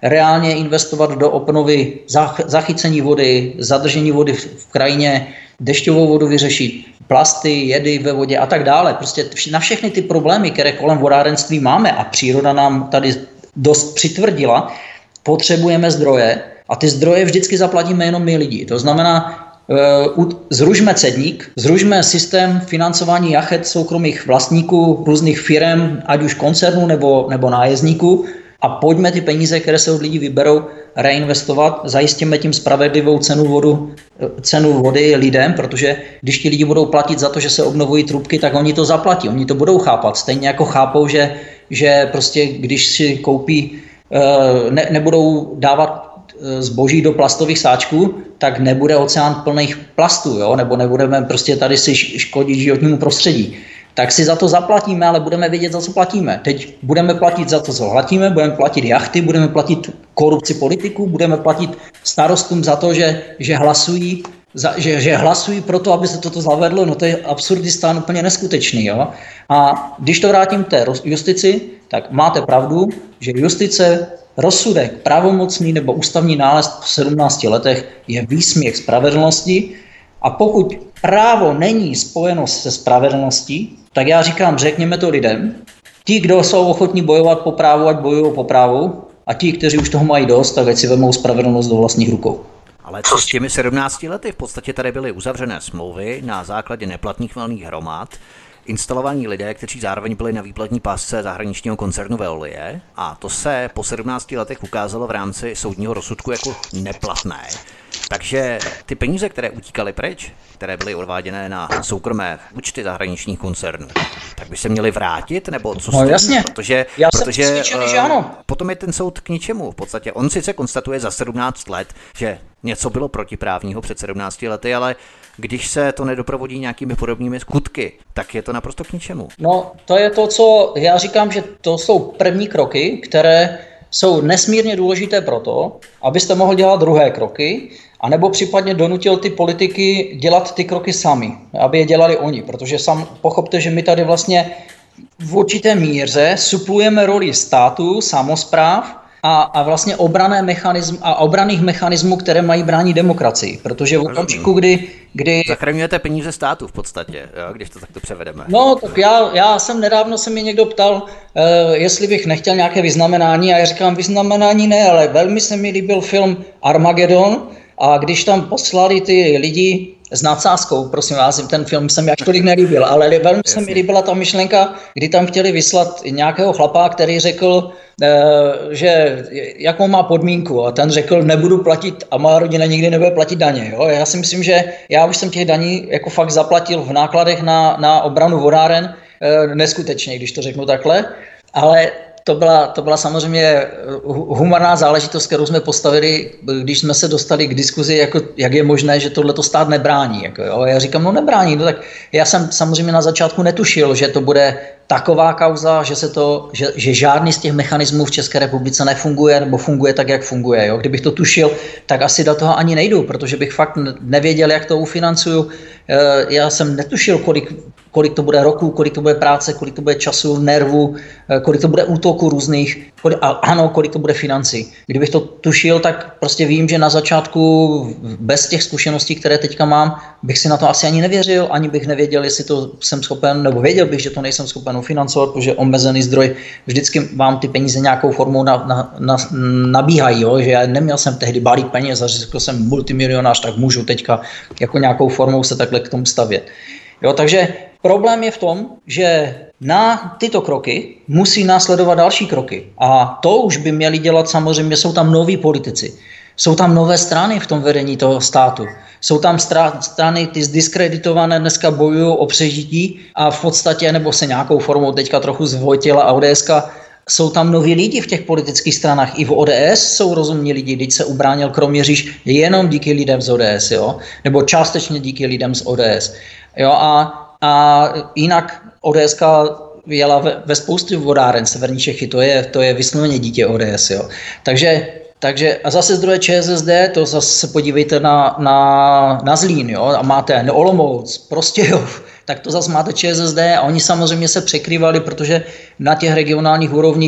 reálně investovat do obnovy zachycení vody, zadržení vody v krajině, dešťovou vodu vyřešit, plasty, jedy ve vodě a tak dále. Prostě na všechny ty problémy, které kolem vodárenství máme a příroda nám tady dost přitvrdila, potřebujeme zdroje a ty zdroje vždycky zaplatíme jenom my lidi. To znamená, zrušme cedník, zrušme systém financování jachet soukromých vlastníků, různých firem, ať už koncernů nebo nájezdníků a pojďme ty peníze, které se od lidí vyberou, reinvestovat, zajistíme tím spravedlivou cenu vody lidem, protože když ti lidi budou platit za to, že se obnovují trubky, tak oni to zaplatí, oni to budou chápat. Stejně jako chápou, že prostě když si koupí, nebudou dávat zboží do plastových sáčků, tak nebude oceán plných plastů, jo? Nebo nebudeme prostě tady si škodit životnímu prostředí. Tak si za to zaplatíme, ale budeme vědět, za co platíme. Teď budeme platit za to, co platíme, budeme platit jachty, budeme platit korupci politiků, budeme platit starostům za to, že hlasují pro to, aby se toto zavedlo. No to je absurdistán úplně neskutečný. Jo? A když to vrátím té justici, tak máte pravdu, že justice, rozsudek, pravomocný nebo ústavní nález po 17 letech je výsměch spravedlnosti a pokud právo není spojeno se spravedlností, tak já říkám, řekněme to lidem. Ti, kdo jsou ochotní bojovat po právu, ať bojují po právu a ti, kteří už toho mají dost, tak ať si vemou spravedlnost do vlastních rukou. Ale co s těmi 17 lety? V podstatě tady byly uzavřené smlouvy na základě neplatných valných hromad, instalovaní lidé, kteří zároveň byli na výplatní pásce zahraničního koncernu Veolie a to se po 17 letech ukázalo v rámci soudního rozsudku jako neplatné. Takže ty peníze, které utíkaly pryč, které byly odváděné na soukromé účty zahraničních koncernů, tak by se měly vrátit, nebo co? No jasně, protože že ano. Potom je ten soud k ničemu. V podstatě on sice konstatuje za 17 let, že něco bylo protiprávního před 17 lety, ale když se to nedoprovodí nějakými podobnými skutky, tak je to naprosto k ničemu. No, to je to, co já říkám, že to jsou první kroky, které jsou nesmírně důležité proto, abyste mohl dělat druhé kroky, anebo případně donutil ty politiky dělat ty kroky sami, aby je dělali oni, protože pochopte, že my tady vlastně v určité míře suplujeme roli státu, samospráv a vlastně obranných mechanismů, které mají bránit demokracii, protože v okamžiku, kdy... Zachraňujete peníze státu v podstatě, jo, když to takto převedeme. No, tak já jsem nedávno se mě někdo ptal, jestli bych nechtěl nějaké vyznamenání a já říkám, vyznamenání ne, ale velmi se mi líbil film Armageddon a když tam poslali ty lidi s nadsázkou, prosím vás, ten film se mi až tolik nelíbil, ale velmi se mi líbila ta myšlenka, kdy tam chtěli vyslat nějakého chlapa, který řekl, že jakou má podmínku a ten řekl, nebudu platit a má rodina nikdy nebude platit daně. Jo? Já si myslím, že já už jsem těch daní jako fakt zaplatil v nákladech na obranu vodáren neskutečně, když to řeknu takhle, ale to byla samozřejmě humorná záležitost, kterou jsme postavili, když jsme se dostali k diskuzi, jako, jak je možné, že tohleto stát nebrání. Jako, jo. Já říkám, no nebrání. No, tak já jsem samozřejmě na začátku netušil, že to bude taková kauza, že žádný z těch mechanismů v České republice nefunguje nebo funguje tak, jak funguje. Jo. Kdybych to tušil, tak asi do toho ani nejdu, protože bych fakt nevěděl, jak to ufinancuju. Já jsem netušil, kolik to bude roků, kolik to bude práce, kolik to bude času, nervů, kolik to bude útoků různých, kolik to bude financí. Kdybych to tušil, tak prostě vím, že na začátku bez těch zkušeností, které teďka mám, bych si na to asi ani nevěřil, ani bych nevěděl, jestli to jsem schopen, nebo věděl bych, že to nejsem schopen ufinancovat, protože omezený zdroj vždycky vám ty peníze nějakou formou nabíhají, jo? Že já neměl jsem tehdy balík peněz a řekl jsem multimilionář, tak můžu teďka jako nějakou formou se takhle k tomu stavět. Jo, takže problém je v tom, že na tyto kroky musí následovat další kroky. A to už by měli dělat samozřejmě, jsou tam noví politici. Jsou tam nové strany v tom vedení toho státu. Jsou tam strany, ty zdiskreditované dneska bojují o přežití a v podstatě, nebo se nějakou formou teďka trochu zvojtila a ODSka, jsou tam noví lidi v těch politických stranách. I v ODS jsou rozumní lidi, když se ubránil Kroměříž jenom díky lidem z ODS, jo? Nebo částečně díky lidem z ODS. Jo? A jinak ODSka jela ve spoustě vodáren Severní Čechy, to je vysloveně dítě ODS. Jo? Takže a zase zdroje ČSSD, to zase podívejte na Zlín, jo? A máte Olomouc, Prostějov, tak to zase máte ČSSD a oni samozřejmě se překrývali, protože na těch regionálních úrovních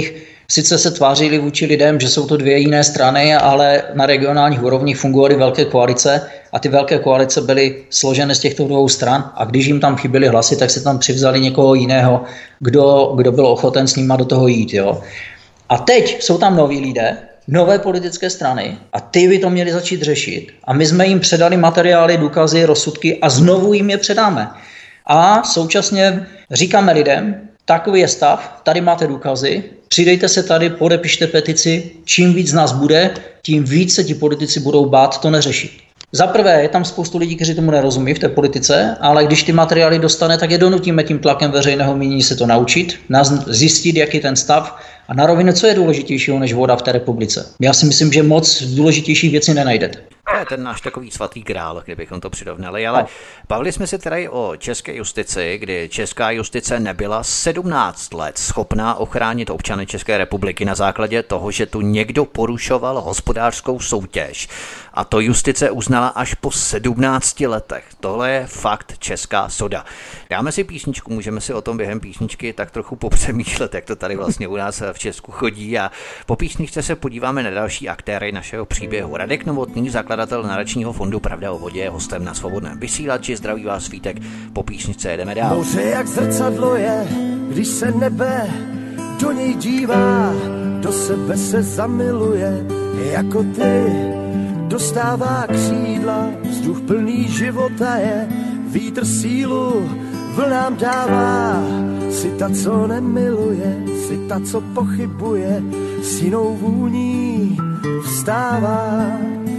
Sice se tvářili vůči lidem, že jsou to dvě jiné strany, ale na regionálních úrovních fungovaly velké koalice a ty velké koalice byly složené z těchto dvou stran a když jim tam chyběly hlasy, tak se tam přivzali někoho jiného, kdo byl ochoten s nima do toho jít. Jo. A teď jsou tam noví lidé, nové politické strany a ty by to měli začít řešit. A my jsme jim předali materiály, důkazy, rozsudky a znovu jim je předáme. A současně říkáme lidem, takový je stav, tady máte důkazy, přidejte se tady, podepište petici, čím víc nás bude, tím víc se ti politici budou bát to neřešit. Za prvé je tam spoustu lidí, kteří tomu nerozumí v té politice, ale když ty materiály dostane, tak je donutíme tím tlakem veřejného mínění se to naučit, zjistit, jaký je ten stav a na rovinu, co je důležitějšího než voda v té republice. Já si myslím, že moc důležitější věci nenajdete. To je ten náš takový svatý grál, kdybychom to přirovnali, ale bavili jsme se tady o české justici, kdy česká justice nebyla 17 let schopná ochránit občany České republiky na základě toho, že tu někdo porušoval hospodářskou soutěž. A to justice uznala až po 17 letech. Tohle je fakt česká soda. Dáme si písničku, můžeme si o tom během písničky tak trochu popřemýšlet, jak to tady vlastně u nás v Česku chodí. A po písničce se podíváme na další aktéry našeho příběhu. Radek Novotný, zakladatel Nadačního fondu Pravda o vodě, je hostem na Svobodném vysílači. Zdraví vás Vítek, po písničce jedeme dál. Moře jak zrcadlo je, když se nebe do něj dívá, do sebe se zamiluje, jako ty. Dostává křídla, vzduch plný života je, vítr sílu vlnám dává. Jsi ta, co nemiluje, jsi ta, co pochybuje, s jinou vůní vstává.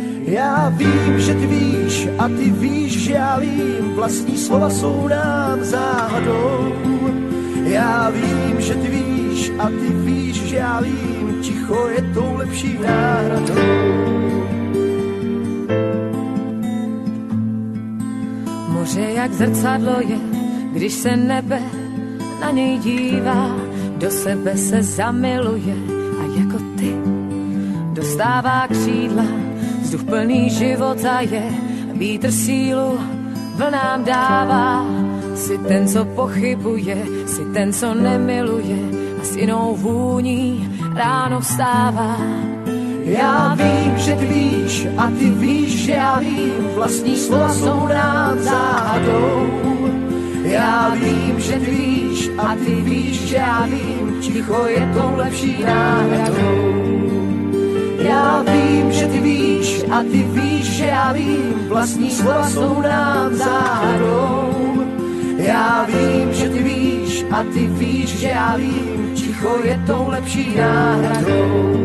Já vím, že ty víš a ty víš, že já vím, vlastní slova jsou nám záhadou. Já vím, že ty víš a ty víš, že já vím, ticho je tou lepší náhradou. Moře jak zrcadlo je, když se nebe na něj dívá, do sebe se zamiluje a jako ty dostává křídla, vzduch plný života je, vítr sílu vlnám dává. Jsi ten, co pochybuje, jsi ten, co nemiluje a s jinou vůní ráno vstává. Já vím, že ty víš a ty víš, že já vím, vlastní slova jsou nám záhadou. Já vím, že ty víš a ty víš, že já vím, ticho je tou lepší náhradou. Já vím, že ty víš a ty víš, že já vím, vlastní slova jsou nám záhadou. Já vím, že ty víš a ty víš, že já vím, ticho je tou lepší náhradou.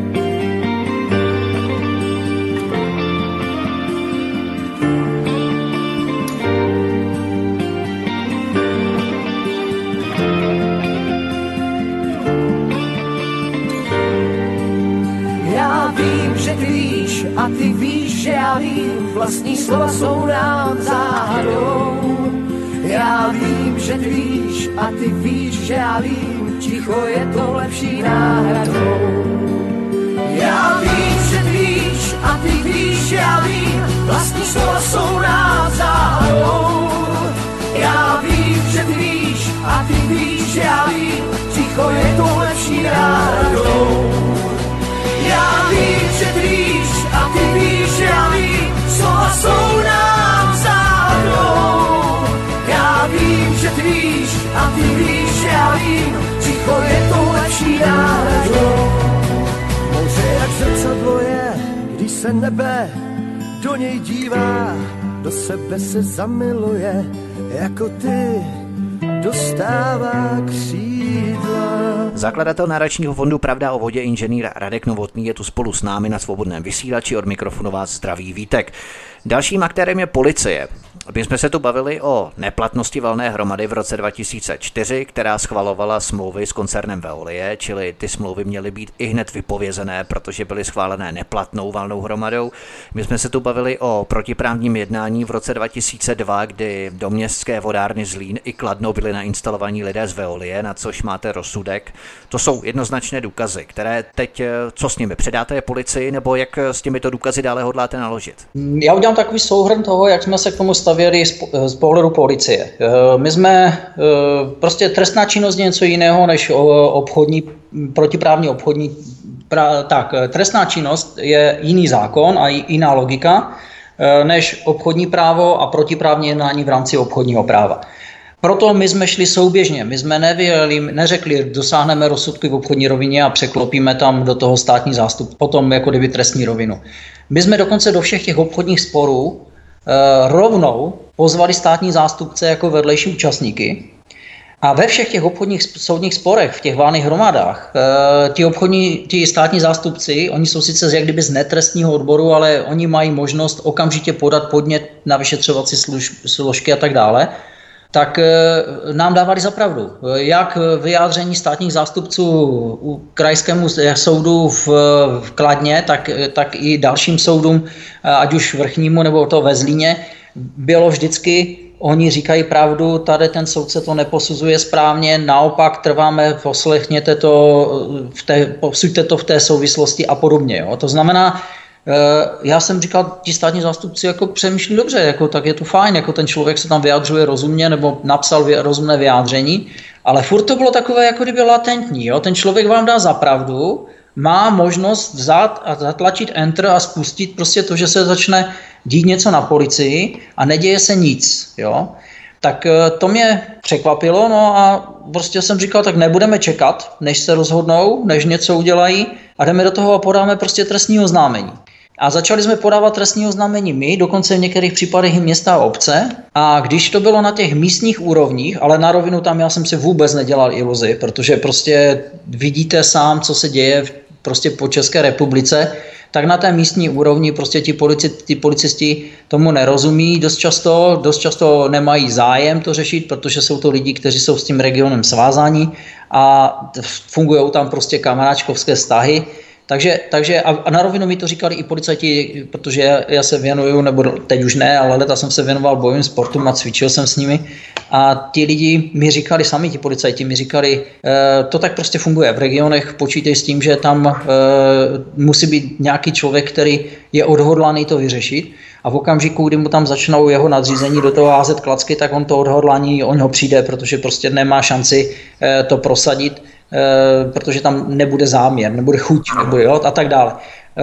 Že ty víš a ty víš, že já vím, vlastní slova jsou nám záhadou. Já vím, že ty víš a ty víš, že já vím, ticho je to lepší náhradou. Já vím, že ty víš a ty víš, že já vím, vlastní slova jsou nám záhadou. Já vím, že ty víš a ty víš, že já vím, ticho je to lepší náhradou. Já vím, že ty víš a ty víš, že já vím, slova jsou nám záhadou. Já vím, že ty víš a ty víš, že já vím, ticho je tou lepší náhradou. Moře jak zrcadlo je, když se nebe do něj dívá, do sebe se zamiluje, jako ty dostává křídla. Zakladatel Nadačního fondu Pravda o vodě inženýr Radek Novotný je tu spolu s námi na Svobodném vysílači, od mikrofonu vás zdraví Vítek. Dalším aktérem je policie. My jsme se tu bavili o neplatnosti valné hromady v roce 2004, která schvalovala smlouvy s koncernem Veolie, čili ty smlouvy měly být i hned vypovězené, protože byly schválené neplatnou valnou hromadou. My jsme se tu bavili o protiprávním jednání v roce 2002, kdy do městské vodárny Zlín i Kladno byli nainstalovaní lidé z Veolie, na což máte rozsudek To jsou jednoznačné důkazy, které teď, co s nimi, předáte je policii, nebo jak s těmito důkazy dále hodláte naložit? Já udělám takový souhrn toho, jak jsme se k tomu stavěli z pohledu policie. My jsme, prostě trestná činnost je něco jiného než protiprávní obchodní. Trestná činnost je jiný zákon a jiná logika než obchodní právo a protiprávní jednání v rámci obchodního práva. Proto my jsme šli souběžně, my jsme neřekli, dosáhneme rozsudky v obchodní rovině a překlopíme tam do toho státní zástup, potom jako kdyby trestní rovinu. My jsme dokonce do všech těch obchodních sporů rovnou pozvali státní zástupce jako vedlejší účastníky. A ve všech těch obchodních soudních sporech, v těch valných hromadách, ti státní zástupci, oni jsou sice jak kdyby z netrestního odboru, ale oni mají možnost okamžitě podat podnět na vyšetřovací složky a tak dále, tak nám dávali za pravdu. Jak vyjádření státních zástupců u krajskému soudu v Kladně, tak i dalším soudům, ať už vrchnímu nebo to ve Zlíně, bylo vždycky, oni říkají pravdu, tady ten soudce to neposuzuje správně, naopak trváme, poslechněte to, posuďte to v té souvislosti a podobně. Jo. To znamená, já jsem říkal, ti státní zástupci jako přemýšlí dobře, jako, tak je to fajn, jako ten člověk se tam vyjadřuje rozumně nebo napsal rozumné vyjádření, ale furt to bylo takové, jako kdyby latentní. Jo. Ten člověk vám dá za pravdu, má možnost vzát a zatlačit enter a spustit prostě to, že se začne dít něco na policii a neděje se nic. Jo. Tak to mě překvapilo, no a prostě jsem říkal, tak nebudeme čekat, než se rozhodnou, než něco udělají a jdeme do toho a podáme prostě trestní oznámení. A začali jsme podávat trestní oznámení my, dokonce v některých případech i města a obce. A když to bylo na těch místních úrovních, ale na rovinu tam já jsem si vůbec nedělal iluzi, protože prostě vidíte sám, co se děje prostě po České republice, tak na té místní úrovni prostě ti policisti tomu nerozumí dost často nemají zájem to řešit, protože jsou to lidi, kteří jsou s tím regionem svázáni a fungují tam prostě kamarádčkovské vztahy. Takže a na rovinu mi to říkali i policajti, protože já se věnuju, nebo teď už ne, ale leta jsem se věnoval bojovým sportům a cvičil jsem s nimi. A ti lidi mi říkali, sami ti policajti mi říkali, to tak prostě funguje. V regionech počítej s tím, že tam musí být nějaký člověk, který je odhodlaný to vyřešit. A v okamžiku, kdy mu tam začnou jeho nadřízení do toho házet klacky, tak on to odhodlání, on ho přijde, protože prostě nemá šanci to prosadit, protože tam nebude záměr, nebude chuť, nebude, jo, a tak dále.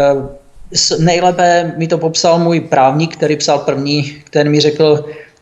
Nejlépe mi to popsal můj právník, který psal první, který mi řekl,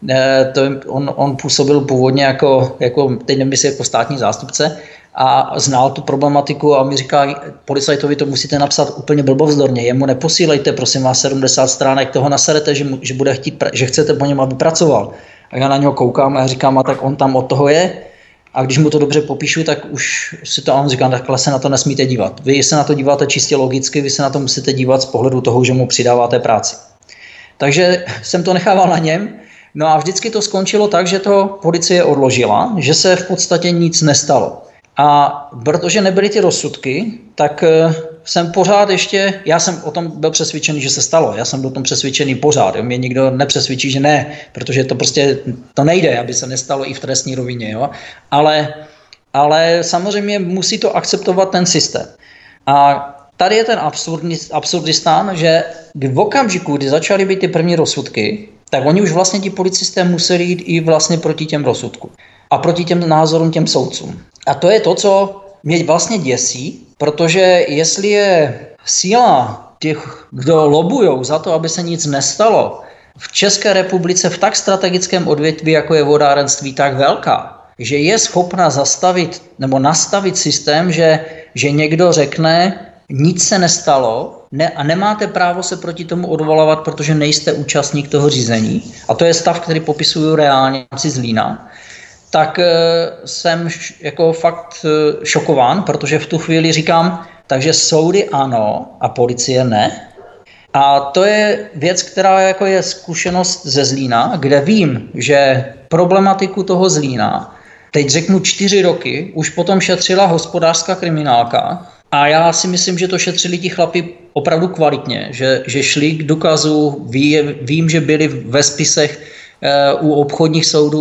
on působil původně jako teď nemyslím jako státní zástupce a znal tu problematiku a mi říká, policajtovi to musíte napsat úplně blbovzdorně, jemu neposílejte, prosím vás, 70 stránek, toho naserete, že bude chtít, že chcete po něm, aby pracoval. A já na něho koukám a říkám, a tak on tam od toho je. A když mu to dobře popíšu, tak už si to on říká, takhle se na to nesmíte dívat. Vy se na to díváte čistě logicky, vy se na to musíte dívat z pohledu toho, že mu přidáváte práci. Takže jsem to nechával na něm. No a vždycky to skončilo tak, že to policie odložila, že se v podstatě nic nestalo. A protože nebyly ty rozsudky, tak jsem pořád ještě, já jsem o tom byl přesvědčený, že se stalo, já jsem byl o tom přesvědčený pořád, mě nikdo nepřesvědčí, že ne, protože to prostě, to nejde, aby se nestalo i v trestní rovině, jo? Ale samozřejmě musí to akceptovat ten systém. A tady je ten absurdistán, že v okamžiku, kdy začaly být ty první rozsudky, tak oni už vlastně ti policisté museli jít i vlastně proti těm rozsudkům a proti těm názorům těm soudcům. A to je to, co mě vlastně děsí, protože jestli je síla těch, kdo lobujou za to, aby se nic nestalo, v České republice v tak strategickém odvětví, jako je vodárenství, tak velká, že je schopna zastavit nebo nastavit systém, že někdo řekne, nic se nestalo a nemáte právo se proti tomu odvolávat, protože nejste účastník toho řízení. A to je stav, který popisuju reálně z Zlína. Tak jsem jako fakt šokován, protože v tu chvíli říkám, takže soudy ano a policie ne. A to je věc, která jako je zkušenost ze Zlína, kde vím, že problematiku toho Zlína, teď řeknu 4 roky, už potom šetřila hospodářská kriminálka a já si myslím, že to šetřili ti chlapi opravdu kvalitně, že šli k důkazu, vím, že byli ve spisech u obchodních soudů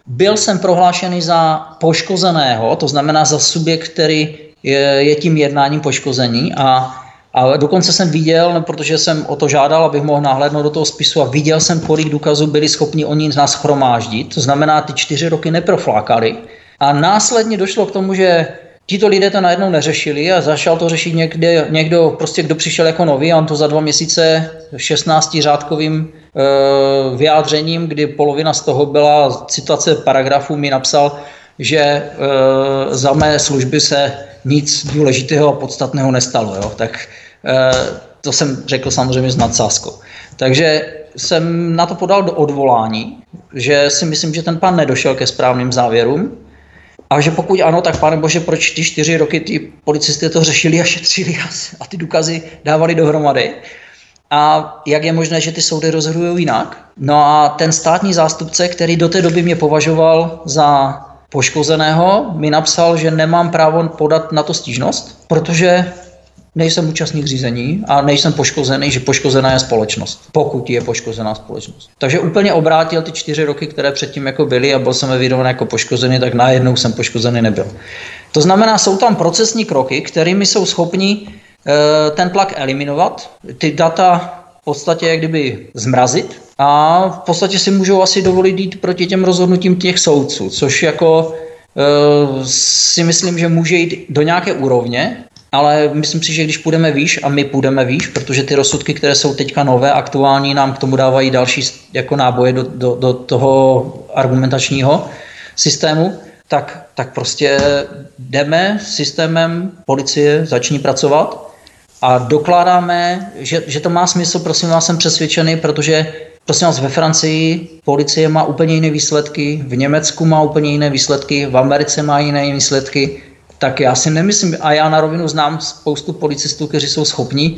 Byl jsem prohlášený za poškozeného, to znamená za subjekt, který je tím jednáním poškození a dokonce jsem viděl, protože jsem o to žádal, abych mohl nahlédnout do toho spisu a viděl jsem, kolik důkazů byli schopni oni nás shromáždit, to znamená, ty 4 roky neproflákali a následně došlo k tomu, že tito lidé to najednou neřešili a začal to řešit někdo prostě, kdo přišel jako nový a on to za 2 měsíce 16 řádkovým vyjádřením, kdy polovina z toho byla citace paragrafu, mi napsal, že za mé služby se nic důležitého a podstatného nestalo. Jo? Tak to jsem řekl samozřejmě s nadsázkou. Takže jsem na to podal do odvolání, že si myslím, že ten pán nedošel ke správným závěrům a že pokud ano, tak pane bože, proč ty 4 roky ty policisté to řešili a šetřili a ty důkazy dávali dohromady. A jak je možné, že ty soudy rozhodují jinak? No a ten státní zástupce, který do té doby mě považoval za poškozeného, mi napsal, že nemám právo podat na to stížnost, protože nejsem účastník řízení a nejsem poškozený, že poškozená je společnost, pokud je poškozená společnost. Takže úplně obrátil ty 4 roky, které předtím jako byly a byl jsem evidován jako poškozený, tak najednou jsem poškozený nebyl. To znamená, jsou tam procesní kroky, kterými jsou schopni ten tlak eliminovat, ty data v podstatě jak kdyby zmrazit a v podstatě si můžou asi dovolit jít proti těm rozhodnutím těch soudců, což jako si myslím, že může jít do nějaké úrovně, ale myslím si, že když půjdeme výš a my půjdeme výš, protože ty rozsudky, které jsou teďka nové, aktuální, nám k tomu dávají další jako náboje do toho argumentačního systému, tak prostě jdeme systémem policie, začni pracovat a dokládáme, že to má smysl, prosím vás, jsem přesvědčený, protože prosím vás, ve Francii policie má úplně jiné výsledky, v Německu má úplně jiné výsledky, v Americe má jiné výsledky, tak já si nemyslím, a já na rovinu znám spoustu policistů, kteří jsou schopní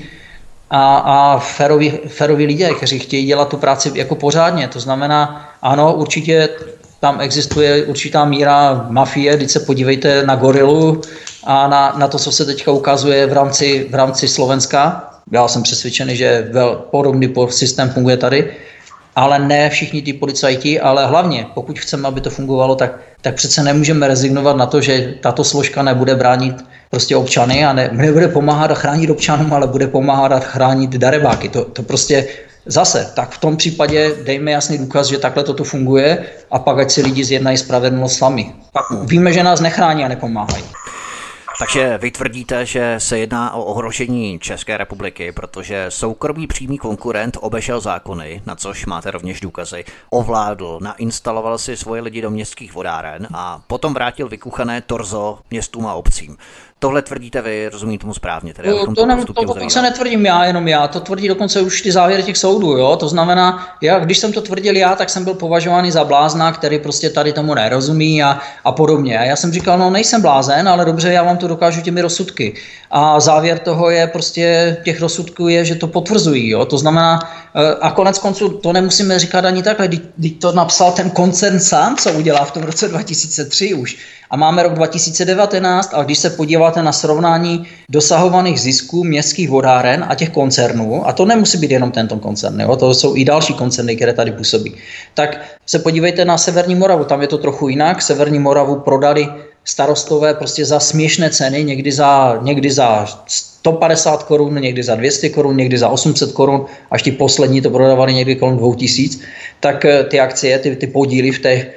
a féroví lidé, kteří chtějí dělat tu práci jako pořádně. To znamená, ano, určitě tam existuje určitá míra mafie, když se podívejte na Gorilu a na to, co se teďka ukazuje v rámci Slovenska. Já jsem přesvědčený, že podobný systém funguje tady, ale ne všichni ty policajti, ale hlavně, pokud chceme, aby to fungovalo, tak přece nemůžeme rezignovat na to, že tato složka nebude bránit prostě občany a nebude pomáhat a chránit občanům, ale bude pomáhat a chránit darebáky. To prostě zase, tak v tom případě dejme jasný důkaz, že takhle to tu funguje a pak ať si lidi zjednají spravedlnost sami. Pak víme, že nás nechrání a nepomáhají. Takže vy tvrdíte, že se jedná o ohrožení České republiky, protože soukromý přímý konkurent obešel zákony, na což máte rovněž důkazy, ovládl, nainstaloval si svoje lidi do městských vodáren a potom vrátil vykuchané torzo městům a obcím. Tohle tvrdíte vy, rozumím tomu správně? Tedy To se netvrdím jenom já, to tvrdí dokonce už ty závěry těch soudů, jo? To znamená, když jsem to tvrdil já, tak jsem byl považovaný za blázna, který prostě tady tomu nerozumí a podobně. A já jsem říkal, no nejsem blázen, ale dobře, já vám to dokážu těmi rozsudky. A závěr toho je prostě, těch rozsudků je, že to potvrzují, jo? To znamená, a konec konců to nemusíme říkat ani takhle, když to napsal ten koncern sám, co udělal v tom roce 2003 už. A máme rok 2019 a když se podíváte na srovnání dosahovaných zisků městských vodáren a těch koncernů, a to nemusí být jenom tento koncern, jo, to jsou i další koncerny, které tady působí, tak se podívejte na Severní Moravu, tam je to trochu jinak. Severní Moravu prodali starostové prostě za směšné ceny, někdy za 150 korun, někdy za 200 korun, někdy za 800 korun, až ti poslední to prodávali někdy kolem 2000, tak ty akcie, ty podíly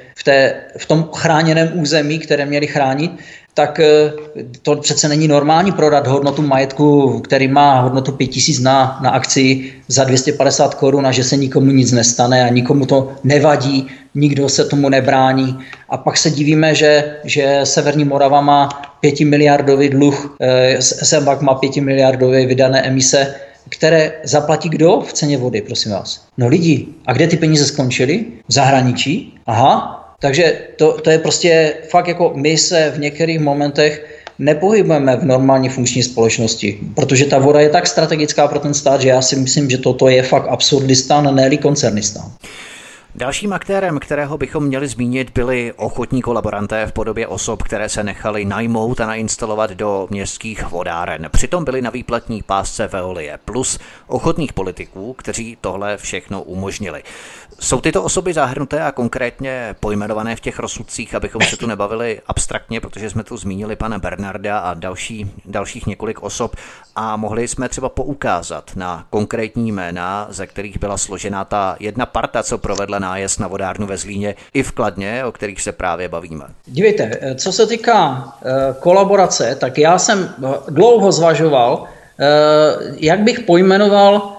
v tom chráněném území, které měli chránit, tak to přece není normální prodat hodnotu majetku, který má hodnotu 5000 na akcii za 250 korun a že se nikomu nic nestane a nikomu to nevadí, nikdo se tomu nebrání. A pak se divíme, že Severní Morava má 5 miliardový dluh, Semvak má 5 miliardové vydané emise, které zaplatí kdo v ceně vody, prosím vás? No lidi. A kde ty peníze skončily? V zahraničí? Aha. Takže to je prostě fakt jako my se v některých momentech nepohybujeme v normální funkční společnosti, protože ta voda je tak strategická pro ten stát, že já si myslím, že toto je fakt absurdistán, ne-li koncernistán. Dalším aktérem, kterého bychom měli zmínit, byli ochotní kolaboranté v podobě osob, které se nechali najmout a nainstalovat do městských vodáren. Přitom byli na výplatní pásce Veolie plus ochotných politiků, kteří tohle všechno umožnili. Jsou tyto osoby zahrnuté a konkrétně pojmenované v těch rozsudcích, abychom se tu nebavili abstraktně, protože jsme tu zmínili pana Bernarda a dalších několik osob a mohli jsme třeba poukázat na konkrétní jména, ze kterých byla složena ta jedna parta, co provedla nájezd na vodárnu ve Zlíně i v Kladně, o kterých se právě bavíme. Dívejte, co se týká kolaborace, tak já jsem dlouho zvažoval, jak bych pojmenoval,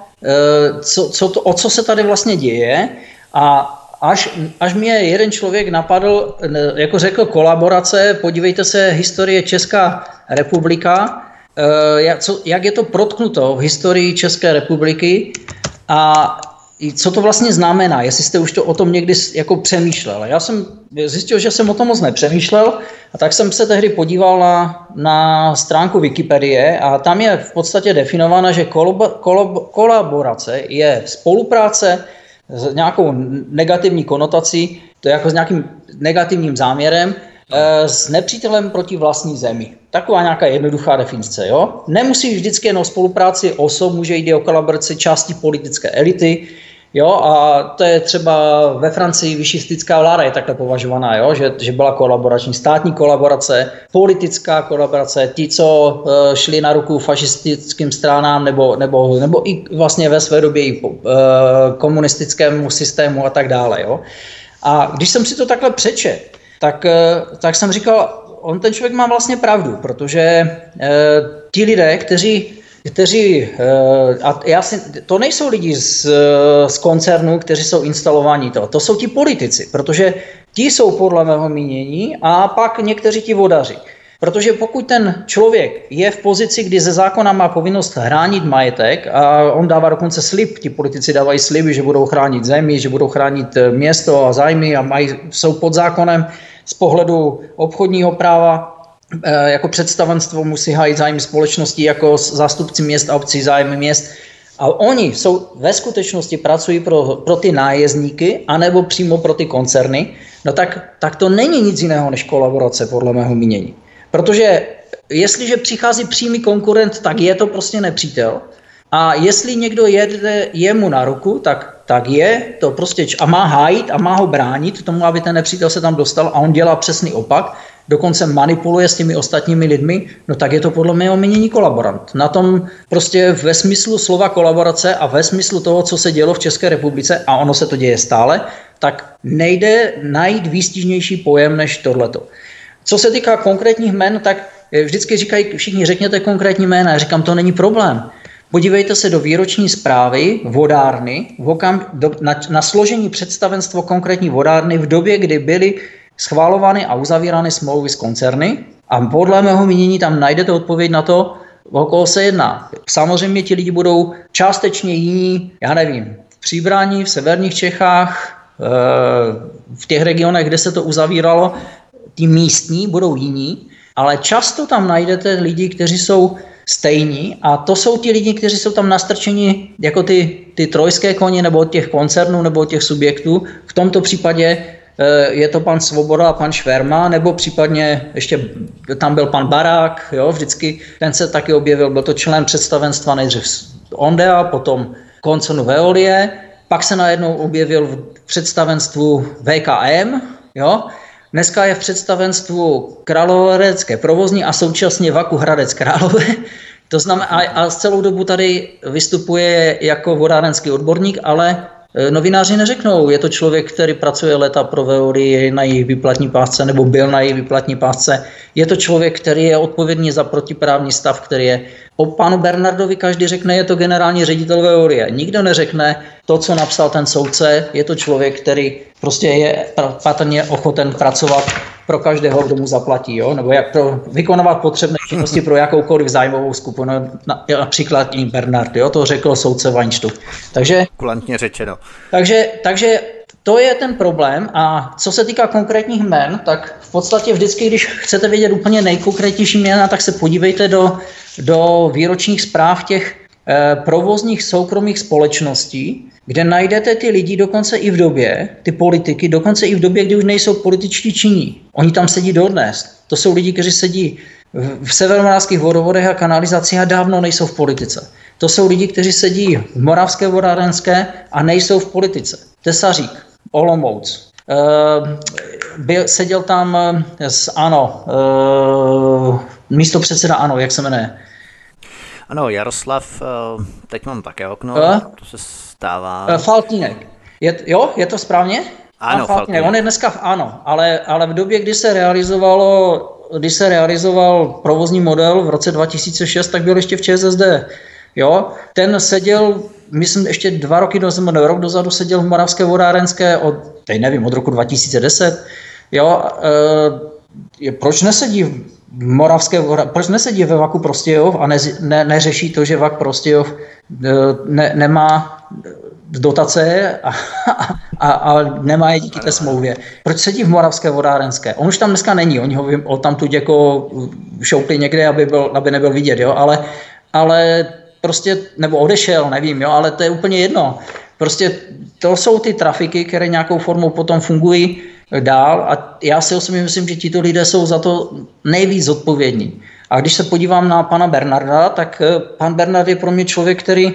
o co se tady vlastně děje, a až mě jeden člověk napadl, jako řekl kolaborace, podívejte se, historie Česká republika, jak je to protknuto v historii České republiky a co to vlastně znamená, jestli jste už o tom někdy jako přemýšlel. Já jsem zjistil, že jsem o tom moc nepřemýšlel, a tak jsem se tehdy podíval na stránku Wikipedie a tam je v podstatě definována, že kolaborace je spolupráce s nějakou negativní konotací, to je jako s nějakým negativním záměrem, s nepřítelem proti vlastní zemi. Taková nějaká jednoduchá definice. Jo? Nemusí vždycky jen o spolupráci osob, může jít i o kolaboraci části politické elity. Jo? A to je třeba ve Francii višistická vláda je takhle považovaná, jo? Že byla kolaborační státní kolaborace, politická kolaborace, ti, co šli na ruku fašistickým stranám nebo i vlastně ve své době i komunistickému systému a tak dále. Jo? A když jsem si to takhle přečetl, tak jsem říkal, ten člověk má vlastně pravdu, protože ti lidé, kteří to nejsou lidi z koncernů, kteří jsou instalováni to jsou ti politici, protože ti jsou podle mého mínění a pak někteří ti vodaři. Protože pokud ten člověk je v pozici, kdy ze zákona má povinnost chránit majetek a on dává dokonce slib, ti politici dávají sliby, že budou chránit zemi, že budou chránit město a zájmy a jsou pod zákonem z pohledu obchodního práva, jako představenstvo musí hájit zájmy společnosti, jako zástupci měst a obcí zájmy měst. A oni ve skutečnosti pracují pro ty nájezdníky anebo přímo pro ty koncerny, no tak to není nic jiného než kolaborace podle mého mínění. Protože jestliže přichází přímý konkurent, tak je to prostě nepřítel. A jestli někdo je mu na ruku, tak je to prostě a má hájit a má ho bránit tomu, aby ten nepřítel se tam dostal a on dělá přesný opak, dokonce manipuluje s těmi ostatními lidmi, no tak je to podle mého mínění kolaborant. Na tom prostě ve smyslu slova kolaborace a ve smyslu toho, co se dělo v České republice, a ono se to děje stále, tak nejde najít výstižnější pojem než tohleto. Co se týká konkrétních jmen, tak vždycky říkají všichni, řekněte konkrétní jména. Já říkám, to není problém. Podívejte se do výroční zprávy vodárny, na složení představenstvo konkrétní vodárny v době, kdy byly schválovány a uzavírány smlouvy s koncerny, a podle mého mínění tam najdete odpověď na to, o koho se jedná. Samozřejmě ti lidi budou částečně jiní, já nevím, v Příbrani, v severních Čechách, v těch regionech, kde se to uzavíralo, ti místní budou jiní, ale často tam najdete lidi, kteří jsou stejní, a to jsou ti lidi, kteří jsou tam nastrčeni jako ty trojské koně nebo od těch koncernů nebo od těch subjektů. V tomto případě je to pan Svoboda a pan Šverma, nebo případně ještě tam byl pan Barák, jo, vždycky ten se taky objevil, byl to člen představenstva nejdřív Ondea, potom koncernu Veolie, pak se najednou objevil v představenstvu VKM, jo. Dneska je v představenstvu Královéhradecké provozní a současně Vaku Hradec Králové. To znamená, a celou dobu tady vystupuje jako vodárenský odborník, ale novináři neřeknou, je to člověk, který pracuje léta pro Veolie, je na jejich výplatní pásce nebo byl na jejich výplatní pásce. Je to člověk, který je odpovědný za protiprávní stav, který je. O panu Bernardovi každý řekne, je to generální ředitel Veolie. Nikdo neřekne to, co napsal ten soudce. Je to člověk, který prostě je patrně ochoten pracovat pro každého, kdo mu zaplatí, jo? Nebo vykonávat potřebné činnosti pro jakoukoliv zájmovou skupinu, například i Bernard, jo? To řekl soudce Weinstuch. Takže kulantně řečeno. Takže to je ten problém, a co se týká konkrétních jmen, tak v podstatě vždycky, když chcete vědět úplně nejkonkrétnější jména, tak se podívejte do výročních zpráv těch provozních soukromých společností, kde najdete ty lidi dokonce i v době, ty politiky, dokonce i v době, kdy už nejsou političtí činní. Oni tam sedí dodnes. To jsou lidi, kteří sedí v severomoravských vodovodech a kanalizacích a dávno nejsou v politice. To jsou lidi, kteří sedí v Moravské vodárenské a nejsou v politice. Tesařík, Olomouc. Seděl tam z ANO, místopředseda ANO, jak se jmenuje? Ano, Jaroslav, teď mám také okno, to se stává. Faltýnek. Je to správně? Ano, Faltýnek. On je dneska v ANO, ale v době, kdy se realizoval provozní model v roce 2006, tak byl ještě v ČSSD. Jo? Ten seděl, myslím, ještě 2 roky dozadu, rok dozadu seděl v Moravské vodárenské od roku 2010. Jo? Proč nesedí proč nesedí ve VAKu Prostějov a neřeší to, že VAK Prostějov nemá dotace a nemá je díky té smlouvě? Proč sedí v Moravské vodárenské? On už tam dneska není, oni ho tam tu jako šoupli někde, aby nebyl vidět, jo? Ale prostě, nebo odešel, nevím, jo? Ale to je úplně jedno. Prostě to jsou ty trafiky, které nějakou formou potom fungují dál a já si osobně myslím, že tito lidé jsou za to nejvíc zodpovědní. A když se podívám na pana Bernarda, tak pan Bernard je pro mě člověk, který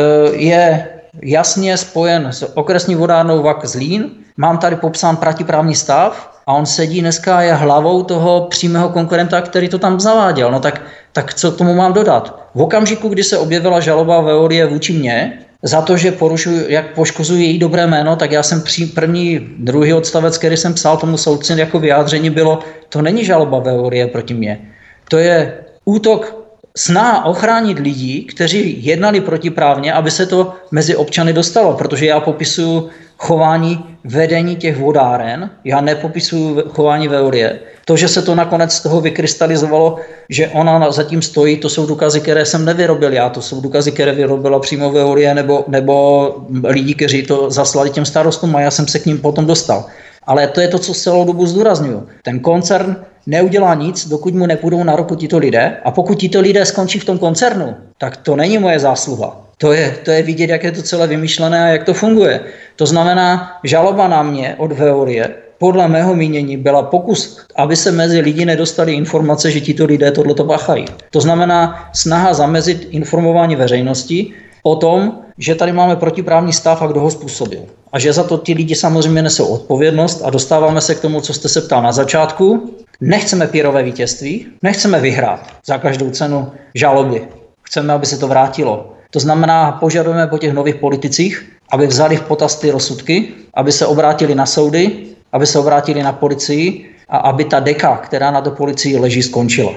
je jasně spojen s okresní vodárnou VAK Zlín. Mám tady popsán protiprávní stav a on sedí dneska, je hlavou toho přímého konkurenta, který to tam zaváděl. No tak co k tomu mám dodat? V okamžiku, kdy se objevila žaloba Veolie vůči mně, za to, že poškozuji její dobré jméno, tak já jsem druhý odstavec, který jsem psal tomu soudci jako vyjádření bylo, to není žaloba Veolie proti mně. To je útok, snaha ochránit lidi, kteří jednali protiprávně, aby se to mezi občany dostalo, protože já popisuju chování vedení těch vodáren, já nepopisuju chování Veolie. To, že se to nakonec z toho vykrystalizovalo, že ona zatím stojí, to jsou důkazy, které jsem nevyrobil já, to jsou důkazy, které vyrobila přímo Veolie nebo lidi, kteří to zaslali těm starostům a já jsem se k ním potom dostal. Ale to je to, co celou dobu zdůrazňuju. Ten koncern neudělá nic, dokud mu nepůjdou na ruku tito lidé a pokud tito lidé skončí v tom koncernu, tak to není moje zásluha. To je vidět, jak je to celé vymyšlené a jak to funguje. To znamená, žaloba na mě od Veolie podle mého mínění byla pokus, aby se mezi lidi nedostaly informace, že tito lidé tohleto páchají. To znamená snaha zamezit informování veřejnosti o tom, že tady máme protiprávní stav a kdo ho způsobil. A že za to ti lidi samozřejmě nesou odpovědnost a dostáváme se k tomu, co jste se ptal na začátku. Nechceme pírové vítězství, nechceme vyhrát za každou cenu žaloby. Chceme, aby se to vrátilo. To znamená, požadujeme po těch nových politicích, aby vzali v potaz ty rozsudky, aby se obrátili na soudy, aby se obrátili na policii a aby ta deka, která na to policii leží, skončila.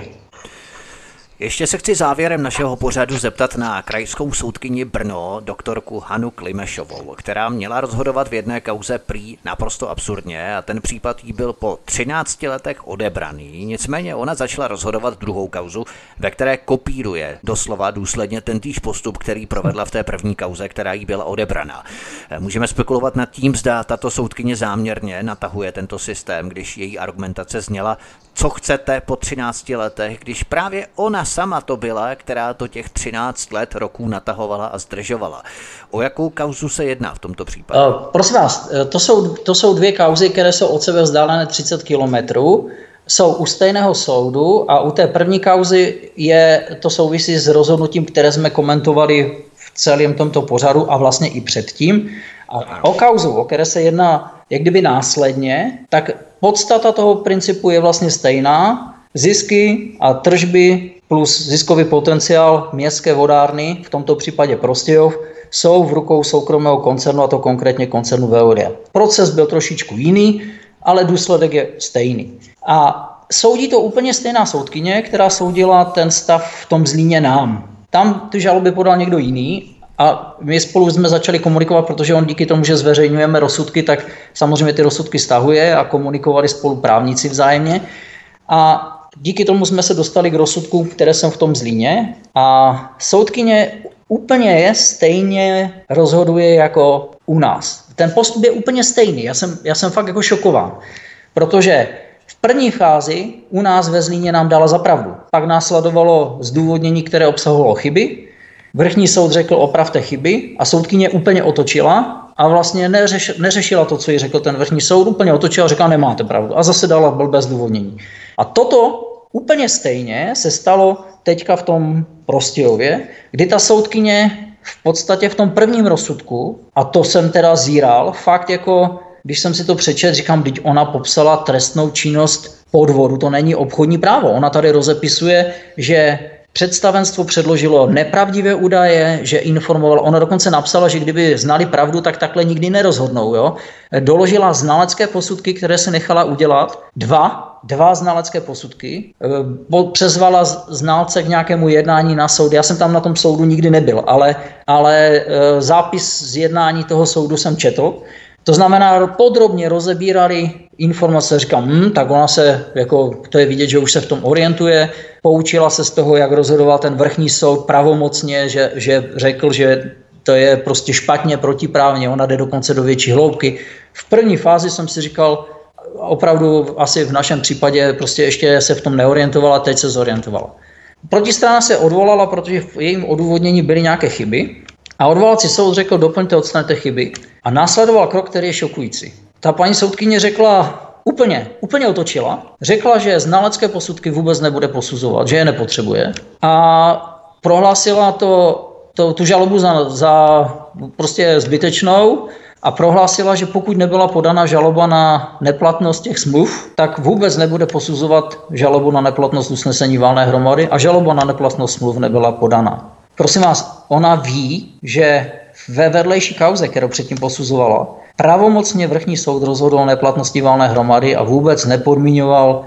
Ještě se chci závěrem našeho pořadu zeptat na krajskou soudkyni Brno, doktorku Hanu Klimešovou, která měla rozhodovat v jedné kauze prý naprosto absurdně a ten případ jí byl po 13 letech odebraný. Nicméně ona začala rozhodovat druhou kauzu, ve které kopíruje doslova důsledně tentýž postup, který provedla v té první kauze, která jí byla odebraná. Můžeme spekulovat nad tím, zda tato soudkyně záměrně natahuje tento systém, když její argumentace zněla, co chcete po 13 letech, když právě ona sama to byla, která to těch 13 let roků natahovala a zdržovala. O jakou kauzu se jedná v tomto případě? Prosím vás, to jsou 2 kauzy, které jsou od sebe vzdálené 30 kilometrů, jsou u stejného soudu a u té první kauzy to souvisí s rozhodnutím, které jsme komentovali v celém tomto pořadu a vlastně i předtím. A o kauzu, o které se jedná jak kdyby následně, tak podstata toho principu je vlastně stejná. Zisky a tržby plus ziskový potenciál městské vodárny, v tomto případě Prostějov, jsou v rukou soukromého koncernu, a to konkrétně koncernu Veolia. Proces byl trošičku jiný, ale důsledek je stejný. A soudí to úplně stejná soudkyně, která soudila ten stav v tom Zlíně nám. Tam ty žaloby podal někdo jiný a my spolu jsme začali komunikovat, protože on díky tomu, že zveřejňujeme rozsudky, tak samozřejmě ty rozsudky stahuje a komunikovali spolu právníci vzájemně. A díky tomu jsme se dostali k rozsudku, které jsem v tom Zlíně a soudkyně úplně stejně rozhoduje jako u nás. Ten postup je úplně stejný, já jsem fakt jako šokován, protože v první fázi u nás ve Zlíně nám dala za pravdu. Pak následovalo zdůvodnění, které obsahovalo chyby Vrchní soud řekl opravte chyby a soudkyně úplně otočila a vlastně neřešila to, co jí řekl ten vrchní soud, úplně otočila a řekla nemáte pravdu a zase dala blbé zdůvodnění. A toto úplně stejně se stalo teďka v tom Prostějově, kdy ta soudkyně v podstatě v tom prvním rozsudku, a to jsem teda zíral, fakt jako, když jsem si to přečetl, říkám, teď ona popsala trestnou činnost podvodu, to není obchodní právo. Ona tady rozepisuje, že představenstvo předložilo nepravdivé údaje, že informovalo, ona dokonce napsala, že kdyby znali pravdu, tak takhle nikdy nerozhodnou. Jo? Doložila znalecké posudky, které se nechala udělat, dva znalecké posudky, přezvala znalce k nějakému jednání na soud. Já jsem tam na tom soudu nikdy nebyl, ale zápis z jednání toho soudu jsem četl. To znamená, podrobně rozebírali informace, říkám, tak ona se, jako, to je vidět, že už se v tom orientuje, poučila se z toho, jak rozhodoval ten vrchní soud pravomocně, že řekl, že to je prostě špatně, protiprávně, ona jde dokonce do větší hloubky. V první fázi jsem si říkal, opravdu asi v našem případě prostě ještě se v tom neorientovala, teď se zorientovala. Protistrana se odvolala, protože v jejím odůvodnění byly nějaké chyby a odvolací soud řekl, doplňte, odstraňte chyby. A následoval krok, který je šokující. Ta paní soudkyně řekla, úplně otočila, řekla, že znalecké posudky vůbec nebude posuzovat, že je nepotřebuje a prohlásila tu žalobu za prostě zbytečnou a prohlásila, že pokud nebyla podána žaloba na neplatnost těch smluv, tak vůbec nebude posuzovat žalobu na neplatnost usnesení valné hromady a žaloba na neplatnost smluv nebyla podána. Prosím vás, ona ví, že ve vedlejší kauze, kterou předtím posuzovala, pravomocně vrchní soud rozhodl o neplatnosti valné hromady a vůbec nepodmiňoval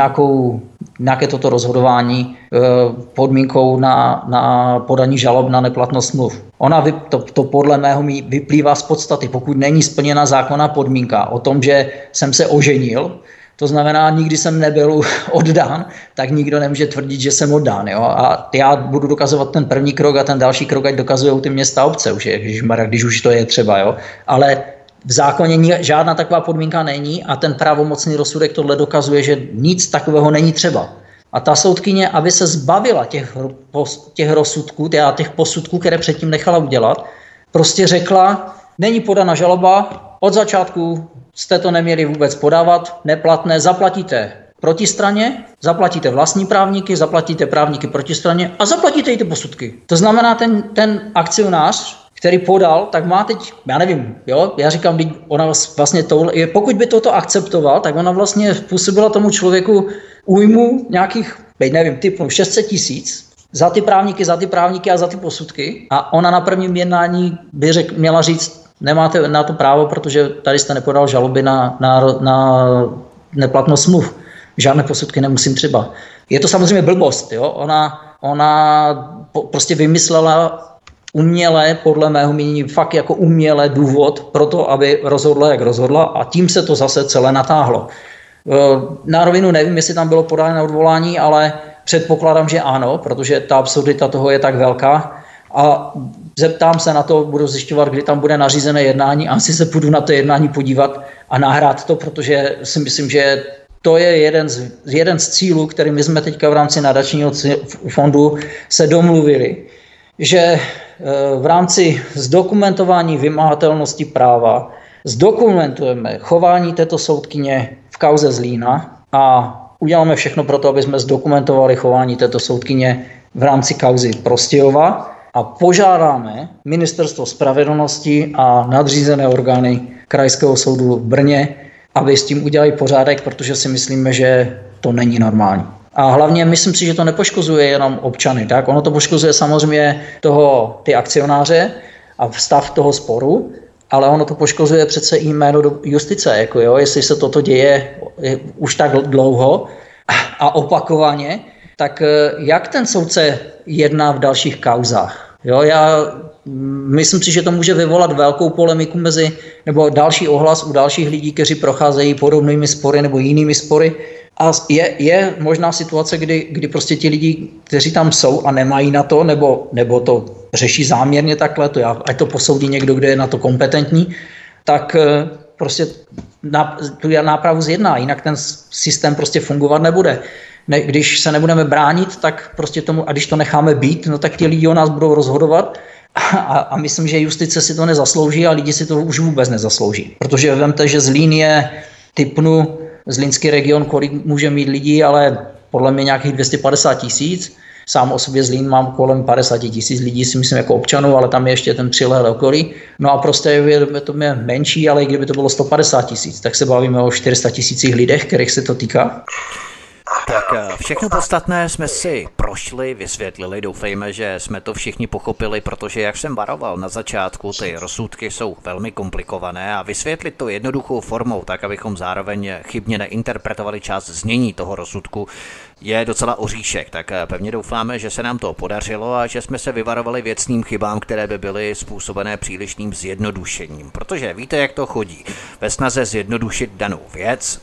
nějaké toto rozhodování podmínkou na podání žalob na neplatnost smluv. To podle mého vyplývá z podstaty, pokud není splněna zákonná podmínka o tom, že jsem se oženil, to znamená, nikdy jsem nebyl oddán, tak nikdo nemůže tvrdit, že jsem oddán. Jo? A já budu dokazovat ten první krok a ten další krok, ať dokazují ty města a obce, když už to je třeba. Jo? Ale v zákoně žádná taková podmínka není a ten pravomocný rozsudek tohle dokazuje, že nic takového není třeba. A ta soudkyně, aby se zbavila těch rozsudků, těch posudků, které předtím nechala udělat, prostě řekla, není podána žaloba, od začátku jste to neměli vůbec podávat, neplatné, zaplatíte protistraně, zaplatíte vlastní právníky, zaplatíte právníky protistraně a zaplatíte i ty posudky. To znamená, ten akcionář, který podal, tak má teď, já nevím, jo, já říkám, ona vlastně pokud by toto akceptoval, tak ona vlastně způsobila tomu člověku újmu nějakých, nevím, typu 600 000 za ty právníky a za ty posudky a ona na prvním jednání by měla říct, nemáte na to právo, protože tady jste nepodal žaloby na neplatnost smluv. Žádné posudky nemusím třeba. Je to samozřejmě blbost. Jo? Ona prostě vymyslela uměle, podle mého mínění, fakt jako uměle důvod pro to, aby rozhodla, jak rozhodla a tím se to zase celé natáhlo. Na rovinu nevím, jestli tam bylo podáno odvolání, ale předpokládám, že ano, protože ta absurdita toho je tak velká. A zeptám se na to, budu zjišťovat, kdy tam bude nařízené jednání a asi se půjdu na to jednání podívat a nahrát to, protože si myslím, že to je jeden z cílů, který my jsme teďka v rámci nadačního fondu se domluvili, že v rámci zdokumentování vymahatelnosti práva zdokumentujeme chování této soudkyně v kauze Zlína a uděláme všechno pro to, aby jsme zdokumentovali chování této soudkyně v rámci kauzy Prostějova a požádáme Ministerstvo spravedlnosti a nadřízené orgány Krajského soudu v Brně, aby s tím udělali pořádek, protože si myslíme, že to není normální. A hlavně myslím si, že to nepoškozuje jenom občany, tak? Ono to poškozuje samozřejmě ty akcionáře a stav toho sporu, ale ono to poškozuje přece i jméno do justice, jako jo, jestli se toto děje už tak dlouho a opakovaně, tak jak ten soudce jedná v dalších kauzách? Jo, já myslím si, že to může vyvolat velkou polemiku nebo další ohlas u dalších lidí, kteří procházejí podobnými spory nebo jinými spory. A je možná situace, kdy prostě ti lidi, kteří tam jsou a nemají na to, nebo to řeší záměrně takhle, ať to posoudí někdo, kdo je na to kompetentní, tak prostě tu nápravu zjedná, jinak ten systém prostě fungovat nebude. když se nebudeme bránit, tak prostě tomu, a když to necháme být, no tak ti lidi o nás budou rozhodovat a myslím, že justice si to nezaslouží a lidi si to už vůbec nezaslouží. Protože vemte, že Zlín je, typnu, zlínský region, kolik může mít lidí, ale podle mě nějakých 250 000. Sám o sobě Zlín mám kolem 50 000 lidí, si myslím, jako občanů, ale tam je ještě ten přilehlý okolí. No a prostě je to menší, ale i kdyby to bylo 150 000, tak se bavíme o 400 000 lidech, kterých se to týká. Tak všechno podstatné jsme si prošli, vysvětlili, doufejme, že jsme to všichni pochopili, protože jak jsem varoval na začátku, ty rozsudky jsou velmi komplikované a vysvětlit to jednoduchou formou, tak abychom zároveň chybně neinterpretovali část znění toho rozsudku, je docela oříšek. Tak pevně doufáme, že se nám to podařilo a že jsme se vyvarovali věcným chybám, které by byly způsobené přílišným zjednodušením. Protože víte, jak to chodí. Ve snaze zjednodušit danou věc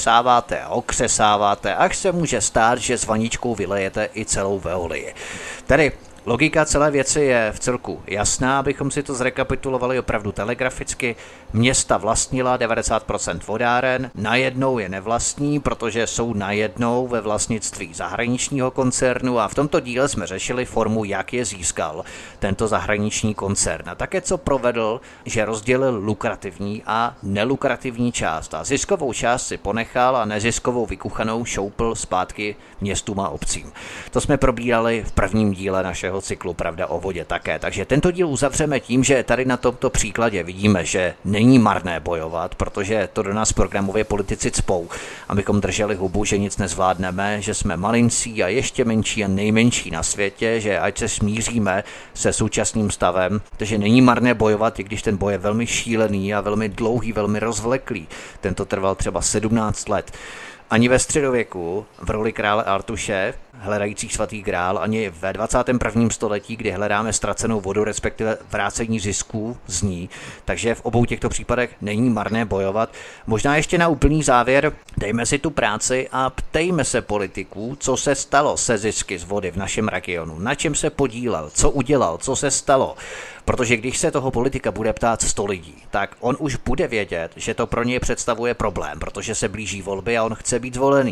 okřesáváte, až se může stát, že s vaničkou vylejete i celou veolii. Tedy logika celé věci je v celku jasná, abychom si to zrekapitulovali opravdu telegraficky. Města vlastnila 90% vodáren, najednou je nevlastní, protože jsou najednou ve vlastnictví zahraničního koncernu a v tomto díle jsme řešili formu, jak je získal tento zahraniční koncern. A také co provedl, že rozdělil lukrativní a nelukrativní část a ziskovou část si ponechal a neziskovou vykuchanou šoupl zpátky městům a obcím. To jsme probírali v prvním díle našeho cyklu Pravda o vodě také. Takže tento díl uzavřeme tím, že tady na tomto příkladě vidíme, že není marné bojovat, protože to do nás programově politici cpou, abychom drželi hubu, že nic nezvládneme, že jsme malincí a ještě menší a nejmenší na světě, že ať se smíříme se současným stavem, takže není marné bojovat, i když ten boj je velmi šílený a velmi dlouhý, velmi rozvleklý. Tento trval třeba 17 let. Ani ve středověku v roli krále Artuše, hledající svatý grál, ani ve 21. století, kdy hledáme ztracenou vodu, respektive vrácení zisků z ní. Takže v obou těchto případech není marné bojovat. Možná ještě na úplný závěr, dejme si tu práci a ptejme se politiků, co se stalo se zisky z vody v našem regionu, na čem se podílel, co udělal, co se stalo. Protože když se toho politika bude ptát 100 lidí, tak on už bude vědět, že to pro něj představuje problém, protože se blíží volby a on chce být zvolený.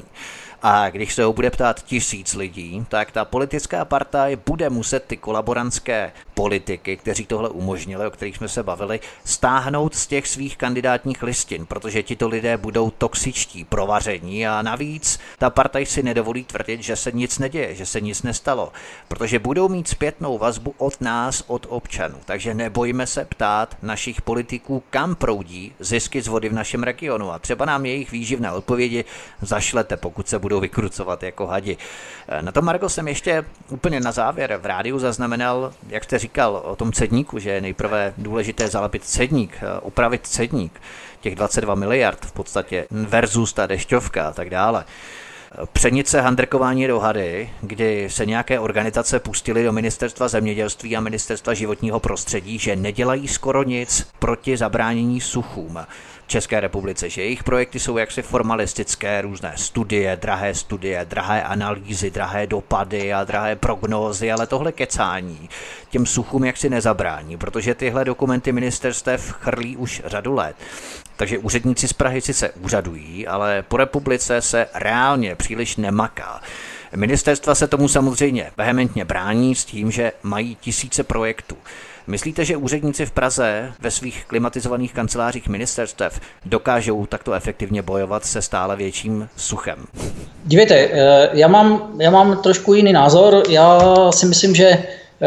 A když se ho bude ptát 1000 lidí, tak ta politická partaj bude muset ty kolaborantské politiky, kteří tohle umožnili, o kterých jsme se bavili, stáhnout z těch svých kandidátních listin, protože tito lidé budou toxičtí, provaření a navíc ta partaj si nedovolí tvrdit, že se nic neděje, že se nic nestalo, protože budou mít zpětnou vazbu od nás, od občanů. Takže nebojme se ptát našich politiků, kam proudí zisky z vody v našem regionu a třeba nám jejich výživné odpovědi zašlete, pokud se budou vykrucovat jako hadi. Na to, Margo, jsem ještě úplně na závěr v rádiu zaznamenal, jak jste říkal o tom cedníku, že je nejprve důležité zalepit cedník, upravit cedník, těch 22 miliard v podstatě versus ta dešťovka a tak dále. Pšenice, handrkování do hady, kdy se nějaké organizace pustily do ministerstva zemědělství a ministerstva životního prostředí, že nedělají skoro nic proti zabránění suchům v České republice, že jejich projekty jsou jaksi formalistické, různé studie, drahé analýzy, drahé dopady a drahé prognózy, ale tohle kecání těm suchům jaksi nezabrání, protože tyhle dokumenty ministerstev chrlí už řadu let. Takže úředníci z Prahy sice úřadují, ale po republice se reálně příliš nemaká. Ministerstva se tomu samozřejmě vehementně brání s tím, že mají tisíce projektů. Myslíte, že úředníci v Praze ve svých klimatizovaných kancelářích ministerstev dokážou takto efektivně bojovat se stále větším suchem? Dívejte, já mám trošku jiný názor. Já si myslím, že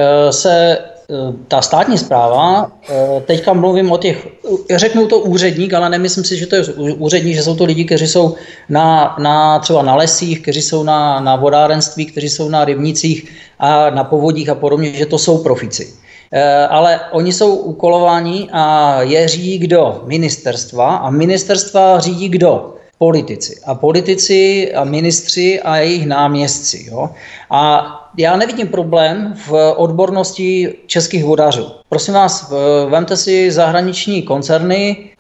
se ta státní správa, teďka mluvím o těch, řeknu to úředník, ale nemyslím si, že to je úředník, že jsou to lidi, kteří jsou třeba na lesích, kteří jsou na vodárenství, kteří jsou na rybnících a na povodích a podobně, že to jsou profíci. Ale oni jsou úkolováni a je řídí kdo? Ministerstva a ministerstva řídí kdo? Politici. A politici a ministři a jejich náměstci. Jo? A já nevidím problém v odbornosti českých vodařů. Prosím vás, vemte si zahraniční koncerny.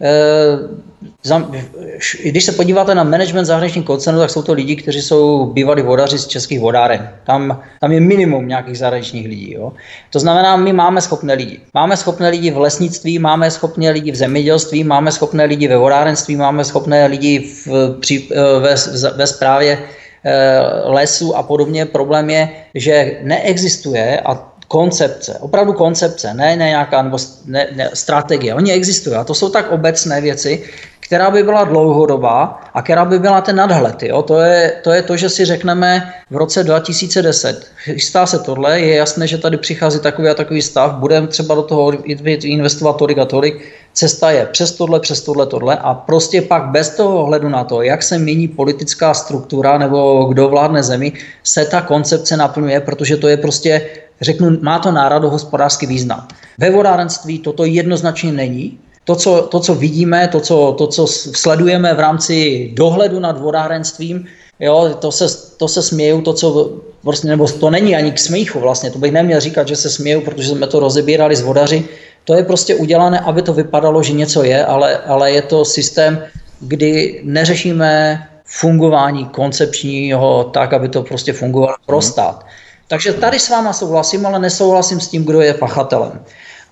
Když se podíváte na management zahraničních koncernů, tak jsou to lidi, kteří jsou bývalí vodaři z českých vodáren. Tam je minimum nějakých zahraničních lidí. Jo? To znamená, my máme schopné lidi. Máme schopné lidi v lesnictví, máme schopné lidi v zemědělství, máme schopné lidi ve vodárenství, máme schopné lidi ve správě lesů a podobně. Problém je, že neexistuje koncepce, opravdu koncepce, ne nějaká nebo strategie. Oni existují a to jsou tak obecné věci, která by byla dlouhodobá a která by byla ten nadhled. Jo? To je to, že si řekneme v roce 2010, chystá se tohle, je jasné, že tady přichází takový a takový stav, budeme třeba do toho investovat tolik a tolik, cesta je přes tohle a prostě pak bez toho ohledu na to, jak se mění politická struktura nebo kdo vládne zemi, se ta koncepce naplňuje, protože to je prostě, řeknu, má to národohospodářský význam. Ve vodárenství toto jednoznačně není. To, co vidíme, to, co sledujeme v rámci dohledu nad vodárenstvím, jo, to se směju, prostě, nebo to není ani k smíchu vlastně, to bych neměl říkat, že se směju, protože jsme to rozebírali s vodaři. To je prostě udělané, aby to vypadalo, že něco je, ale je to systém, kdy neřešíme fungování koncepčního tak, aby to prostě fungovalo pro stát. Takže tady s váma souhlasím, ale nesouhlasím s tím, kdo je pachatelem.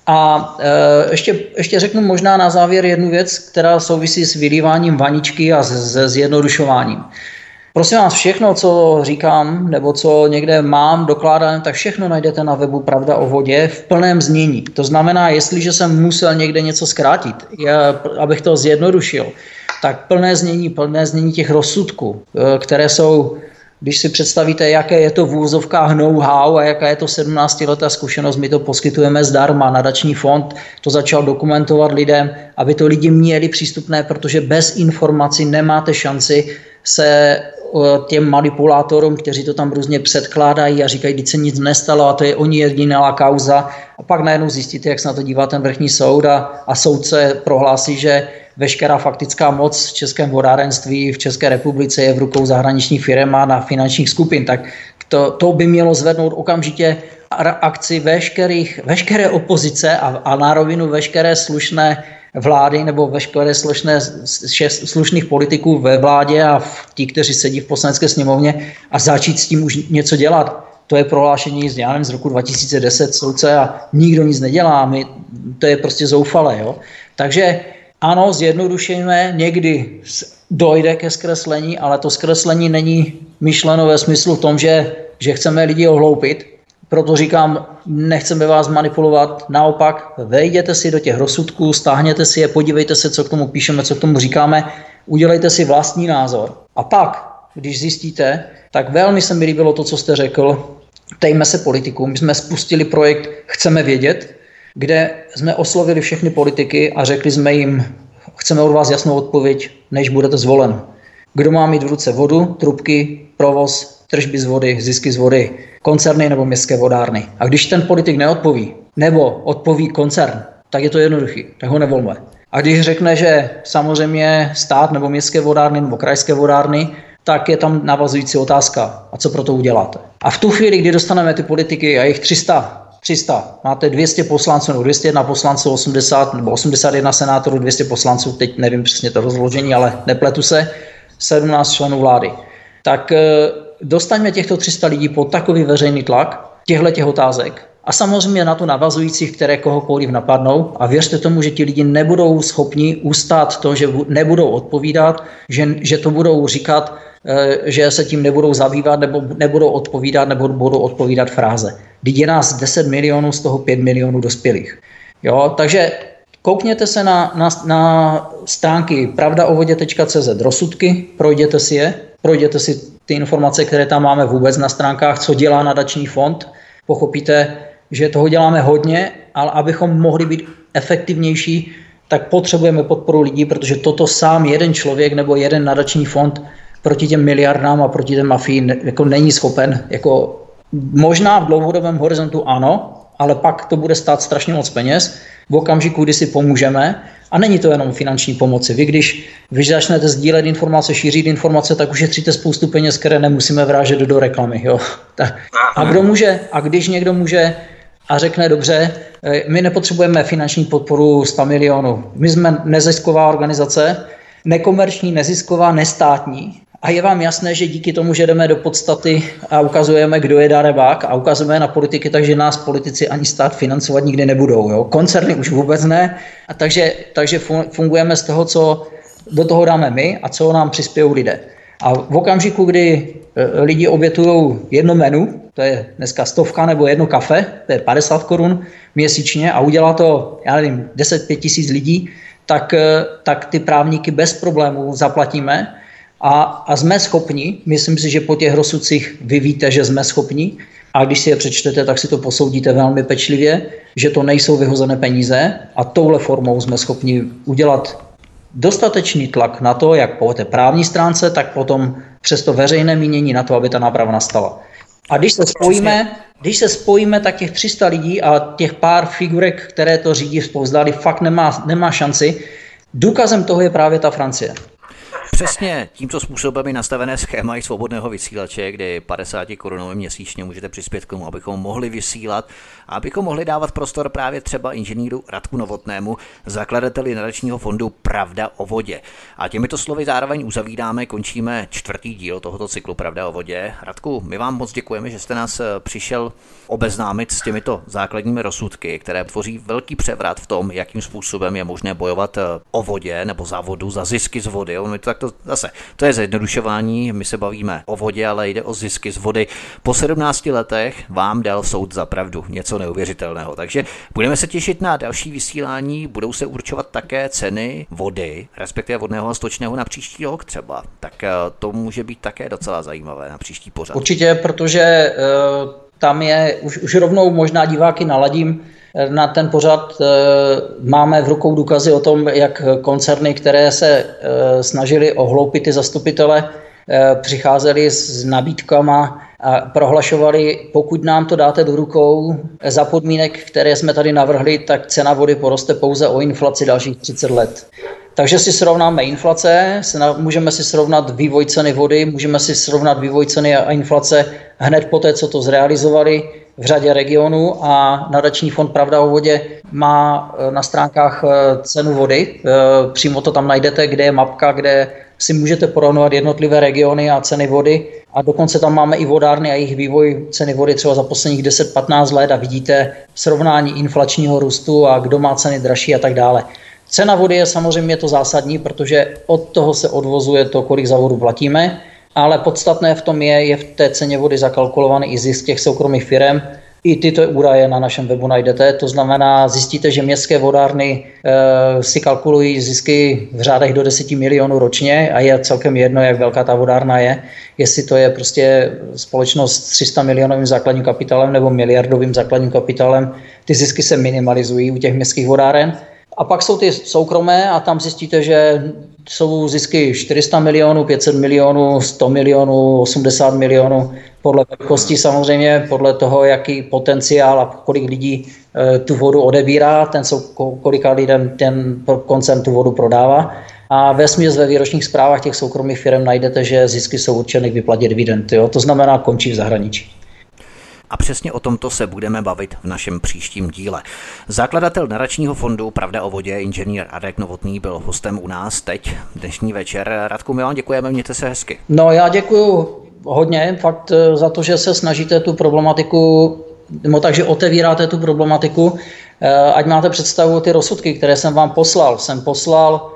A ještě řeknu možná na závěr jednu věc, která souvisí s vylíváním vaničky a se zjednodušováním. Prosím vás, všechno, co říkám, nebo co někde mám dokládané, tak všechno najdete na webu Pravda o vodě v plném znění. To znamená, jestliže jsem musel někde něco zkrátit, abych to zjednodušil, tak plné znění těch rozsudků, které jsou, když si představíte, jaké je to v úvozovkách know-how a jaká je to 17letá zkušenost, my to poskytujeme zdarma. Nadační fond to začal dokumentovat lidem, aby to lidi měli přístupné, protože bez informací nemáte šanci se těm manipulátorům, kteří to tam různě předkládají a říkají, když se nic nestalo a to je oni jediná kauza. A pak najednou zjistíte, jak se na to dívá ten vrchní soud a soudce prohlásí, že veškerá faktická moc v českém vodárenství v České republice je v rukou zahraničních firem a na finančních skupin. Tak to by mělo zvednout okamžitě akci veškeré opozice a na rovinu veškeré slušné vlády nebo veškeré slušných politiků ve vládě a ti, kteří sedí v poslanecké sněmovně a začít s tím už něco dělat. To je prohlášení z roku 2010 soudce a nikdo nic nedělá. To je prostě zoufalé. Jo? Takže ano, zjednodušujeme, někdy dojde ke zkreslení, ale to zkreslení není myšleno ve smyslu tom, že chceme lidi ohloupit. Proto říkám, nechceme vás manipulovat, naopak vejděte si do těch rozsudků, stáhněte si je, podívejte se, co k tomu píšeme, co k tomu říkáme, udělejte si vlastní názor. A pak, když zjistíte, tak velmi se mi líbilo to, co jste řekl, ptejme se politikům. My jsme spustili projekt Chceme vědět, kde jsme oslovili všechny politiky a řekli jsme jim, chceme od vás jasnou odpověď, než budete zvolen. Kdo má mít v ruce vodu, trubky, provoz, tržby z vody, zisky z vody, koncerny nebo městské vodárny. A když ten politik neodpoví, nebo odpoví koncern, tak je to jednoduchý, tak ho nevolme. A když řekne, že samozřejmě stát nebo městské vodárny nebo krajské vodárny, tak je tam navazující otázka. A co pro to uděláte? A v tu chvíli, kdy dostaneme ty politiky a jich 300, máte 200 poslanců nebo 201 poslanců, 80 nebo 81 senátorů, 200 poslanců, teď nevím přesně to rozložení, ale nepletu se, 17 členů vlády. Tak dostaňme těchto 300 lidí pod takový veřejný tlak těchto otázek a samozřejmě na to navazujících, které kohokoliv napadnou a věřte tomu, že ti lidi nebudou schopni ustát to, že nebudou odpovídat, že to budou říkat, že se tím nebudou zabývat nebo nebudou odpovídat nebo budou odpovídat fráze. Vždyť je nás 10 milionů, z toho 5 milionů dospělých. Jo, takže koukněte se na stránky pravdaovodě.cz rozsudky, projděte si ty informace, které tam máme vůbec na stránkách, co dělá nadační fond. Pochopíte, že toho děláme hodně, ale abychom mohli být efektivnější, tak potřebujeme podporu lidí, protože toto sám jeden člověk nebo jeden nadační fond proti těm miliardám a proti těm mafii jako není schopen. Jako možná v dlouhodobém horizontu ano, ale pak to bude stát strašně moc peněz v okamžiku, kdy si pomůžeme. A není to jenom finanční pomoci. Vy, když začnete sdílet informace, šířit informace, tak ušetříte spoustu peněz, které nemusíme vrážet do reklamy. Jo? A když někdo může a řekne, dobře, my nepotřebujeme finanční podporu 100 milionů. My jsme nezisková organizace, nekomerční, nezisková, nestátní. A je vám jasné, že díky tomu, že jdeme do podstaty a ukazujeme, kdo je darebák a ukazujeme na politiky, takže nás politici ani stát financovat nikdy nebudou. Jo? Koncerny už vůbec ne. A takže fungujeme z toho, co do toho dáme my a co nám přispějí lidé. A v okamžiku, kdy lidi obětují jedno menu, to je dneska 100 nebo jedno kafe, to je 50 korun měsíčně a udělá to, já nevím, 10-5 tisíc lidí, tak ty právníky bez problémů zaplatíme a jsme schopni, myslím si, že po těch rozsudcích vy víte, že jsme schopni, a když si je přečtete, tak si to posoudíte velmi pečlivě, že to nejsou vyhozené peníze a touhle formou jsme schopni udělat dostatečný tlak na to, jak po té právní stránce, tak potom přes to veřejné mínění na to, aby ta náprava nastala. A když se spojíme, tak těch 300 lidí a těch pár figurek, které to řídí spouzdali, fakt nemá šanci. Důkazem toho je právě ta Francie. Přesně tímto způsobem je nastavené schéma i svobodného vysílače, kdy 50 korunovým měsíčně můžete přispět k tomu, abychom mohli vysílat a abychom mohli dávat prostor právě třeba inženýru Radku Novotnému, zakladateli nadačního fondu Pravda o vodě. A těmito slovy zároveň uzavíráme, končíme 4. díl tohoto cyklu Pravda o vodě. Radku, my vám moc děkujeme, že jste nás přišel obeznámit s těmito základními rozsudky, které tvoří velký převrat v tom, jakým způsobem je možné bojovat o vodě nebo za vodu, za zisky z vody. To je zjednodušování, my se bavíme o vodě, ale jde o zisky z vody. Po 17 letech vám dal soud za pravdu, něco neuvěřitelného. Takže budeme se těšit na další vysílání, budou se určovat také ceny vody, respektive vodného a stočného na příští rok třeba. Tak to může být také docela zajímavé na příští pořad. Určitě, protože tam je, už rovnou možná diváky naladím, na ten pořad máme v rukou důkazy o tom, jak koncerny, které se snažily ohloupit ty zastupitele, přicházeli s nabídkama a prohlašovali, pokud nám to dáte do rukou za podmínek, které jsme tady navrhli, tak cena vody poroste pouze o inflaci dalších 30 let. Takže si srovnáme inflace, můžeme si srovnat vývoj ceny vody, můžeme si srovnat vývoj ceny a inflace hned poté, co to zrealizovali v řadě regionů a nadační fond Pravda o vodě má na stránkách cenu vody. Přímo to tam najdete, kde je mapka, kde si můžete porovnat jednotlivé regiony a ceny vody. A dokonce tam máme i vodárny a jejich vývoj ceny vody třeba za posledních 10-15 let a vidíte srovnání inflačního růstu a kdo má ceny dražší a tak dále. Cena vody je samozřejmě to zásadní, protože od toho se odvozuje to, kolik za vodu platíme, ale podstatné v tom je v té ceně vody zakalkulovaný i zisk těch soukromých firem. I tyto údaje na našem webu najdete, to znamená, zjistíte, že městské vodárny si kalkulují zisky v řádech do 10 milionů ročně a je celkem jedno, jak velká ta vodárna je, jestli to je prostě společnost s 300 milionovým základním kapitálem nebo miliardovým základním kapitálem, ty zisky se minimalizují u těch městských vodáren. A pak jsou ty soukromé a tam zjistíte, že jsou zisky 400 milionů, 500 milionů, 100 milionů, 80 milionů, podle velikosti samozřejmě, podle toho, jaký potenciál a kolik lidí tu vodu odebírá, kolika lidem ten koncern tu vodu prodává. A vesměs ve výročních zprávách těch soukromých firm najdete, že zisky jsou určeny k vyplatě dividend. To znamená, končí v zahraničí. A přesně o tomto se budeme bavit v našem příštím díle. Zakladatel nadačního fondu Pravda o vodě, inženýr Radek Novotný, byl hostem u nás teď, dnešní večer. Radku, my vám děkujeme, mějte se hezky. No, já děkuju hodně fakt za to, že se snažíte tu problematiku, takže otevíráte tu problematiku. Ať máte představu ty rozsudky, které jsem vám poslal. Jsem poslal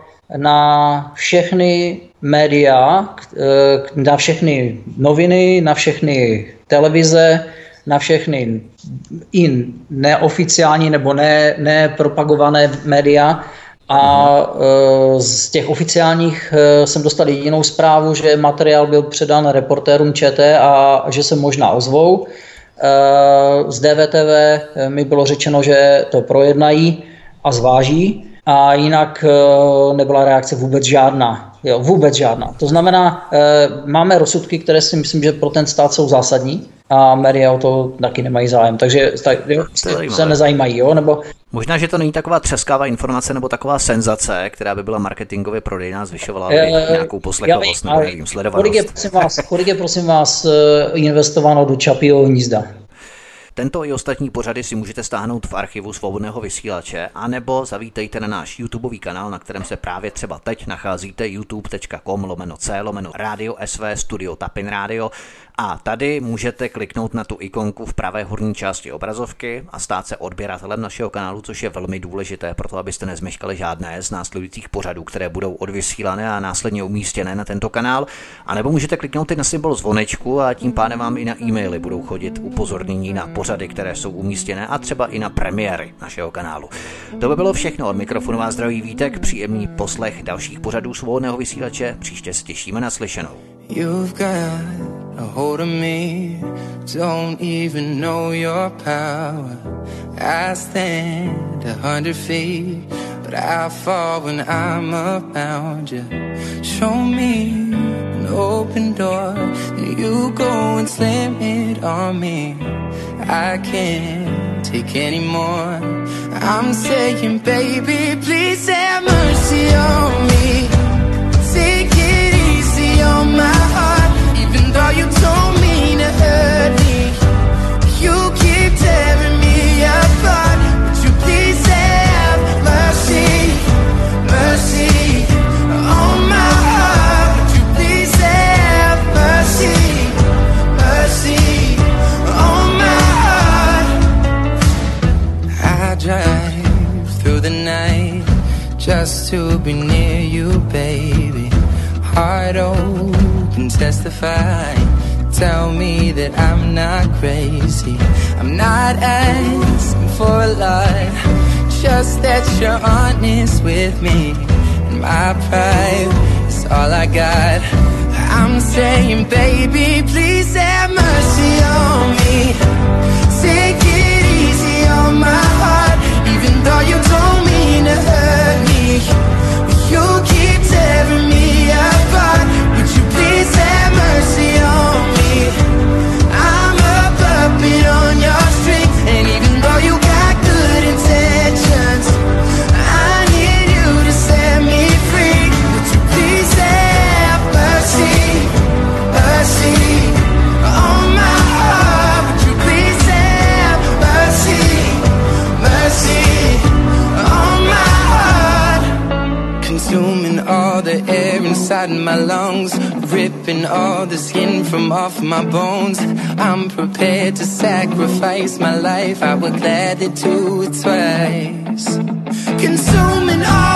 na všechny média, na všechny noviny, na všechny televize, na všechny i neoficiální nebo nepropagované média a z těch oficiálních jsem dostal jedinou zprávu, že materiál byl předán reportérům ČT a že se možná ozvou. Z DVTV mi bylo řečeno, že to projednají a zváží a jinak nebyla reakce vůbec žádná. Vůbec žádná. To znamená, máme rozsudky, které si myslím, že pro ten stát jsou zásadní a média o to taky nemají zájem. Takže se nezajímají. Jo? Nebo... Možná, že to není taková třeskavá informace nebo taková senzace, která by byla marketingově prodejná, zvyšovala nějakou poslechovost nebo nevím, sledovanost. Kolik je prosím vás investováno do Čapího hnízda? Tento i ostatní pořady si můžete stáhnout v archivu Svobodného vysílače, anebo zavítejte na náš YouTubeový kanál, na kterém se právě třeba teď nacházíte youtube.com/c/Radio SV Studio Tapin Radio, A tady můžete kliknout na tu ikonku v pravé horní části obrazovky a stát se odběratelem našeho kanálu, což je velmi důležité pro to, abyste nezmeškali žádné z následujících pořadů, které budou odvysílané a následně umístěné na tento kanál. A nebo můžete kliknout i na symbol zvonečku a tím pádem vám i na e-maily budou chodit upozornění na pořady, které jsou umístěné a třeba i na premiéry našeho kanálu. To by bylo všechno. Od mikrofonu vás zdraví Vítek, příjemný poslech dalších pořadů Svobodného vysílače. Příště se těšíme na slyšenou. You've got a hold of me, don't even know your power. I stand 100 feet, but I fall when I'm around you. Show me an open door, and you go and slam it on me. I can't take any more. I'm saying, baby, please have mercy on me. Take it easy on my heart, even though you don't mean to hurt me. You keep tearing me apart, would you please have mercy, mercy on my heart? Would you please have mercy, mercy on my heart? I drive through the night just to be near you, baby. Heart open, testify. Tell me that I'm not crazy. I'm not asking for a lot, just that you're honest with me. And my pride is all I got. I'm saying, baby, please have mercy on me. Take it easy on my heart, even though you don't mean to hurt me. You keep tearing me apart, would you please have mercy on me? I'm a puppet on your string, and even though you got good intentions, I need you to set me free. Would you please have mercy, mercy on my heart? Would you please have mercy, mercy on my heart? Consuming all the air inside my lungs, ripping all the skin from off my bones. I'm prepared to sacrifice my life, I would gladly do it twice. Consuming all